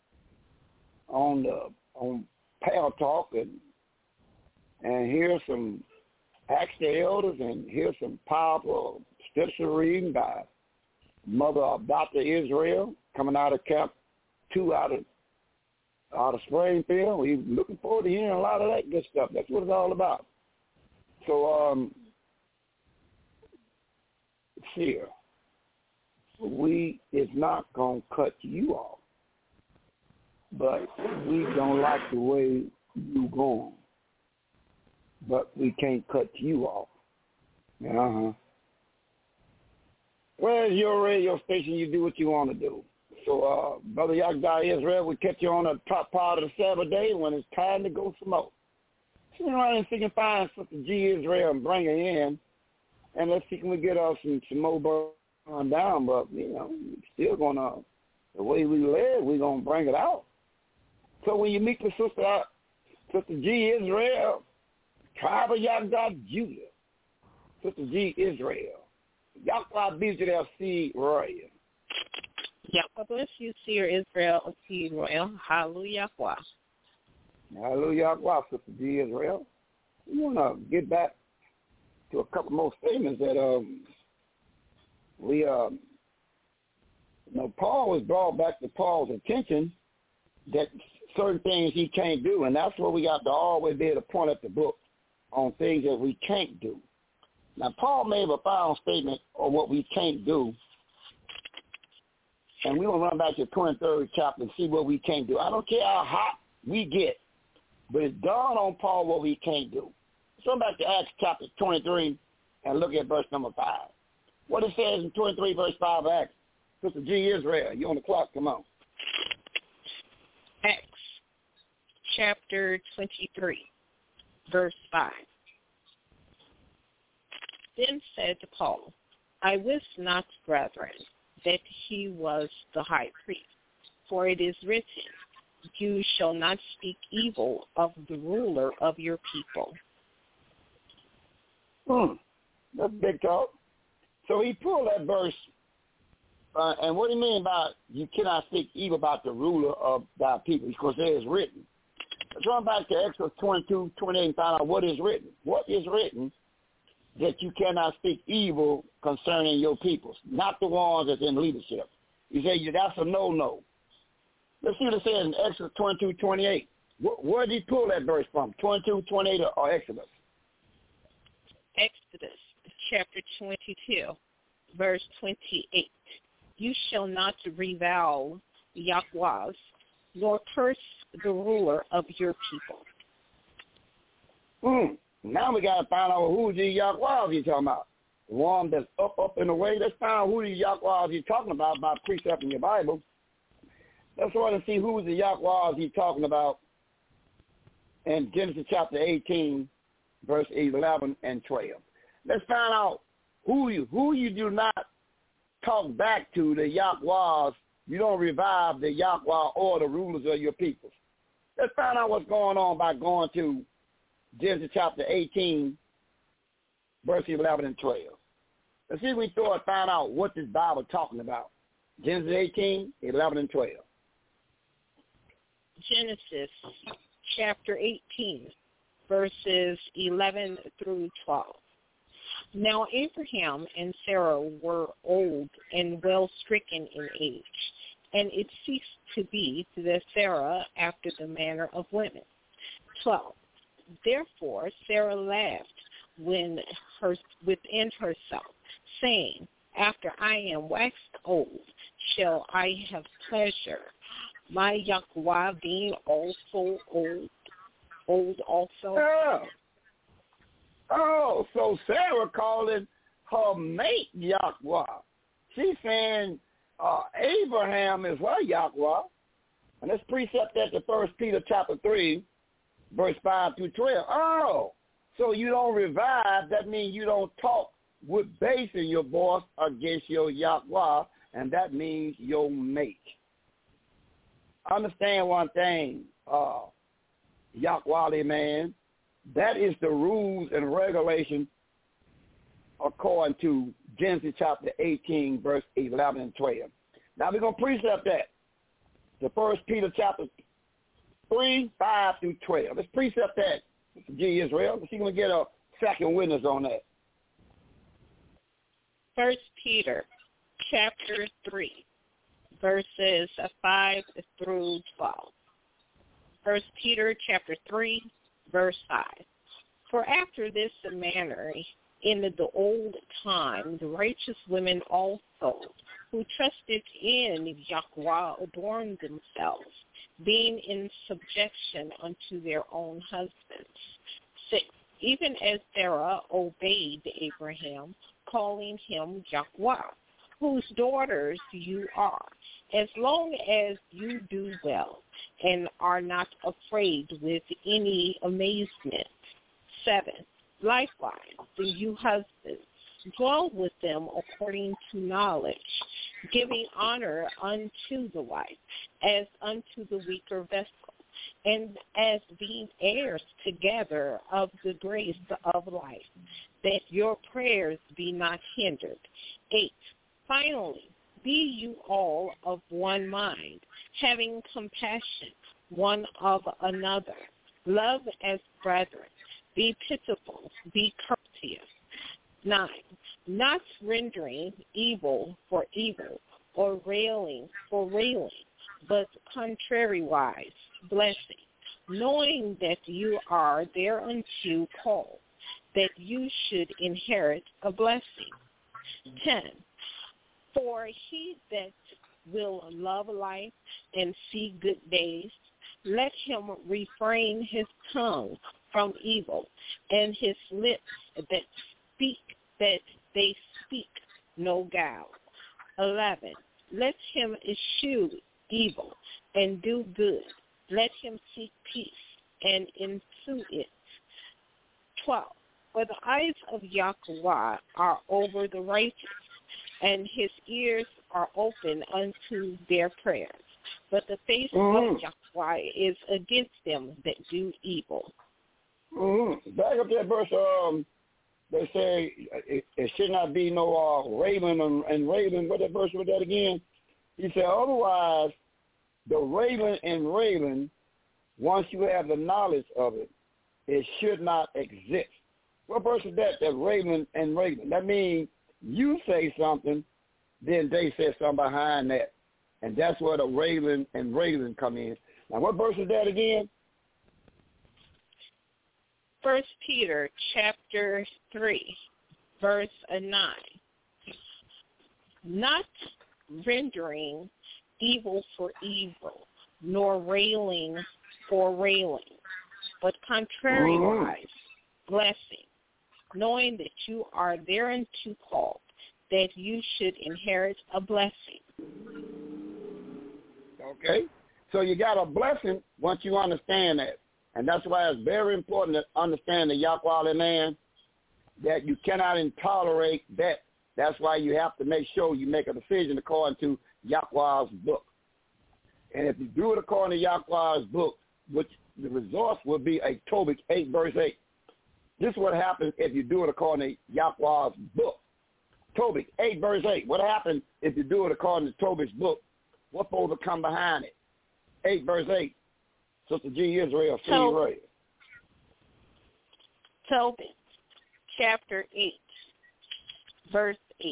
Speaker 5: on Pal Talk and hear some Ask the Elders and hear some powerful scripture reading by Mother of Dr. Israel coming out of Camp 2 out of Springfield. We're looking forward to hearing a lot of that good stuff. That's what it's all about. So, here, we is not going to cut you off, but we don't like the way you going. But we can't cut you off. Well, it's your radio station. You do what you want to do. So, Brother Yahweh Israel, we catch you on the top part of the Sabbath day when it's time to go smoke. So, around and see if we can find Sister G. Israel and bring her in. And let's see if we get us some more burn down. But, still going to, the way we live, we're going to bring it out. So when you meet the Sister G. Israel, Tribe of Yahweh Judah, Sister G. Israel, Yahweh Israel C. Royal.
Speaker 7: Yahweh bless you, Seer Israel C. Royal. Hallelujah.
Speaker 5: Hallelujah, Sister G. Israel. We want to get back to a couple more statements that Paul was brought back to Paul's attention that certain things he can't do, and that's what we got to always be able to point at the book on things that we can't do. Now, Paul made a final statement on what we can't do, and we're going to run back to the 23rd chapter and see what we can't do. I don't care how hot we get, but it's dawned on Paul what we can't do. So run back to Acts chapter 23 and look at verse number 5. What it says in 23 verse 5 of Acts. Sister G. Israel, you on the clock, come on.
Speaker 7: Acts chapter 23, verse 5. Then said Paul, I wist not, brethren, that he was the high priest, for it is written, you shall not speak evil of the ruler of your people.
Speaker 5: That's big talk. So he pulled that verse, and what do you mean by you cannot speak evil about the ruler of thy people? Because it is written. Let's run back to Exodus 22, 28 and find out what is written. What is written that you cannot speak evil concerning your peoples, not the ones that's in leadership. You say that's a no-no. Let's see what it says in Exodus 22, 28. Where did he pull that verse from, 22, 28 or Exodus?
Speaker 7: Exodus chapter 22, verse 28. You shall not revile Yahweh, nor curse the ruler of your people.
Speaker 5: Now we got to find out who the Yahweh he's talking about. The one that's up in the way. Let's find out who the Yahweh he's talking about by precept in your Bible. Let's try to see who the Yahweh he's talking about in Genesis chapter 18, verse 11 and 12. Let's find out who you do not talk back to, the Yahwehs. You don't revive the Yahweh or the rulers of your people. Let's find out what's going on by going to Genesis chapter 18, verse 11 and 12. Let's see if we find out what this Bible is talking about. Genesis 18, 11 and 12.
Speaker 7: Genesis chapter 18, verses 11 through 12. Now Abraham and Sarah were old and well stricken in age, and it ceased to be to Sarah after the manner of women. 12. Therefore Sarah laughed within herself, saying, after I am waxed old, shall I have pleasure, my Yahweh being also old also?
Speaker 5: So Sarah calling her mate Yahweh. She's saying Abraham is her Yahweh. And let's precept that to 1 Peter chapter 3, verse 5 through 12. Oh, so you don't revive. That means you don't talk with bass in your voice against your Yahweh, and that means your mate. Understand one thing, Yahweh, man. That is the rules and regulations according to Genesis chapter 18, verse 11 and 12. Now we're going to precept that to 1 Peter chapter 3, 5 through 12. Let's precept that, G. Israel. Let's see if we can get a second witness on that.
Speaker 7: 1 Peter chapter 3, verses 5 through 12. 1 Peter chapter 3, verse 5. For after this manner, in the old time, the righteous women also, who trusted in Yahweh, adorned themselves, being in subjection unto their own husbands. 6. Even as Sarah obeyed Abraham, calling him Yahweh, whose daughters you are, as long as you do well and are not afraid with any amazement. 7. Likewise, you husbands, dwell with them according to knowledge, giving honor unto the wife as unto the weaker vessel, and as being heirs together of the grace of life, that your prayers be not hindered. 8. Finally, be you all of one mind, having compassion one of another. Love as brethren. Be pitiful. Be courteous. 9. Not rendering evil for evil, or railing for railing, but contrariwise blessing, knowing that you are thereunto called, that you should inherit a blessing. 10. For he that will love life and see good days, let him refrain his tongue from evil, and his lips that they speak no guile. 11. Let him eschew evil and do good. Let him seek peace and ensue it. 12. For the eyes of Yahweh are over the righteous, and his ears are open unto their prayers. But the face of Yahweh is against them that do evil.
Speaker 5: Back up that verse, they say it should not be no raven and raven. What that verse was that again? He said, otherwise, the raven and raven, once you have the knowledge of it, it should not exist. What verse is that, that raven and raven? That means you say something, then they say something behind that. And that's where the raven and raven come in. Now, what verse is that again?
Speaker 7: 1 Peter chapter 3, verse 9. Not rendering evil for evil, nor railing for railing, but contrariwise blessing, knowing that you are thereunto called, that you should inherit a blessing.
Speaker 5: Okay, so you got a blessing once you understand that. And that's why it's very important to understand the Yahweh man, that you cannot tolerate that. That's why you have to make sure you make a decision according to Yahweh's book. And if you do it according to Yahweh's book, which the result will be a Tobit 8, verse 8. This is what happens if you do it according to Yahweh's book. Tobit 8, verse 8. What happens if you do it according to Tobit's book? What's supposed to come behind it? 8, verse 8. Sister G. Israel, see you right.
Speaker 7: Tobit, chapter 8, verse 8.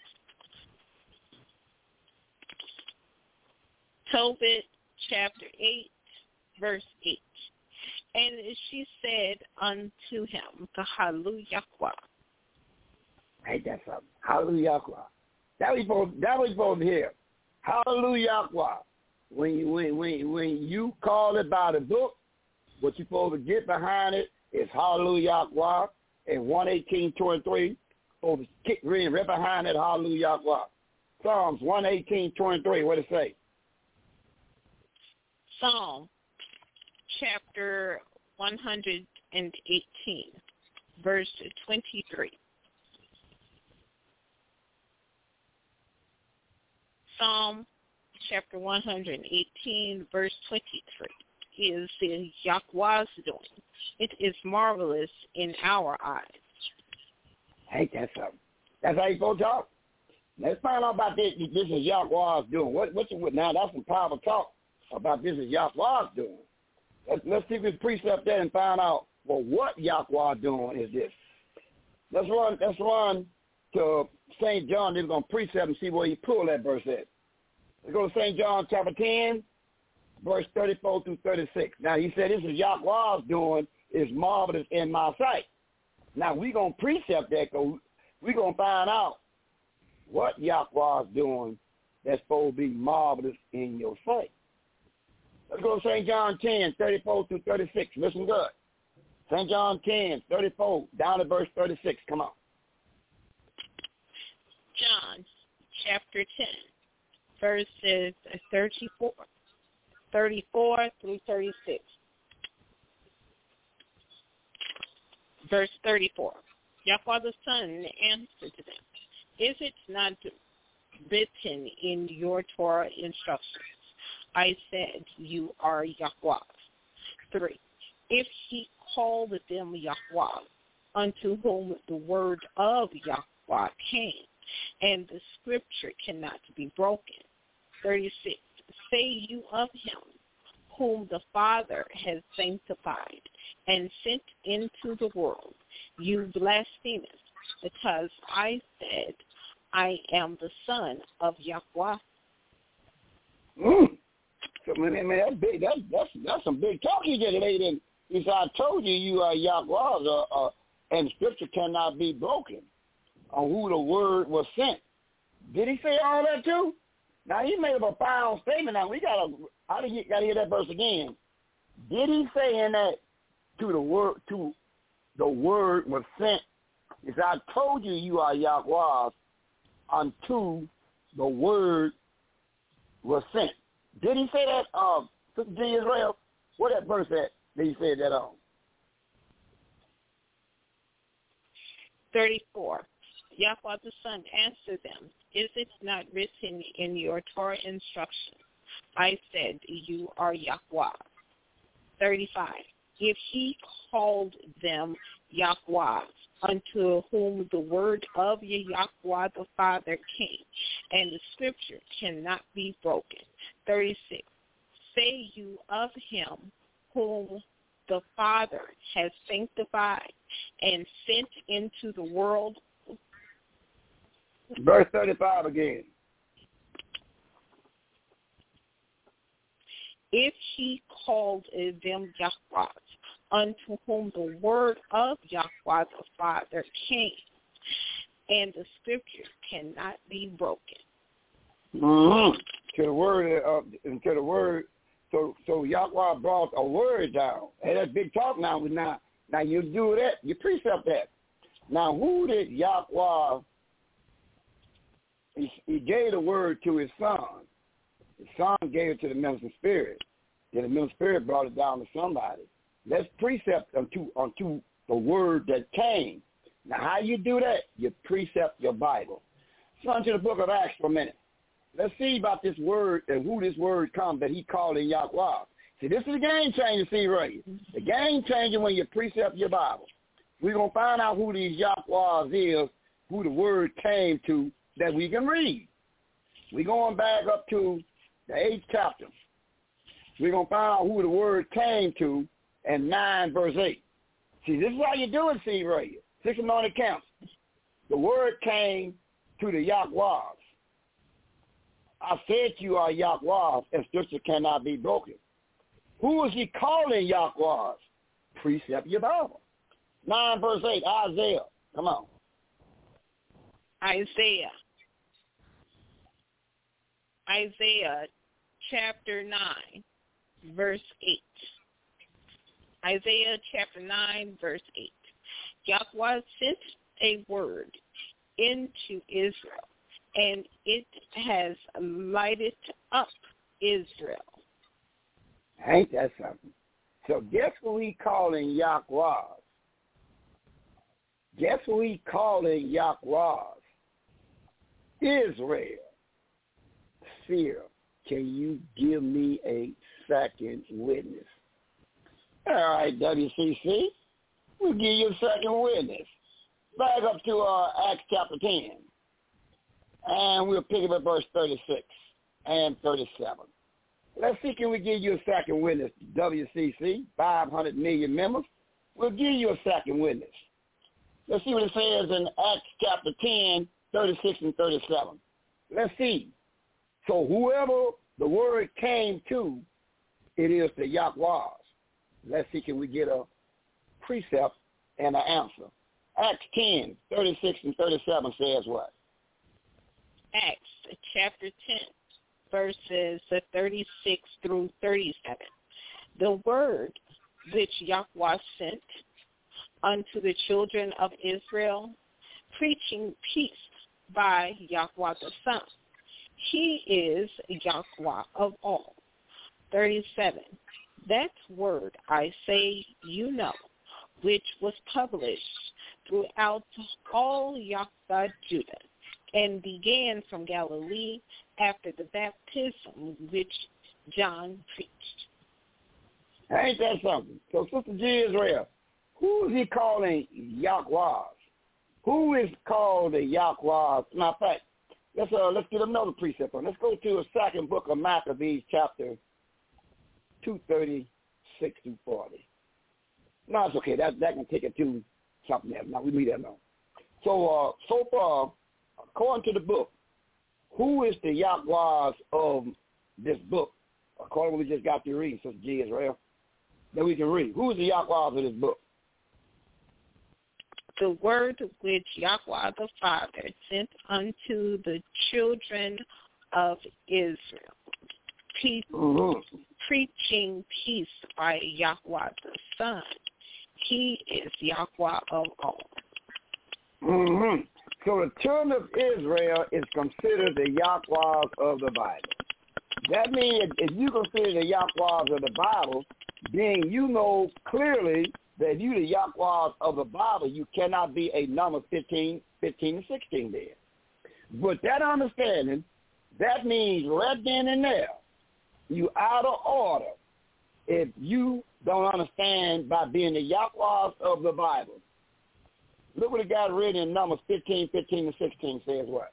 Speaker 7: Tobit, chapter 8, verse 8. And she said unto him, Hallelujah.
Speaker 5: Ain't that something? Hallelujah. That was supposed to hear. Hallelujah. When you call it by the book, what you're supposed to get behind it is Hallelujah. And 118:23, supposed to kick right behind it, Hallelujah. Psalms 118:23, what it say?
Speaker 7: Psalm chapter 118, verse 23. Psalm chapter 118, verse 23 is the Yahweh's doing. It is marvelous in our eyes.
Speaker 5: Ain't that something? That's how you go talk. Let's find out about this. This is Yahweh's doing. Now, that's some powerful talk about this is Yahweh's doing. Let's see if we precept that and find out, well, what Yahweh doing is this. Let's run to St. John. They're going to precept and see where he pulled that verse at. Let's go to St. John chapter 10, verse 34 through 36. Now, he said, this is Yahweh's doing is marvelous in my sight. Now, we're going to precept that because we're going to find out what Yahweh's doing that's supposed to be marvelous in your sight. Let's go to St. John 10, 34 through 36. Listen good. St. John 10, 34, down to verse 36. Come on.
Speaker 7: John chapter 10, verses 34 through 36. Verse 34. Yahweh the Son answered to them, is it not written in your Torah instructions? I said, you are Yahweh. 3. If he called them Yahweh, unto whom the word of Yahweh came, and the scripture cannot be broken. 36. Say you of him, whom the Father has sanctified and sent into the world, you blasphemous, because I said, I am the Son of Yahweh.
Speaker 5: So, man, that's big. That's some big talk he just laid in. He said, I told you you are Yahweh, and the scripture cannot be broken on who the word was sent. Did he say all that too? Now, he made a profound statement. Now, we gotta hear that verse again. Did he say in that to the word was sent? He said, I told you you are Yahweh unto the word was sent. Did he say that, Sister G. Israel? What that verse at that he said that on?
Speaker 7: 34. Yahweh the Son answered them, is it not written in your Torah instructions? I said, you are Yahweh. 35. If he called them Yahweh, unto whom the word of Yahweh the Father came, and the scripture cannot be broken. 36. Say you of him whom the Father has sanctified and sent into the world.
Speaker 5: Verse 35 again.
Speaker 7: If he called them Yahweh, unto whom the word of Yahweh the Father came, and the scripture cannot be broken.
Speaker 5: Mm-hmm. To the word. So Yahweh brought a word down. Hey, that's big talk now. Now you do that, you precept that. Now who did Yahweh? He gave the word to his son. His son gave it to the minister spirit. Then the minister spirit brought it down to somebody. Let's precept unto the word that came. Now, how you do that? You precept your Bible. Let's run to the book of Acts for a minute. Let's see about this word and who this word comes that he called in Yahweh. See, this is the game changer, see, right? The game changer when you precept your Bible. We're going to find out who these Yahwehs is, who the word came to, that we can read. We're going back up to the 8th chapter. We're going to find out who the word came to in 9 verse 8. See, this is how you do it, see, right here. 6 anointed counts. The word came to the Yahwehs. I said you are Yahwehs, and scripture cannot be broken. Who is he calling Yahwehs? Precept your Bible. 9 verse 8, Isaiah. Come on.
Speaker 7: Isaiah chapter 9, verse 8. Isaiah chapter 9, verse 8. Yahweh sent a word into Israel, and it has lighted up Israel.
Speaker 5: Ain't that something? So guess what we calling Yahweh? Guess what we calling Yahweh? Israel. Seer, can you give me a second witness? All right, WCC, we'll give you a second witness. Back up to Acts chapter 10, and we'll pick up at verse 36 and 37. Let's see, can we give you a second witness? WCC, 500 million members. We'll give you a second witness. Let's see what it says in Acts chapter 10, 36 and 37. Let's see. So whoever the word came to, it is the Yahweh. Let's see, can we get a precept and an answer? Acts 10, 36 and 37 says what?
Speaker 7: Acts chapter 10, verses 36 through 37. The word which Yahweh sent unto the children of Israel, preaching peace by Yahweh the Son. He is Yahweh of all. 37. That word I say you know, which was published throughout all Yahweh Judah, and began from Galilee after the baptism which John preached.
Speaker 5: Ain't that something? So, Sister G. Israel, who is he calling Yahweh? Who is called the Yahweh? Matter of fact, let's get another precept on. Let's go to the second book of Maccabees, chapter 236 through 40. No, it's okay. That can take it to something else. Now we leave that alone. So far, according to the book, who is the Yahweh of this book? According to what we just got to read, Sister G. Israel, that we can read. Who is the Yahweh of this book?
Speaker 7: The word which Yahweh the Father sent unto the children of Israel, preaching peace by Yahweh the Son. He is Yahweh of all.
Speaker 5: Mm-hmm. So the children of Israel is considered the Yahweh of the Bible. That means if you consider the Yahweh of the Bible, then you know clearly that if you the Yahweh of the Bible, you cannot be a number 15, and 16 there. With that understanding, that means right then and there, you out of order if you don't understand by being the Yahweh of the Bible. Look what it got written in Numbers 15, and 16 says what?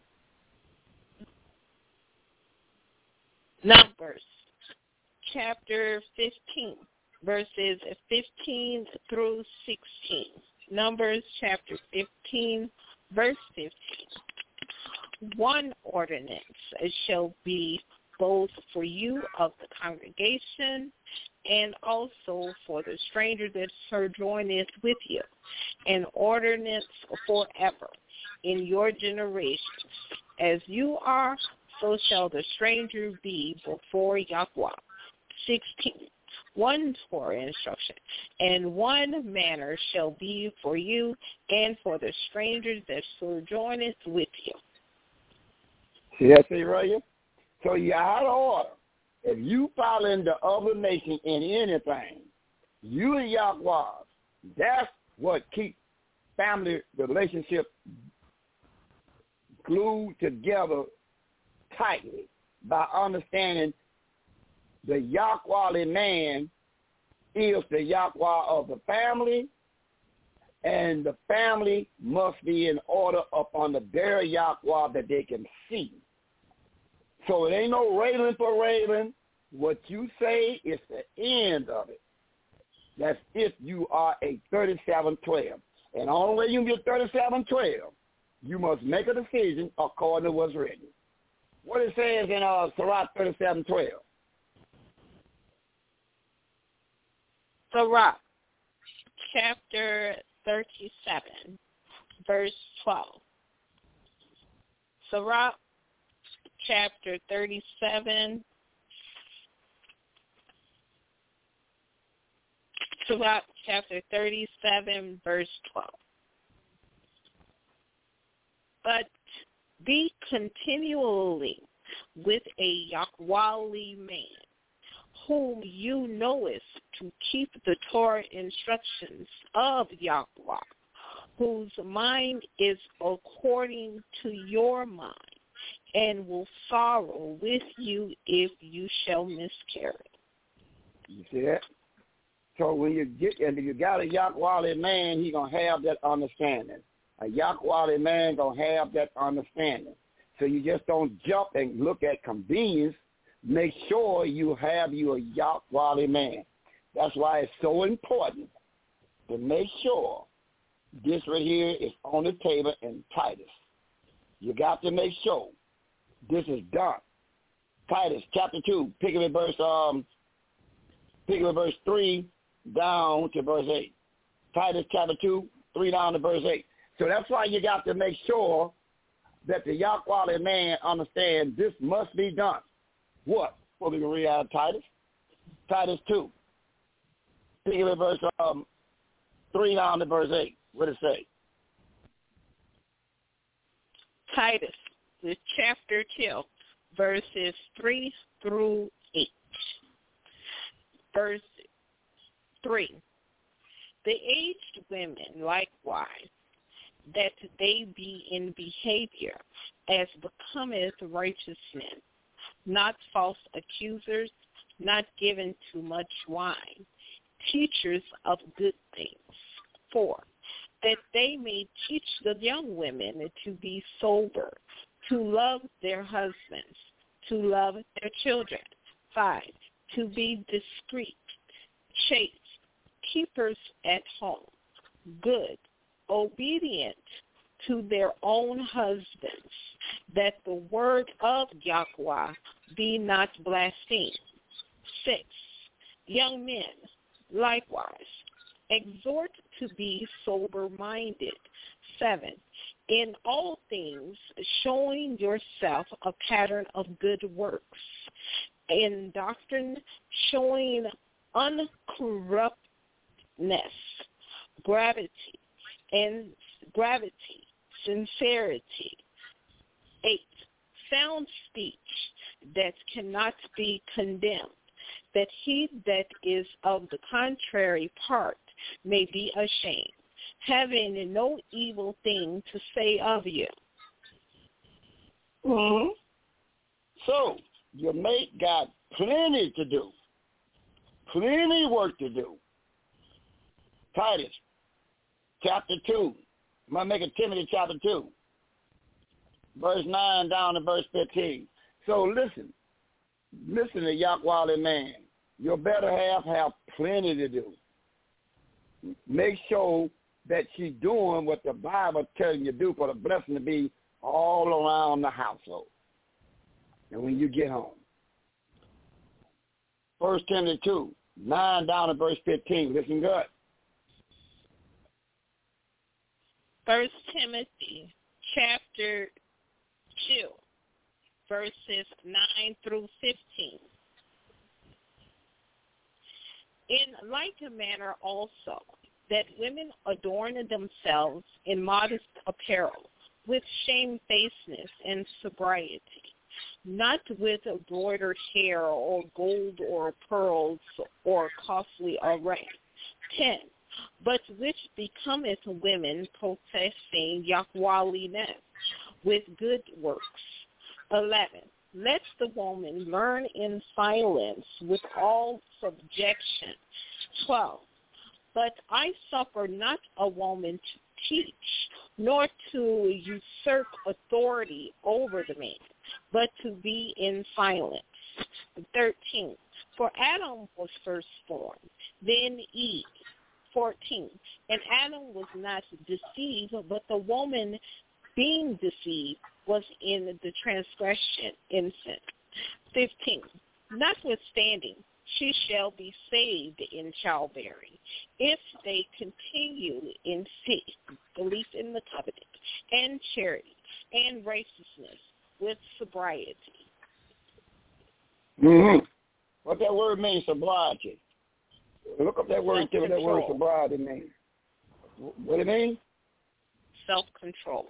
Speaker 7: Numbers chapter 15, verses 15 through 16. Numbers chapter 15, verse 15. One ordinance shall be both for you of the congregation and also for the stranger that sojourneth with you, an ordinance forever in your generations. As you are, so shall the stranger be before Yahweh. 16. One Torah instruction, and one manner shall be for you and for the strangers that sojourneth with you.
Speaker 5: See that thing right here? So you're out of order. If you follow in the other nation in anything, you and Yahweh, that's what keeps family relationship glued together tightly by understanding the Yahweh man is the Yahweh of the family, and the family must be in order upon the very Yahweh that they can see. So it ain't no railing for railing. What you say is the end of it. That's if you are a 3712. And the only way you can get 3712, you must make a decision according to what's written. What it says in Sirach 37:12.
Speaker 7: Sirach chapter 37, verse 12. Sirach chapter 37, Sirach chapter 37, verse 12. But be continually with a Yahwehly man, whom you knowest to keep the Torah instructions of Yahweh, whose mind is according to your mind, and will sorrow with you if you shall miscarry.
Speaker 5: You see that? So when you get, and if you got a Yahweh man, he going to have that understanding. A Yahweh man going to have that understanding. So you just don't jump and look at convenience. Make sure you have your Yahweh man. That's why it's so important to make sure this right here is on the table in Titus. You got to make sure this is done. Titus chapter 2, pick up at verse 3 down to verse 8. Titus chapter 2, 3 down to verse 8. So that's why you got to make sure that the Yahweh man understands this must be done. What? Well, we can read out of Titus. Titus 2. Pick up at verse 3 down to verse 8. What does it say?
Speaker 7: Titus, the chapter 2, verses 3 through 8. Verse 3. The aged women likewise, that they be in behavior as becometh righteous men, not false accusers, not given to much wine, teachers of good things. 4. That they may teach the young women to be sober, to love their husbands, to love their children. 5. To be discreet, chaste, keepers at home, good, obedient to their own husbands, that the word of Yahweh be not blasphemed. 6. Young men, likewise, exhort to be sober-minded. 7. In all things, showing yourself a pattern of good works. In doctrine, showing uncorruptness, gravity, sincerity. 8. Sound speech that cannot be condemned, that he that is of the contrary part may be ashamed, having no evil thing to say of you.
Speaker 5: Mm-hmm. So, your mate got plenty to do, plenty work to do. Titus, chapter 2. I'm going to make it Timothy chapter 2, verse 9 down to verse 15. So listen to Yahweh man. Your better half have plenty to do. Make sure that she's doing what the Bible tells you to do for the blessing to be all around the household. And when you get home. 1 Timothy 2, 9 down to verse 15. Listen good.
Speaker 7: 1 Timothy chapter 2, verses 9 through 15. In like manner also, that women adorn themselves in modest apparel, with shamefacedness and sobriety, not with embroidered hair or gold or pearls or costly array. 10. But which becometh women professing Yahweh-ness with good works. 11. Let the woman learn in silence with all subjection. 12. But I suffer not a woman to teach, nor to usurp authority over the man, but to be in silence. 13. For Adam was first formed, then Eve. 14. And Adam was not deceived, but the woman being deceived was in the transgression innocent. 15. Notwithstanding, she shall be saved in childbearing, if they continue in faith, belief in the covenant, and charity, and righteousness, with sobriety.
Speaker 5: Mm-hmm. What that word means, sobriety. Look up that word, see what that word sobriety means. What it means?
Speaker 7: Self-control.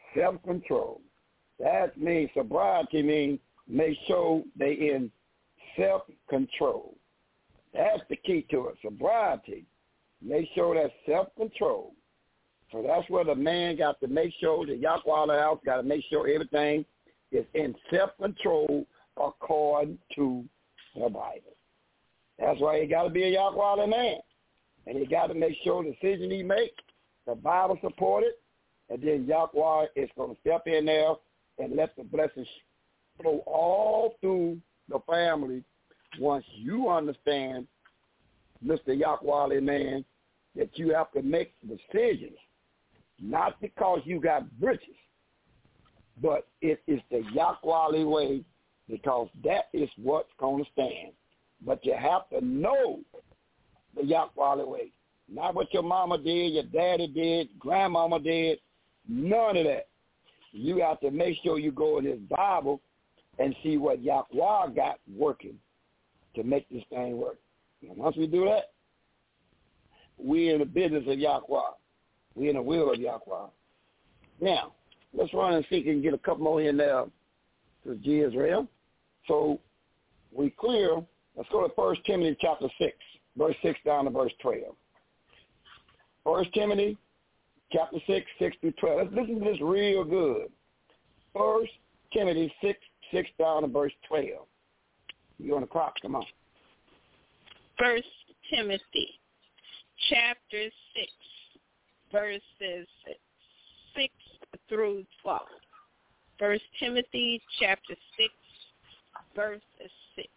Speaker 5: Self-control. That means sobriety means make sure they in self-control. That's the key to it, sobriety. Make sure that's self-control. So that's where the man got to make sure, the Yahweh house got to make sure everything is in self-control according to the Bible. That's why he got to be a Yahweh man. And he got to make sure the decision he makes, the Bible support it, and then Yahweh is going to step in there and let the blessings flow all through the family once you understand, Mr. Yahweh man, that you have to make decisions, not because you got britches, but it is the Yahweh way, because that is what's going to stand. But you have to know the Yahweh way. Not what your mama did, your daddy did, grandmama did, none of that. You have to make sure you go in his Bible and see what Yahweh got working to make this thing work. And once we do that, we're in the business of Yahweh. We're in the will of Yahweh. Now, let's run and see if we can get a couple more in there to G. Israel. So we clear. Let's go to 1 Timothy chapter 6, verse 6 down to verse 12. 1 Timothy chapter 6, 6 through 12. Let's listen to this real good. 1 Timothy 6 down to verse 12. You on the clock? Come on.
Speaker 7: 1 Timothy chapter 6, verses 6 through 12. 1 Timothy chapter 6, verse 6.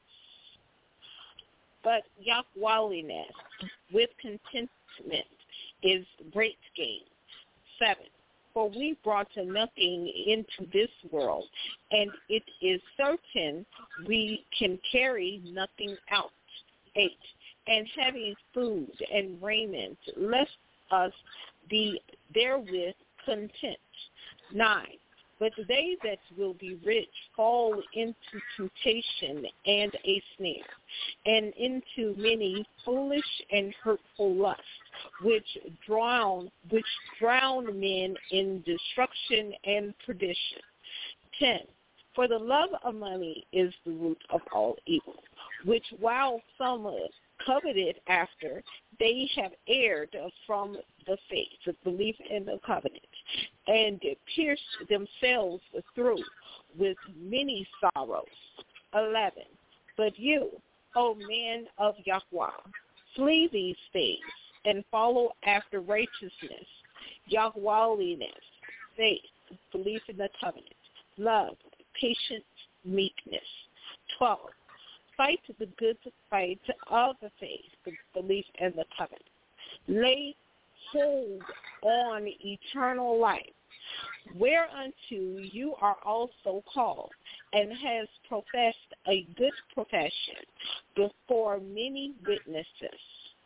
Speaker 7: But Yahwehliness with contentment is great gain. 7. For we brought nothing into this world, and it is certain we can carry nothing out. 8. And having food and raiment, let us be therewith content. 9. But they that will be rich fall into temptation and a snare, and into many foolish and hurtful lusts, which drown men in destruction and perdition. 10. For the love of money is the root of all evil, which while some coveted after, they have erred from the faith, the belief in the covenant, and pierced themselves through with many sorrows. 11. But you, O men of Yahweh, flee these things, and follow after righteousness, Yahwehliness, faith, belief in the covenant, love, patience, meekness. 12. Fight the good fight of the faith, the belief in the covenant. Lay hold on eternal life, whereunto you are also called, and has professed a good profession before many witnesses.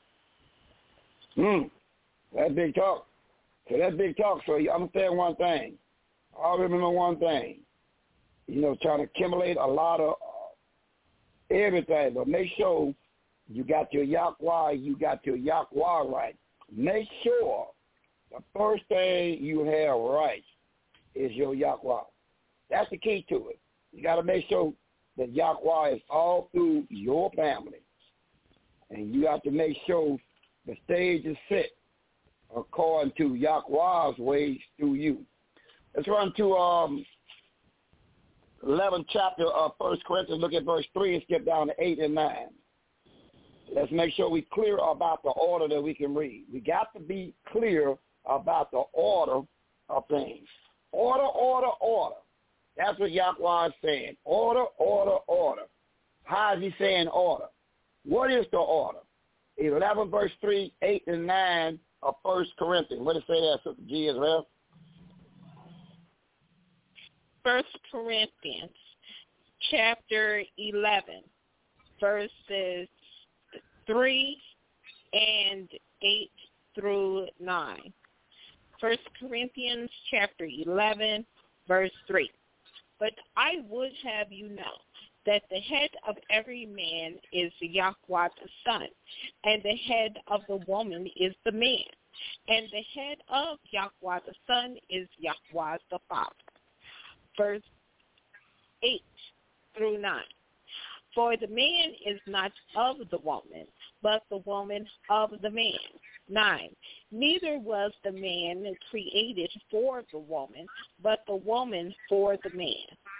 Speaker 5: That's big talk. So that's big talk. So I'm saying one thing. I remember one thing. Trying to accumulate a lot of everything, but make sure you got your Yahweh, you got your Yahweh right. Make sure the first thing you have right is your Yahweh. That's the key to it. You got to make sure that Yahweh is all through your family. And you have to make sure the stage is set according to Yahweh's ways through you. Let's run to 11th chapter of 1 Corinthians, look at verse 3 and skip down to 8 and 9. Let's make sure we're clear about the order that we can read. We got to be clear about the order of things. Order, order, order. That's what Yahweh is saying. Order, order, order. How is he saying order? What is the order? 11 verse 3, 8 and 9 of 1 Corinthians. What does it say there, Sister G as well?
Speaker 7: 1 Corinthians chapter 11, verses 3 and 8 through 9. 1 Corinthians chapter 11, verse 3. But I would have you know that the head of every man is Yahweh the Son, and the head of the woman is the man, and the head of Yahweh the Son is Yahweh the Father. Verse 8 through 9. For the man is not of the woman, but the woman of the man. 9. Neither was the man created for the woman, but the woman for the man.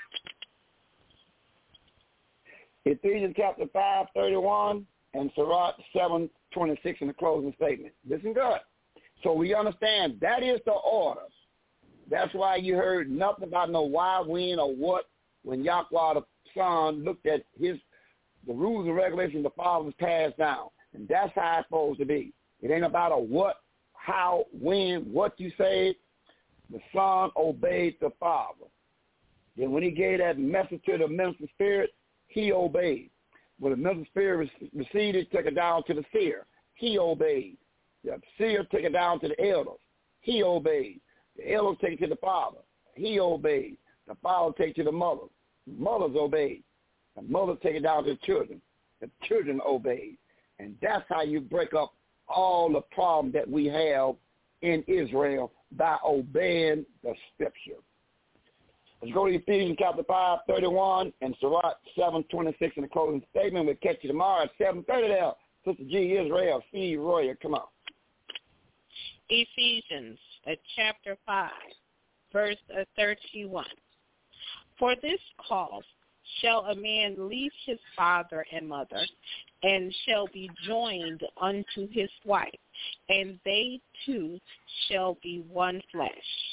Speaker 5: Ephesians chapter 5:31 and Sirach 7:26 in the closing statement. Listen good. So we understand that is the order. That's why you heard nothing about no why, when, or what when Yahweh the Son looked at the rules and regulations the Father was passed down. And that's how it's supposed to be. It ain't about a what, how, when, what you say. The Son obeyed the Father. Then when he gave that message to the minister spirit, he obeyed. When the minister spirit received it, took it down to the seer. He obeyed. The seer took it down to the elders. He obeyed. The elders take it to the father. He obeyed. The father take it to the mother. The mothers obeyed. The mothers take it down to the children. The children obeyed. And that's how you break up all the problems that we have in Israel by obeying the scripture. Let's go to Ephesians chapter 5:31 and Sirach 7:26 in the closing statement. We'll catch you tomorrow at 7:30 there. Sister G. Israel, C. Royer, come on.
Speaker 7: Ephesians chapter 5, verse 31. For this cause shall a man leave his father and mother, and shall be joined unto his wife, and they two shall be one flesh.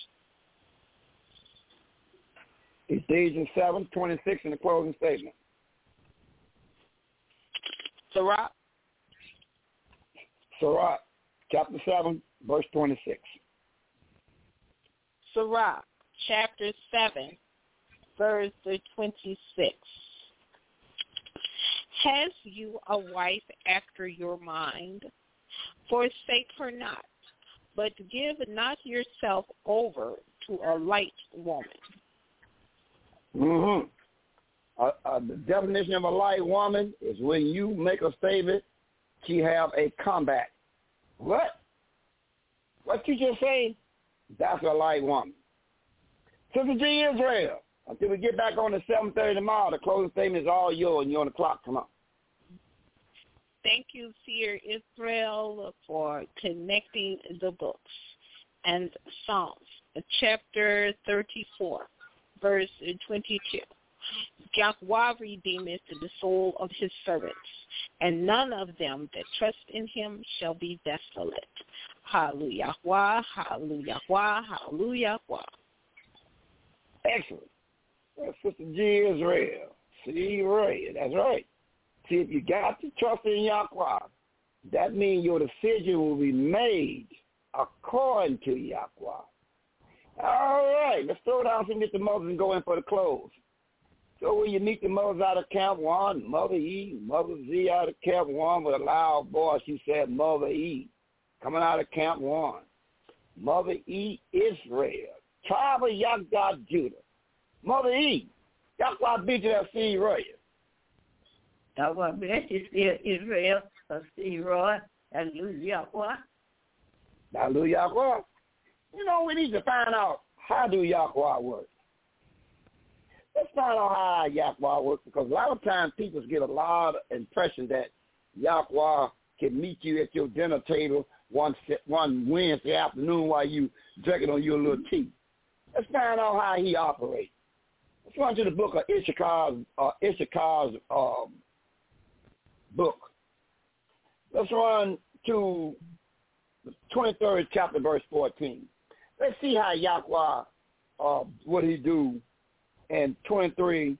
Speaker 5: Ephesians 7:26 in the closing statement.
Speaker 7: Sirach
Speaker 5: chapter 7, verse 26.
Speaker 7: Sirach chapter 7, verse 26. Has you a wife after your mind? Forsake her not, but give not yourself over to a light woman.
Speaker 5: Mm-hmm. The definition of a light woman is when you make a statement, she have a combat. What? What you just say? That's a light woman. Sister G. Israel, until we get back on at 7:30 tomorrow, the closing statement is all yours, and you're on the clock. Come on.
Speaker 7: Thank you, Seer Israel, for connecting the books. And Psalms, chapter 34, verse 22. Yahweh redeemeth the soul of his servants, and none of them that trust in him shall be desolate. Hallelujah, hallelujah, hallelujah.
Speaker 5: Excellent. That's Sister G. Israel. See, right. That's right. See, if you got to trust in Yahweh, that means your decision will be made according to Yahweh. All right, let's throw down some get the mothers and go in for the close. So when you meet the mothers out of Camp 1, Mother E, Mother Z out of Camp 1 with a loud voice, she said, Mother E, coming out of Camp 1. Mother E, Israel, tribe of Yahweh, Judah. Mother E, Yahweh beat you that seed right.
Speaker 8: Yahweh bless you, Israel, see Roy, hallelujah.
Speaker 5: Hallelujah. You know, we need to find out how do Yahweh work. Let's find out how Yahweh works, because a lot of times people get a lot of impression that Yahweh can meet you at your dinner table one Wednesday afternoon while you drinking on your little tea. Let's find out how he operates. Let's run to the book of Issachar's book. Let's run to the 23rd chapter, verse 14. Let's see how Yahweh, what he do in 23,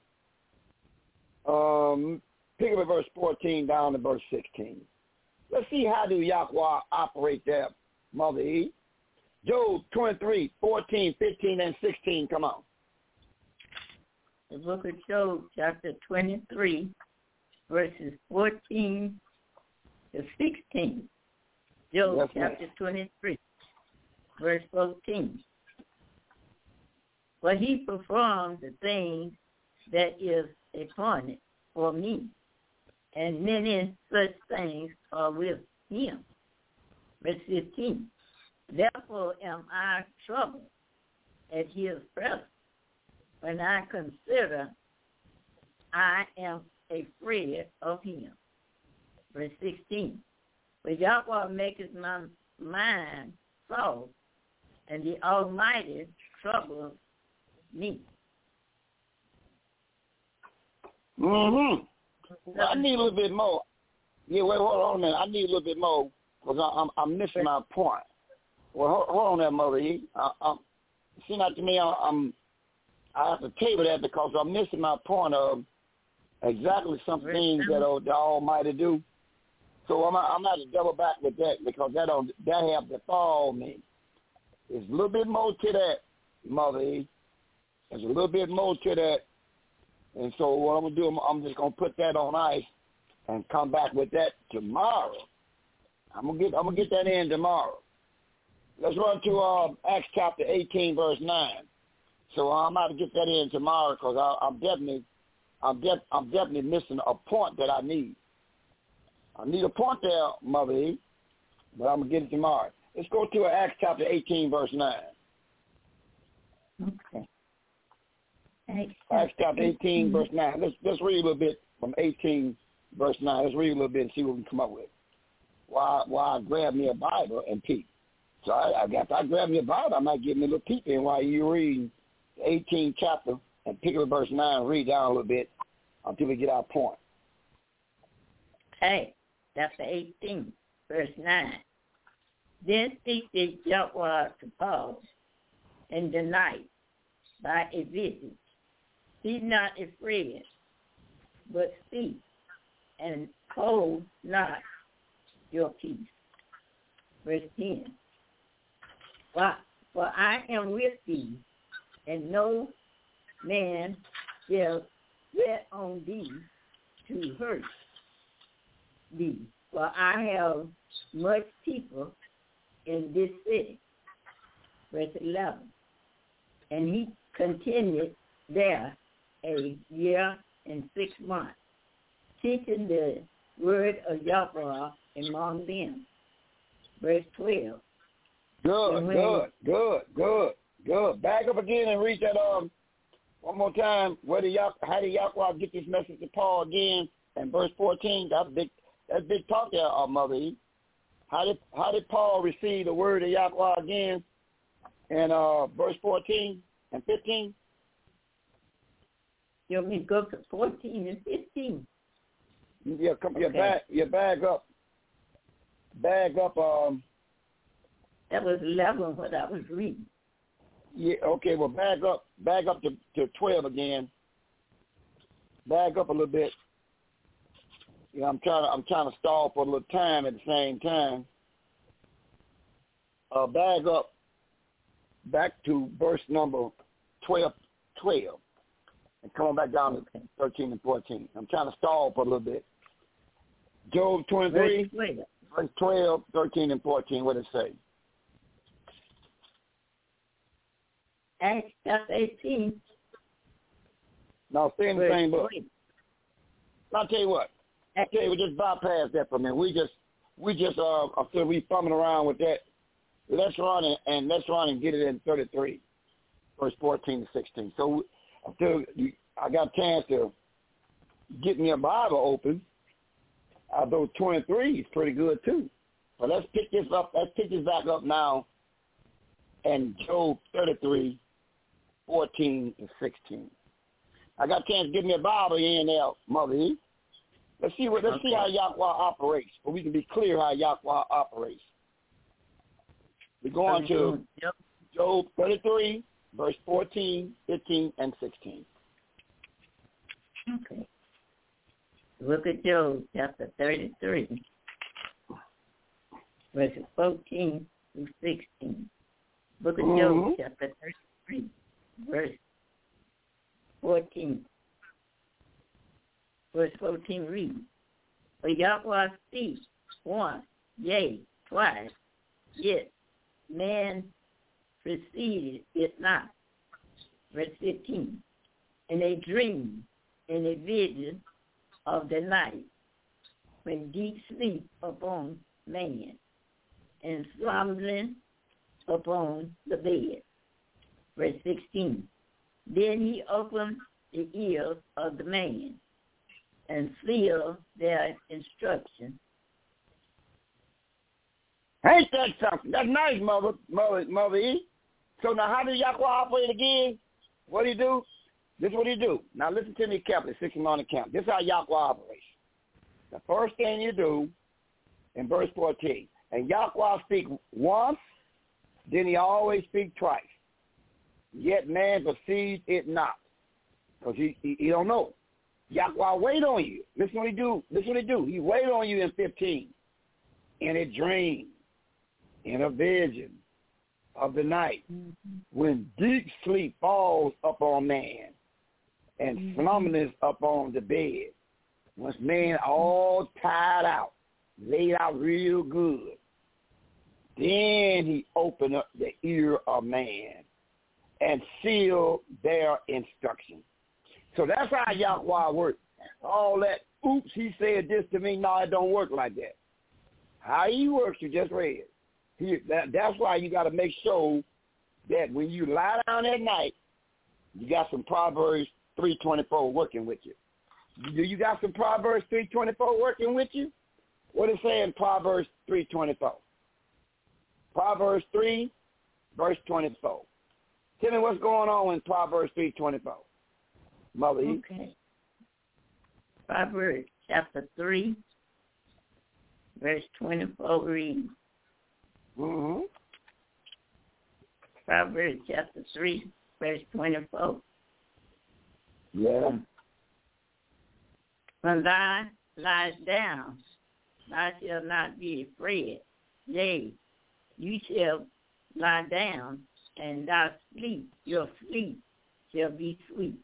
Speaker 5: pick up at verse 14 down to verse 16. Let's see how do Yahweh operate there, Mother E. Job 23, 14, 15, and 16, come on.
Speaker 8: The book of Job, chapter 23, verses 14 to 16. Job, yes, chapter 23, verse 14. For he performed the thing that is appointed for me, and many such things are with him. Verse 15. Therefore am I troubled at his presence. When I consider, I am afraid of him. Verse 16. For Yahweh maketh my mind soft, and the Almighty troubles me.
Speaker 5: Mm-hmm. Well, I need a little bit more. Yeah, wait, hold on a minute. I need a little bit more because I'm missing my point. Well, hold on there, Mother E. See, not to me, I have to table that because I'm missing my point of exactly some things that the Almighty do. So I'm going to double back with that because that have befall me. There's a little bit more to that, Mother E. There's a little bit more to that. And so what I'm going to do, I'm just going to put that on ice and come back with that tomorrow. I'm going to get that in tomorrow. Let's run to Acts chapter 18, verse 9. So I'm about to get that in tomorrow because I'm definitely missing a point that I need. I need a point there, Mother E, but I'm going to get it tomorrow. Let's go to Acts chapter 18, verse 9.
Speaker 8: Okay.
Speaker 5: Acts chapter 18, verse 9. Let's read a little bit from 18, verse 9. Let's read a little bit and see what we can come up with. While I grab me a Bible and peep. So I grab me a Bible, I might give me a little peep in while you read the 18th chapter and pick up verse 9 and read down a little bit until we get our point.
Speaker 8: Okay. Chapter 18, verse 9. Then speak the Yahweh to Paul in the night by a vision. Be not afraid, but speak, and hold not your peace. Verse 10. For I am with thee, and no man shall set on thee to hurt thee. For I have much people in this city. Verse 11. And he continued there a year and 6 months, teaching the word of Yahweh among them. Verse 12. Good. Back up again and read that one more time. How did Yahweh get this message to Paul again? And verse 14. That's big talk there, Mother E. How did Paul receive the word of Yahweh again? And verse 14 and 15. You want me to go to 14 and 15?
Speaker 5: Yeah, come.
Speaker 8: Okay.
Speaker 5: Bag up.
Speaker 8: That was 11 what I was reading.
Speaker 5: Yeah. Okay. Well, bag up to 12 again. Bag up a little bit. Yeah, I'm trying to stall for a little time at the same time. Bag up back to verse number 12, and come back down to 13 and 14. I'm trying to stall for a little bit. Job 23, verse 12, 13, and 14. What does it say?
Speaker 8: Acts chapter 18.
Speaker 5: No, stay in the same book. I'll tell you what. Okay, we just bypass that for a minute. We just after we fumbling around with that, let's run and get it in 33, verse 14 to 16. So until I got a chance to get me a Bible open, although 23 is pretty good too. But let's pick this back up now, and Job 33, 14 and 16. I got a chance to get me a Bible in there, Mother E. Let's see how Yahweh operates, so we can be clear how Yahweh operates. We're going to Job 33, verse 14, 15, and 16.
Speaker 8: Okay. Look at Job chapter 33, verses 14 through 16. Look at Job chapter 33, verse 14. Verse 14 reads, For Yahweh speaks once, yea, twice, yet man preceded it not. Verse 15, in a dream, in a vision of the night, when deep sleep upon man, and slumbering upon the bed. Verse 16, then he opened the ears of the man, and seal their instruction.
Speaker 5: Ain't that something? That's nice, Mother E. So now how did Yahweh operate again? What he do? This is what he do. Now listen to me carefully, 16 on the count. This is how Yahweh operates. The first thing you do in verse 14, and Yahweh speak once, then he always speak twice. Yet man perceives it not, because he don't know. Yahweh wait on you. Listen what he do. Listen what he do. He wait on you in 15, in a dream, in a vision of the night, when deep sleep falls upon man, and slumberness upon the bed. Once man all tired out, laid out real good, then he opened up the ear of man and sealed their instruction. So that's how Yahweh works. All that, oops, he said this to me. No, it don't work like that. How he works, you just read. That's why you got to make sure that when you lie down at night, you got some Proverbs 3:24 working with you. Do you got some Proverbs 3:24 working with you? What is saying Proverbs 3:24? Proverbs 3, verse 24. Tell me what's going on in Proverbs 3:24. Mother E.
Speaker 8: Okay. Proverbs chapter 3, verse 24 reads. Proverbs chapter 3, verse 24.
Speaker 5: Yeah.
Speaker 8: When thou liest down, thou shalt not be afraid. Yea, you shall lie down, and thou sleep. Your sleep shall be sweet.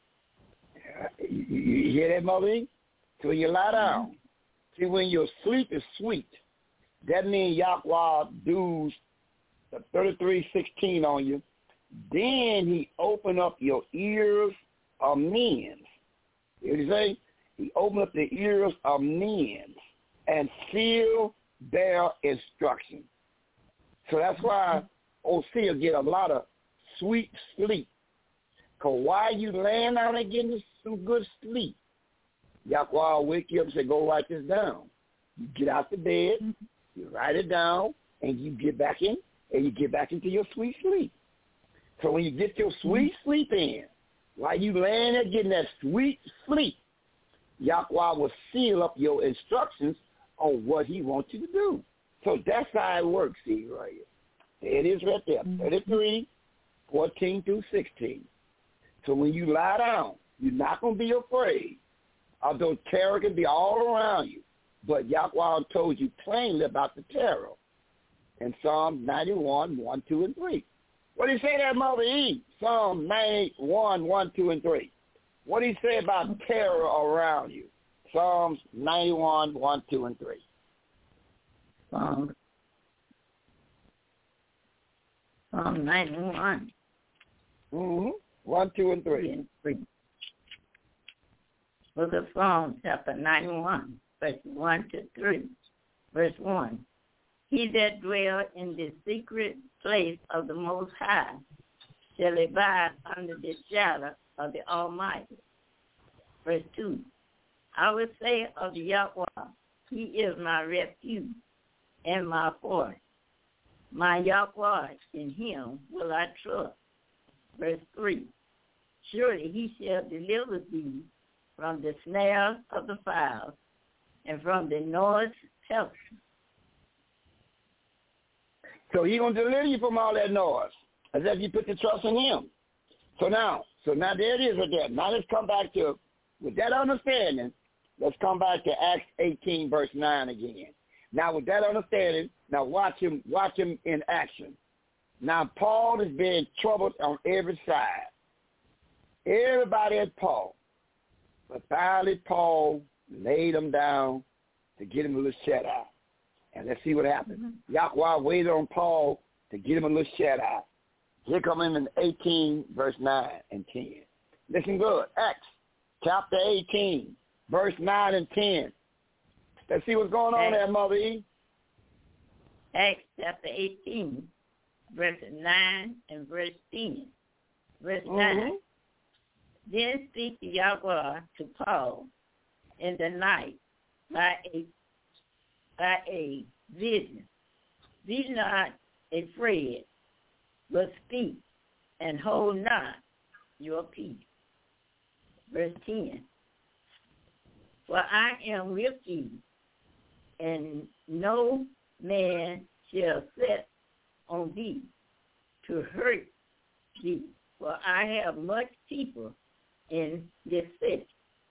Speaker 5: You hear that, Mother E? So when you lie down, see, when your sleep is sweet, that means Yahweh does the 33:16 on you. Then he open up your ears of men. You know what he say? He open up the ears of men and seal their instruction. So that's why Osea get a lot of sweet sleep. Because while you laying down and getting some good sleep, Yahweh will wake you up and say, go write this down. You get out the bed, you write it down, and you get back in, and you get back into your sweet sleep. So when you get your sweet sleep in, while you laying there getting that sweet sleep, Yahweh will seal up your instructions on what he wants you to do. So that's how it works, see, right here. It is right there, 33, 14 through 16. So when you lie down, you're not going to be afraid, although terror can be all around you. But Yahweh told you plainly about the terror in Psalm 91, 1, 2, and 3. What did he say there, Mother E? Psalm 91, 1, 2, and 3. What did he say about terror around you? Psalms 91, 1, 2, and 3.
Speaker 8: Psalm 91.
Speaker 5: 1, 2, and 3.
Speaker 8: Book of Psalms, chapter 91, verse 1 to 3. Verse 1. He that dwell in the secret place of the Most High shall abide under the shadow of the Almighty. Verse 2. I will say of Yahweh, he is my refuge and my fortress. My Yahweh, in him will I trust. Verse 3. Surely he shall deliver thee from the snares of the fowls and from the noise pestilence.
Speaker 5: So he's going to deliver you from all that noise, as if you put the trust in him. So now there it is with that. Now let's come back to, with that understanding, let's come back to Acts 18, verse 9 again. Now with that understanding, now watch him in action. Now Paul is being troubled on every side. Everybody at Paul. But finally Paul laid him down to get him a little shut eye. And let's see what happened. Yahweh waited on Paul to get him a little shut eye. Here come him in 18, verse 9 and 10. Listen good. Acts chapter 18, verse 9 and 10. Let's see what's going on there, Mother E.
Speaker 8: Acts chapter 18, verse 9 and verse 10. Verse 9. Then speak Yahweh to Paul, in the night by a vision. Be not afraid, but speak, and hold not your peace. Verse 10. For I am with thee, and no man shall set on thee to hurt thee, for I have much people in this city.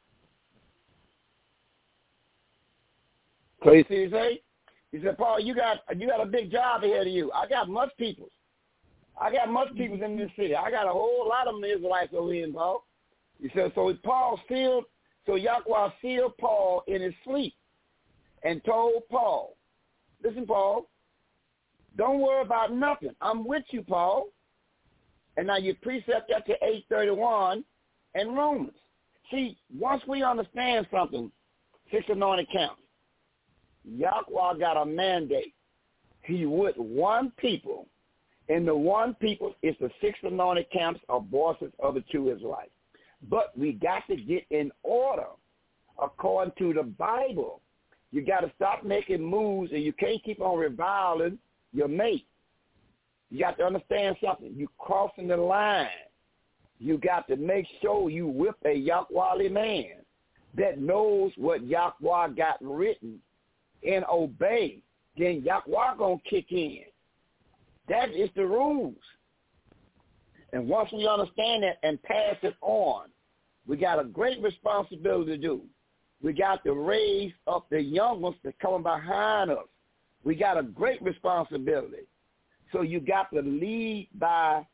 Speaker 5: So you see what he say? He said, Paul, you got a big job ahead of you. I got much people. I got much people in this city. I got a whole lot of them Israelites over here, Paul. He said, so Yahweh sealed Paul in his sleep and told Paul, listen, Paul, don't worry about nothing. I'm with you, Paul. And now you precept that to 8:31 and Romans. See, once we understand something, 6 anointed counts, Yahweh got a mandate. He with one people, and the one people is the 6 anointed camps of voices of the true Israelites. But we got to get in order according to the Bible. You got to stop making moves, and you can't keep on reviling your mate. You got to understand something. You crossing the line. You got to make sure you whip a Yahweh man that knows what Yahweh got written and obey. Then Yahweh going to kick in. That is the rules. And once we understand that and pass it on, we got a great responsibility to do. We got to raise up the young ones that coming behind us. We got a great responsibility. So you got to lead by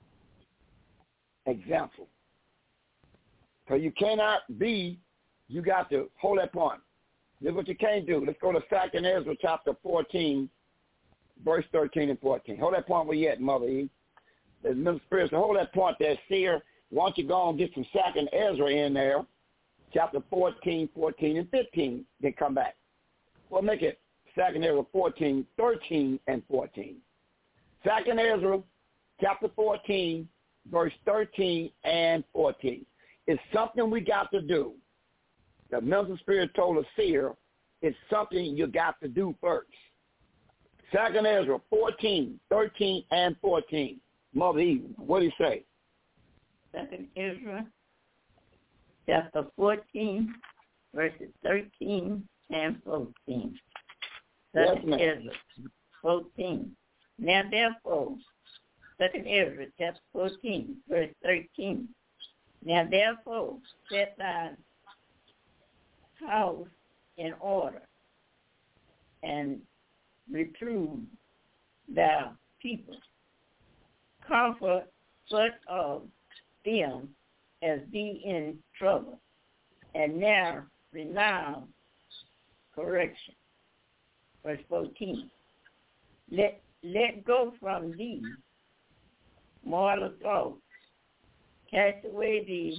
Speaker 5: example. So you cannot be, you got to hold that point. This is what you can't do. Let's go to 2 Ezra chapter 14, verse 13 and 14. Hold that point where you at, Mother Eve. The Middle Spirit, so hold that point there, Seer. Why don't you go and get some 2 Ezra in there, chapter 14, 14, and 15, then come back. Well, make it 2 Ezra 14, 13, and 14. 2 Ezra chapter 14, verse 13 and 14. It's something we got to do. The Middle Spirit told us here, it's something you got to do first. 2 Ezra 14, 13, and 14. Mother Eve, what do you say?
Speaker 8: 2 Ezra chapter 14, verses 13 and 14. 2
Speaker 5: Yes,
Speaker 8: Ezra 14. Now therefore, 2 Ezra chapter 14, verse 13. Now therefore, set thy house in order, and reprove thy people. Comfort such of them as be in trouble, and now renown correction. Verse 14. Let go from thee mortal thoughts. Cast away the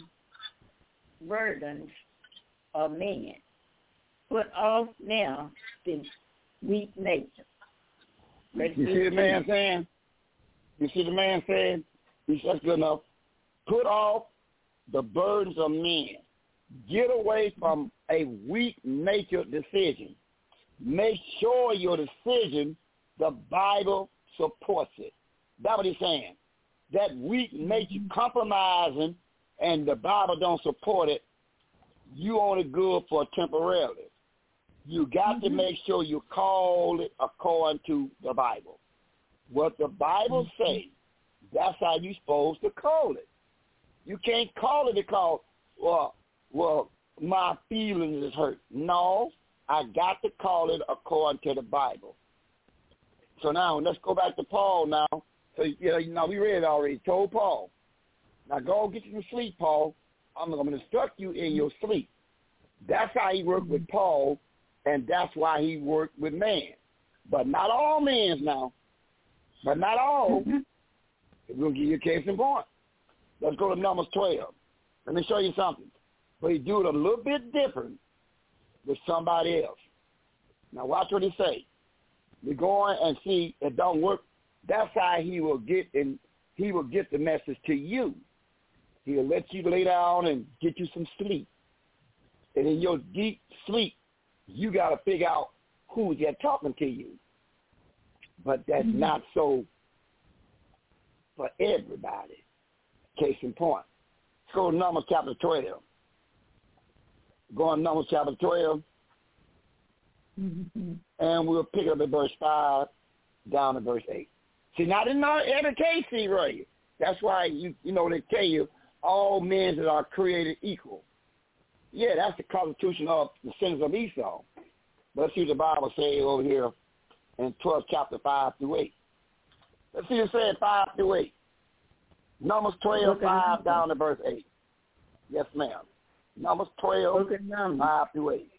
Speaker 8: burdens of man. Put off now the weak nature.
Speaker 5: You see the man saying? You see the man saying? He says good enough. Put off the burdens of men. Get away from a weak-natured decision. Make sure your decision, the Bible supports it. That's what he's saying. That weak nature compromising and the Bible don't support it, you only good for temporarily. You got to make sure you call it according to the Bible. What the Bible says, that's how you're supposed to call it. You can't call it because, well, my feelings is hurt. No, I got to call it according to the Bible. So now, let's go back to Paul now. So, we read it already. He told Paul, now go get you some sleep, Paul. I'm going to instruct you in your sleep. That's how he worked with Paul, and that's why he worked with man. But not all men now. But not all. We're going to give you a case in point. Let's go to Numbers 12. Let me show you something. But he do it a little bit different with somebody else. Now watch what he say. We go on and see it don't work. That's how he will get the message to you. He'll let you lay down and get you some sleep. And in your deep sleep, you got to figure out who's that talking to you. But that's not so for everybody. Case in point. Let's go to Numbers chapter 12. Go on Numbers chapter 12. And we'll pick up at verse 5 down to verse 8. See, now this is not every case, see, right? That's why, you know, they tell you all men that are created equal. Yeah, that's the constitution of the sins of Esau. But let's see what the Bible says over here in 12 chapter 5 through 8. Let's see what it says 5 through 8. Numbers 12, 5 down to verse 8. Yes, ma'am. Numbers 12, 5 through 8.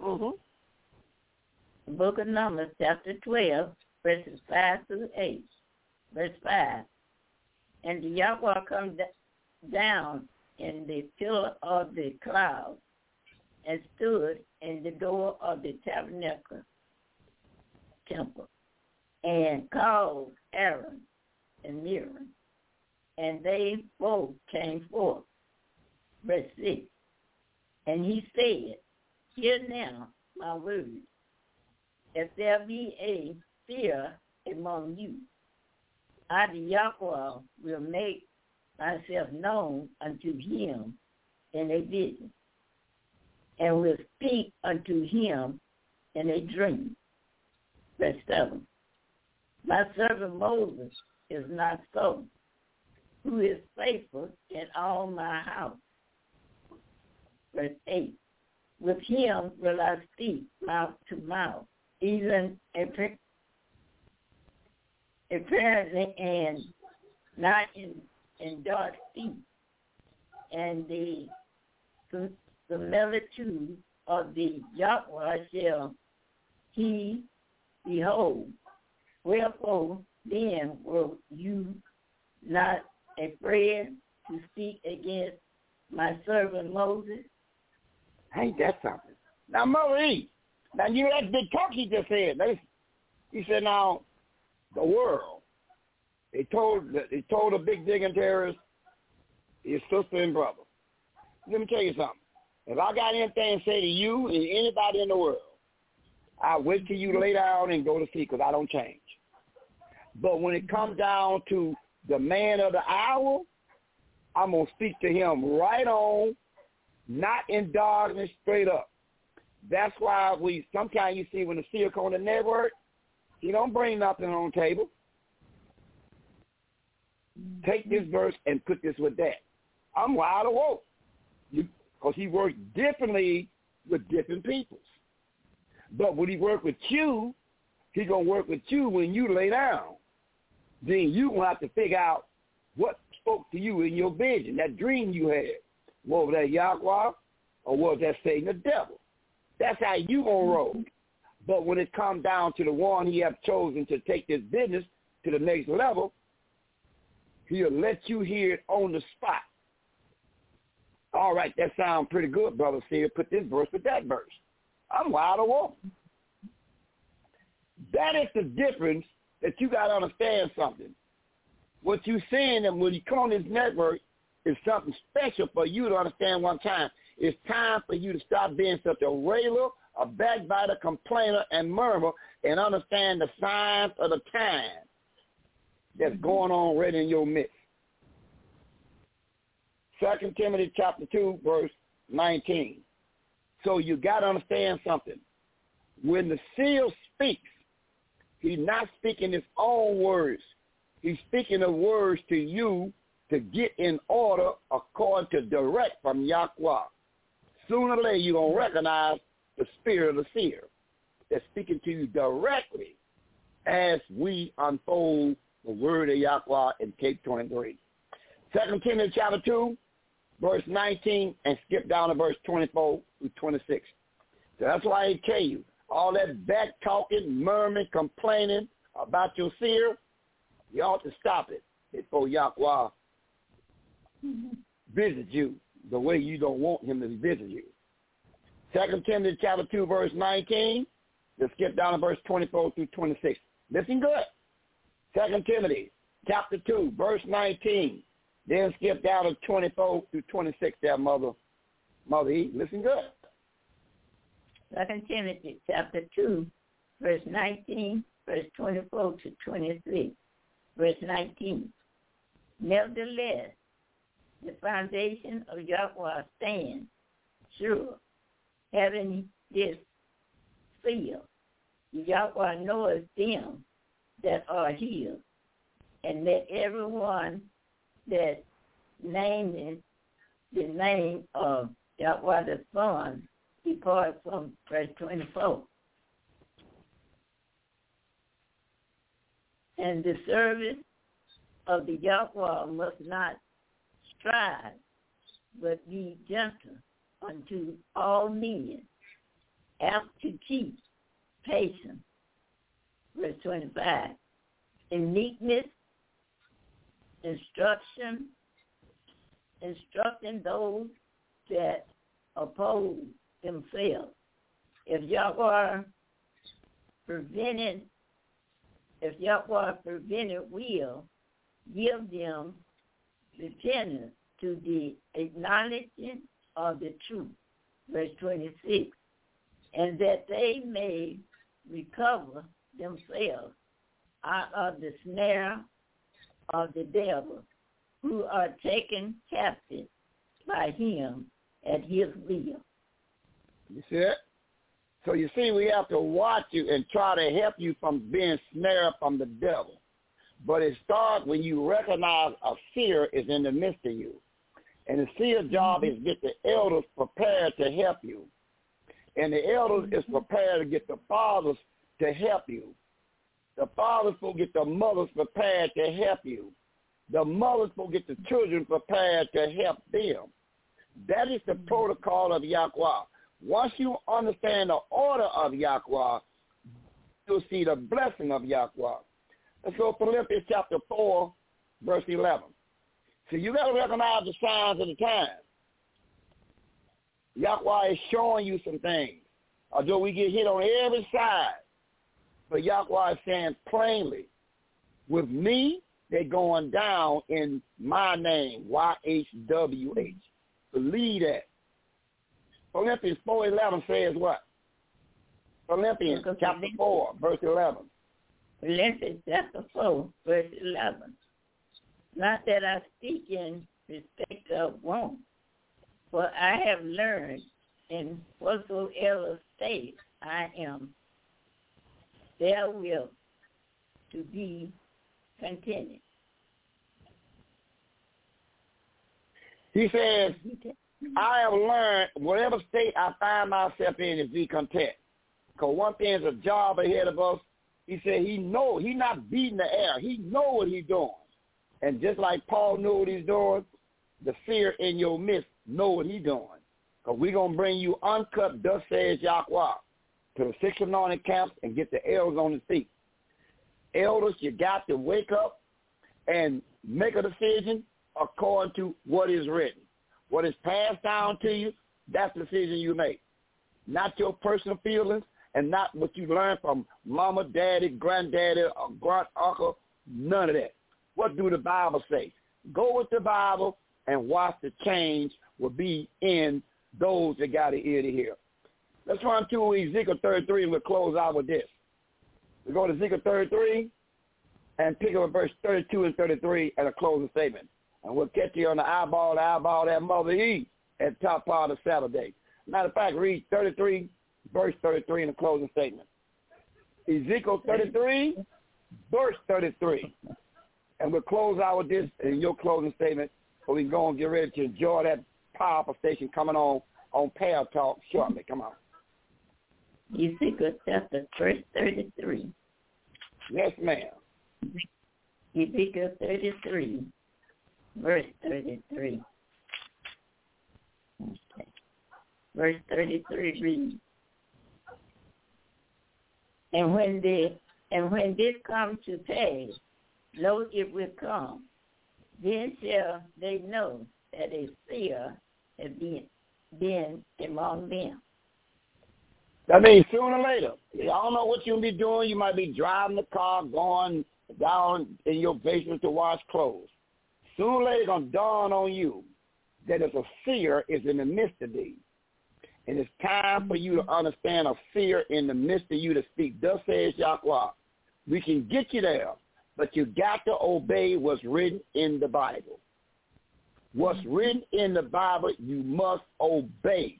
Speaker 8: Book of Numbers, chapter 12, verses 5 through 8. Verse 5. And the Yahweh come down in the pillar of the cloud and stood in the door of the tabernacle temple and called Aaron and Miriam, and they both came forth. Verse 6. And he said, hear now my word. If there be a fear among you, I, the Yahweh, will make myself known unto him in a vision, and will speak unto him in a dream. Verse 7. My servant Moses is not so, who is faithful in all my house. Verse 8. With him will I speak mouth to mouth, even apparently and not in dark speech, and the similitude of the Yahweh shall he behold. Wherefore then will you not afraid to speak against my servant Moses?
Speaker 5: Ain't that something? Now, Mother E, now you know that big talk he just said. He said, now, the world, they told a big dignitaries, his sister and brother. Let me tell you something. If I got anything to say to you and anybody in the world, I'll wait till you lay down and go to sleep because I don't change. But when it comes down to the man of the hour, I'm going to speak to him right on, not in darkness, straight up. That's why sometimes you see when the seer on the network, he don't bring nothing on the table. Take this verse and put this with that. I'm wide awoke. Because he works differently with different peoples. But when he work with you, he's going to work with you when you lay down. Then you're going to have to figure out what spoke to you in your vision, that dream you had. Was that Yahweh or was that Satan the devil? That's how you going to roll. But when it comes down to the one he have chosen to take this business to the next level, he'll let you hear it on the spot. All right, that sounds pretty good, Brother Seer. Put this verse with that verse. I'm wide awoke. That is the difference that you got to understand something. What you're saying and when you come on this network is something special for you to understand one time. It's time for you to stop being such a railer, a backbiter, complainer, and murmurer, and understand the signs of the time that's going on right in your midst. 2 Timothy chapter 2, verse 19. So you got to understand something. When the seer speaks, he's not speaking his own words. He's speaking the words to you to get in order according to direct from Yahweh. Sooner or later, you're going to recognize the spirit of the seer that's speaking to you directly as we unfold the word of Yahweh in Cape 23. 2 Timothy chapter 2, verse 19, and skip down to verse 24 through 26. So that's why I tell you, all that back-talking, murmuring, complaining about your seer, you ought to stop it before Yahweh visit you the way you don't want him to visit you. 2 Timothy chapter 2, verse 19, let's skip down to verse 24 through 26. Listen good. 2 Timothy chapter 2, verse 19, then skip down to 24 through 26 there, Mother E. Listen good.
Speaker 8: 2 Timothy chapter 2, verse 19, verse 24 to 23, verse 19. Nevertheless, the foundation of Yahweh stands sure, having this seal. Yahweh knoweth them that are healed, and let everyone that nameth the name of Yahweh the Son depart from verse 24. And the service of the Yahweh must not strive, but be gentle unto all men, apt to keep patience. Verse 25. In meekness, instructing those that oppose themselves. If Yahweh prevented will, give them repentance to the acknowledging of the truth. Verse 26. And that they may recover themselves out of the snare of the devil, who are taken captive by him at his will.
Speaker 5: You see it? So you see, we have to watch you and try to help you from being snared from the devil. But it starts when you recognize a fear is in the midst of you. And the seer's job is to get the elders prepared to help you. And the elders is prepared to get the fathers to help you. The fathers will get the mothers prepared to help you. The mothers will get the children prepared to help them. That is the protocol of Yahweh. Once you understand the order of Yahweh, you'll see the blessing of Yahweh. Let's go to Philippians chapter 4, verse 11. So you got to recognize the signs of the times. Yahweh is showing you some things. Although we get hit on every side, but Yahweh is saying plainly, with me, they're going down in my name, YHWH. Believe that. Philippians 4:11 says what? Philippians chapter 4, verse 11.
Speaker 8: Philippians chapter 4, verse 11. Not that I speak in respect of want, for I have learned in whatsoever state I am, there will to be contented.
Speaker 5: He says, I have learned whatever state I find myself in to be content. Because one thing is a job ahead of us. He said he knows. He's not beating the air. He knows what he's doing. And just like Paul knew what he's doing, the fear in your midst know what he's doing. Because we're going to bring you uncut, thus says Yahweh, to the 6 anointed camps and get the elders on the feet. Elders, you got to wake up and make a decision according to what is written. What is passed down to you, that's the decision you make. Not your personal feelings and not what you learned from mama, daddy, granddaddy, or grand uncle, none of that. What do the Bible say? Go with the Bible and watch the change will be in those that got an ear to hear. Let's run to Ezekiel 33 and we'll close out with this. We go to Ezekiel 33 and pick up verse 32 and 33 at a closing statement. And we'll catch you on the eyeball that Mother E at the top part of Saturday. Matter of fact, read 33, verse 33 in the closing statement. Ezekiel 33, verse 33. And we'll close out with this in your closing statement so we can go and get ready to enjoy that powerful station coming on Pale Talk shortly. Come on.
Speaker 8: Ezekiel chapter verse 33.
Speaker 5: Yes, ma'am.
Speaker 8: Ezekiel 33, verse 33. Okay. Verse 33 reads, And when this comes to pass, lo, it will come. Then shall they know that a seer has been among them.
Speaker 5: That means sooner or later. I don't know what you'll be doing. You might be driving the car, going down in your basement to wash clothes. Sooner or later, it's going to dawn on you that if a seer is in the midst of thee. And it's time for you to understand a fear in the midst of you to speak. Thus says Yahweh. We can get you there, but you got to obey what's written in the Bible. What's written in the Bible, you must obey.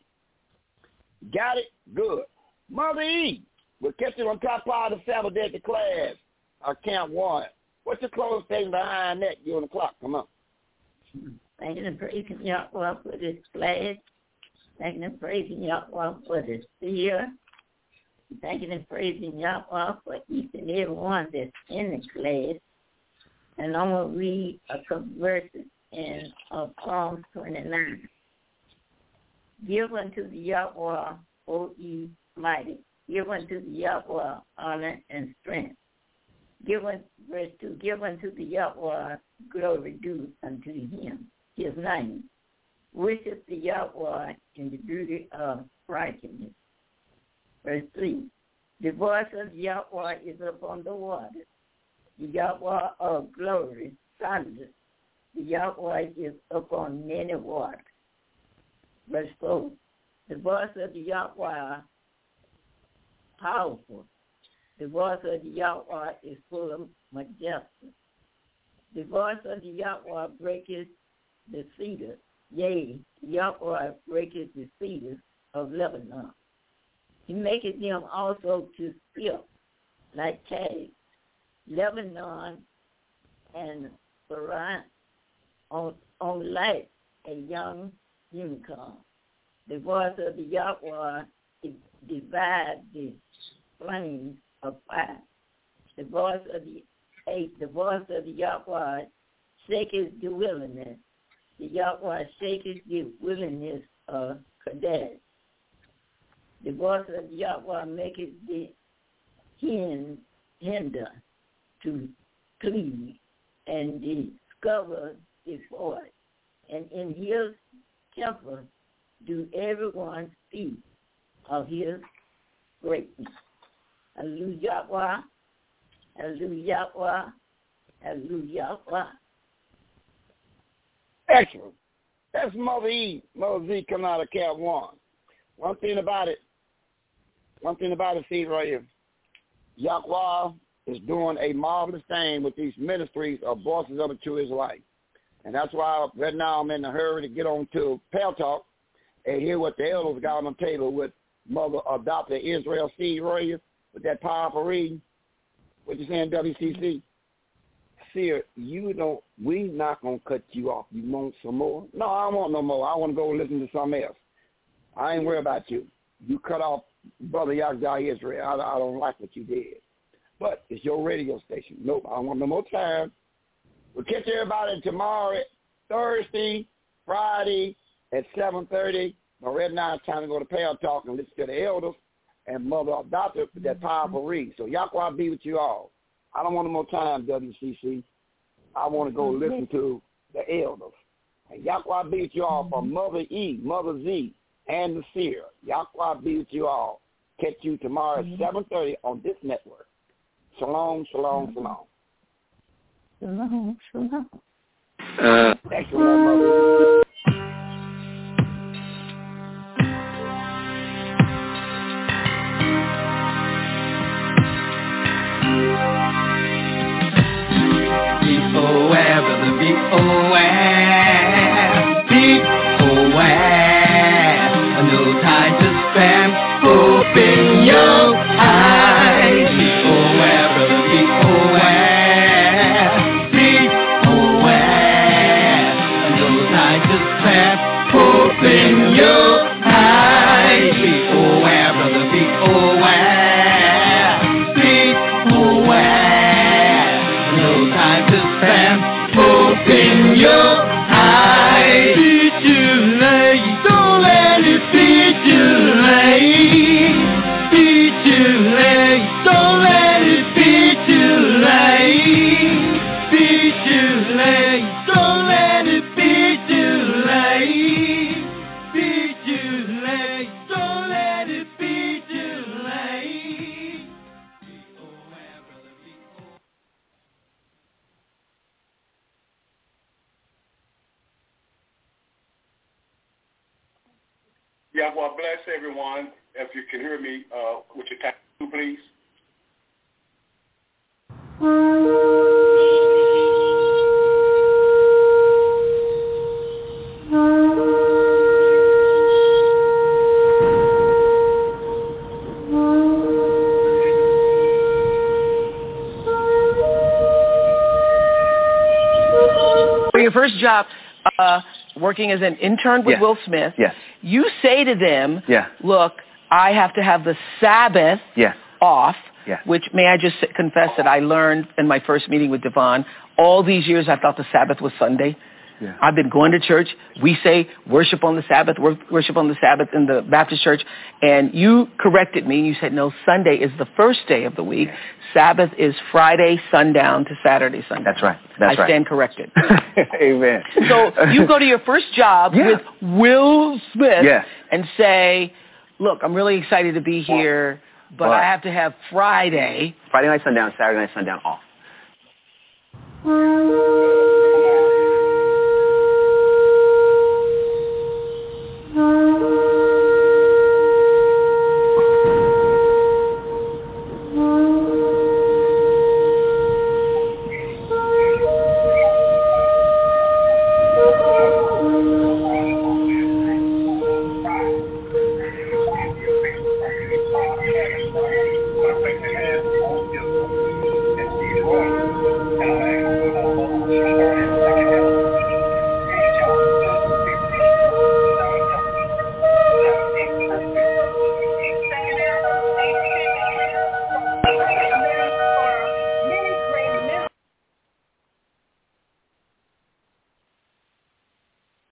Speaker 5: Got it? Good. Mother E, we'll catch you on top part of the Sabbath day at the class, Camp 1. What's your close thing behind that? You're on the clock. Come on.
Speaker 8: Thanking and praising Yahweh for this class. Thanking and praising Yahweh for this year. Thanking and praising Yahweh for each and every one that's in the class. And I'm going to read a couple verses in Psalm 29. Give unto the Yahweh, O ye mighty. Give unto the Yahweh honor and strength. Verse 2, give unto the Yahweh glory due unto him, his name. Worship the Yahweh in the beauty of righteousness. Verse 3, the voice of Yahweh is upon the waters. The Yahweh of glory thunders. The Yahweh is upon many waters. Verse 4, the voice of the Yahweh powerful. The voice of the Yahweh is full of majesty. The voice of the Yahweh breaketh the cedar. Yea, Yahweh breaketh the cedars of Lebanon. He maketh them also to skip like calves. Lebanon and Paran on like a young unicorn. The voice of the Yahweh divides the flames of fire. The voice of the Yahweh shaketh the wilderness. The Yahweh shaketh the wilderness of Kadesh. The voice of the Yahweh maketh the hinder to cleave, and discover his voice. And in his temple do everyone speak of his greatness. Hallelujah, hallelujah, hallelujah.
Speaker 5: Excellent. That's Mother E. Mother Z coming out of Camp 1. One thing about it, see right here. Yahweh is doing a marvelous thing with these ministries of Voices of the True Israelite. And that's why right now I'm in a hurry to get on to Pale Talk and hear what the elders got on the table with Mother Dr. Israel C. Royer with that powerful reading. What you saying, WCC? Seer, we not going to cut you off. You want some more? No, I don't want no more. I want to go listen to something else. I ain't worried about you. You cut off Brother Yahweh Israel. I don't like what you did. But it's your radio station. Nope, I don't want no more time. We'll catch everybody tomorrow, Thursday, Friday at 7:30. But right now it's time to go to Pale Talk and listen to the elders and Mother Doctor with that powerful read. So Yahweh be with you all. I don't want no more time, WCC. I want to go listen to the elders. And Yahweh be with you all from Mother E, Mother Z, and the Seer. Yahweh be with you all. Catch you tomorrow at 7:30 on this network. Shalom, shalom, shalom.
Speaker 8: Shalom, shalom.
Speaker 5: Excellent, Mother.
Speaker 9: Be aware, brother, be aware. Be aware. No time to spam. Open your eyes. Be aware, brother, be aware. Be aware. No time to spam. Open your eyes. Be aware, brother, be aware. Be aware. No time to spam. Open your
Speaker 10: Yahweh bless everyone. If you can hear me, would you tap please?
Speaker 11: For your first job, working as an intern with Will Smith, you say to them, look, I have to have the Sabbath off, which may I just confess that I learned in my first meeting with Devon. All these years I thought the Sabbath was Sunday. I've been going to church. We say worship on the Sabbath, worship on the Sabbath in the Baptist church. And you corrected me. You said, no, Sunday is the first day of the week. Sabbath is Friday sundown to Saturday sundown.
Speaker 12: That's right.
Speaker 11: I stand corrected.
Speaker 12: Amen.
Speaker 11: So you go to your first job with Will Smith and say, look, I'm really excited to be here, but I have to have Friday
Speaker 12: night sundown, Saturday night sundown off.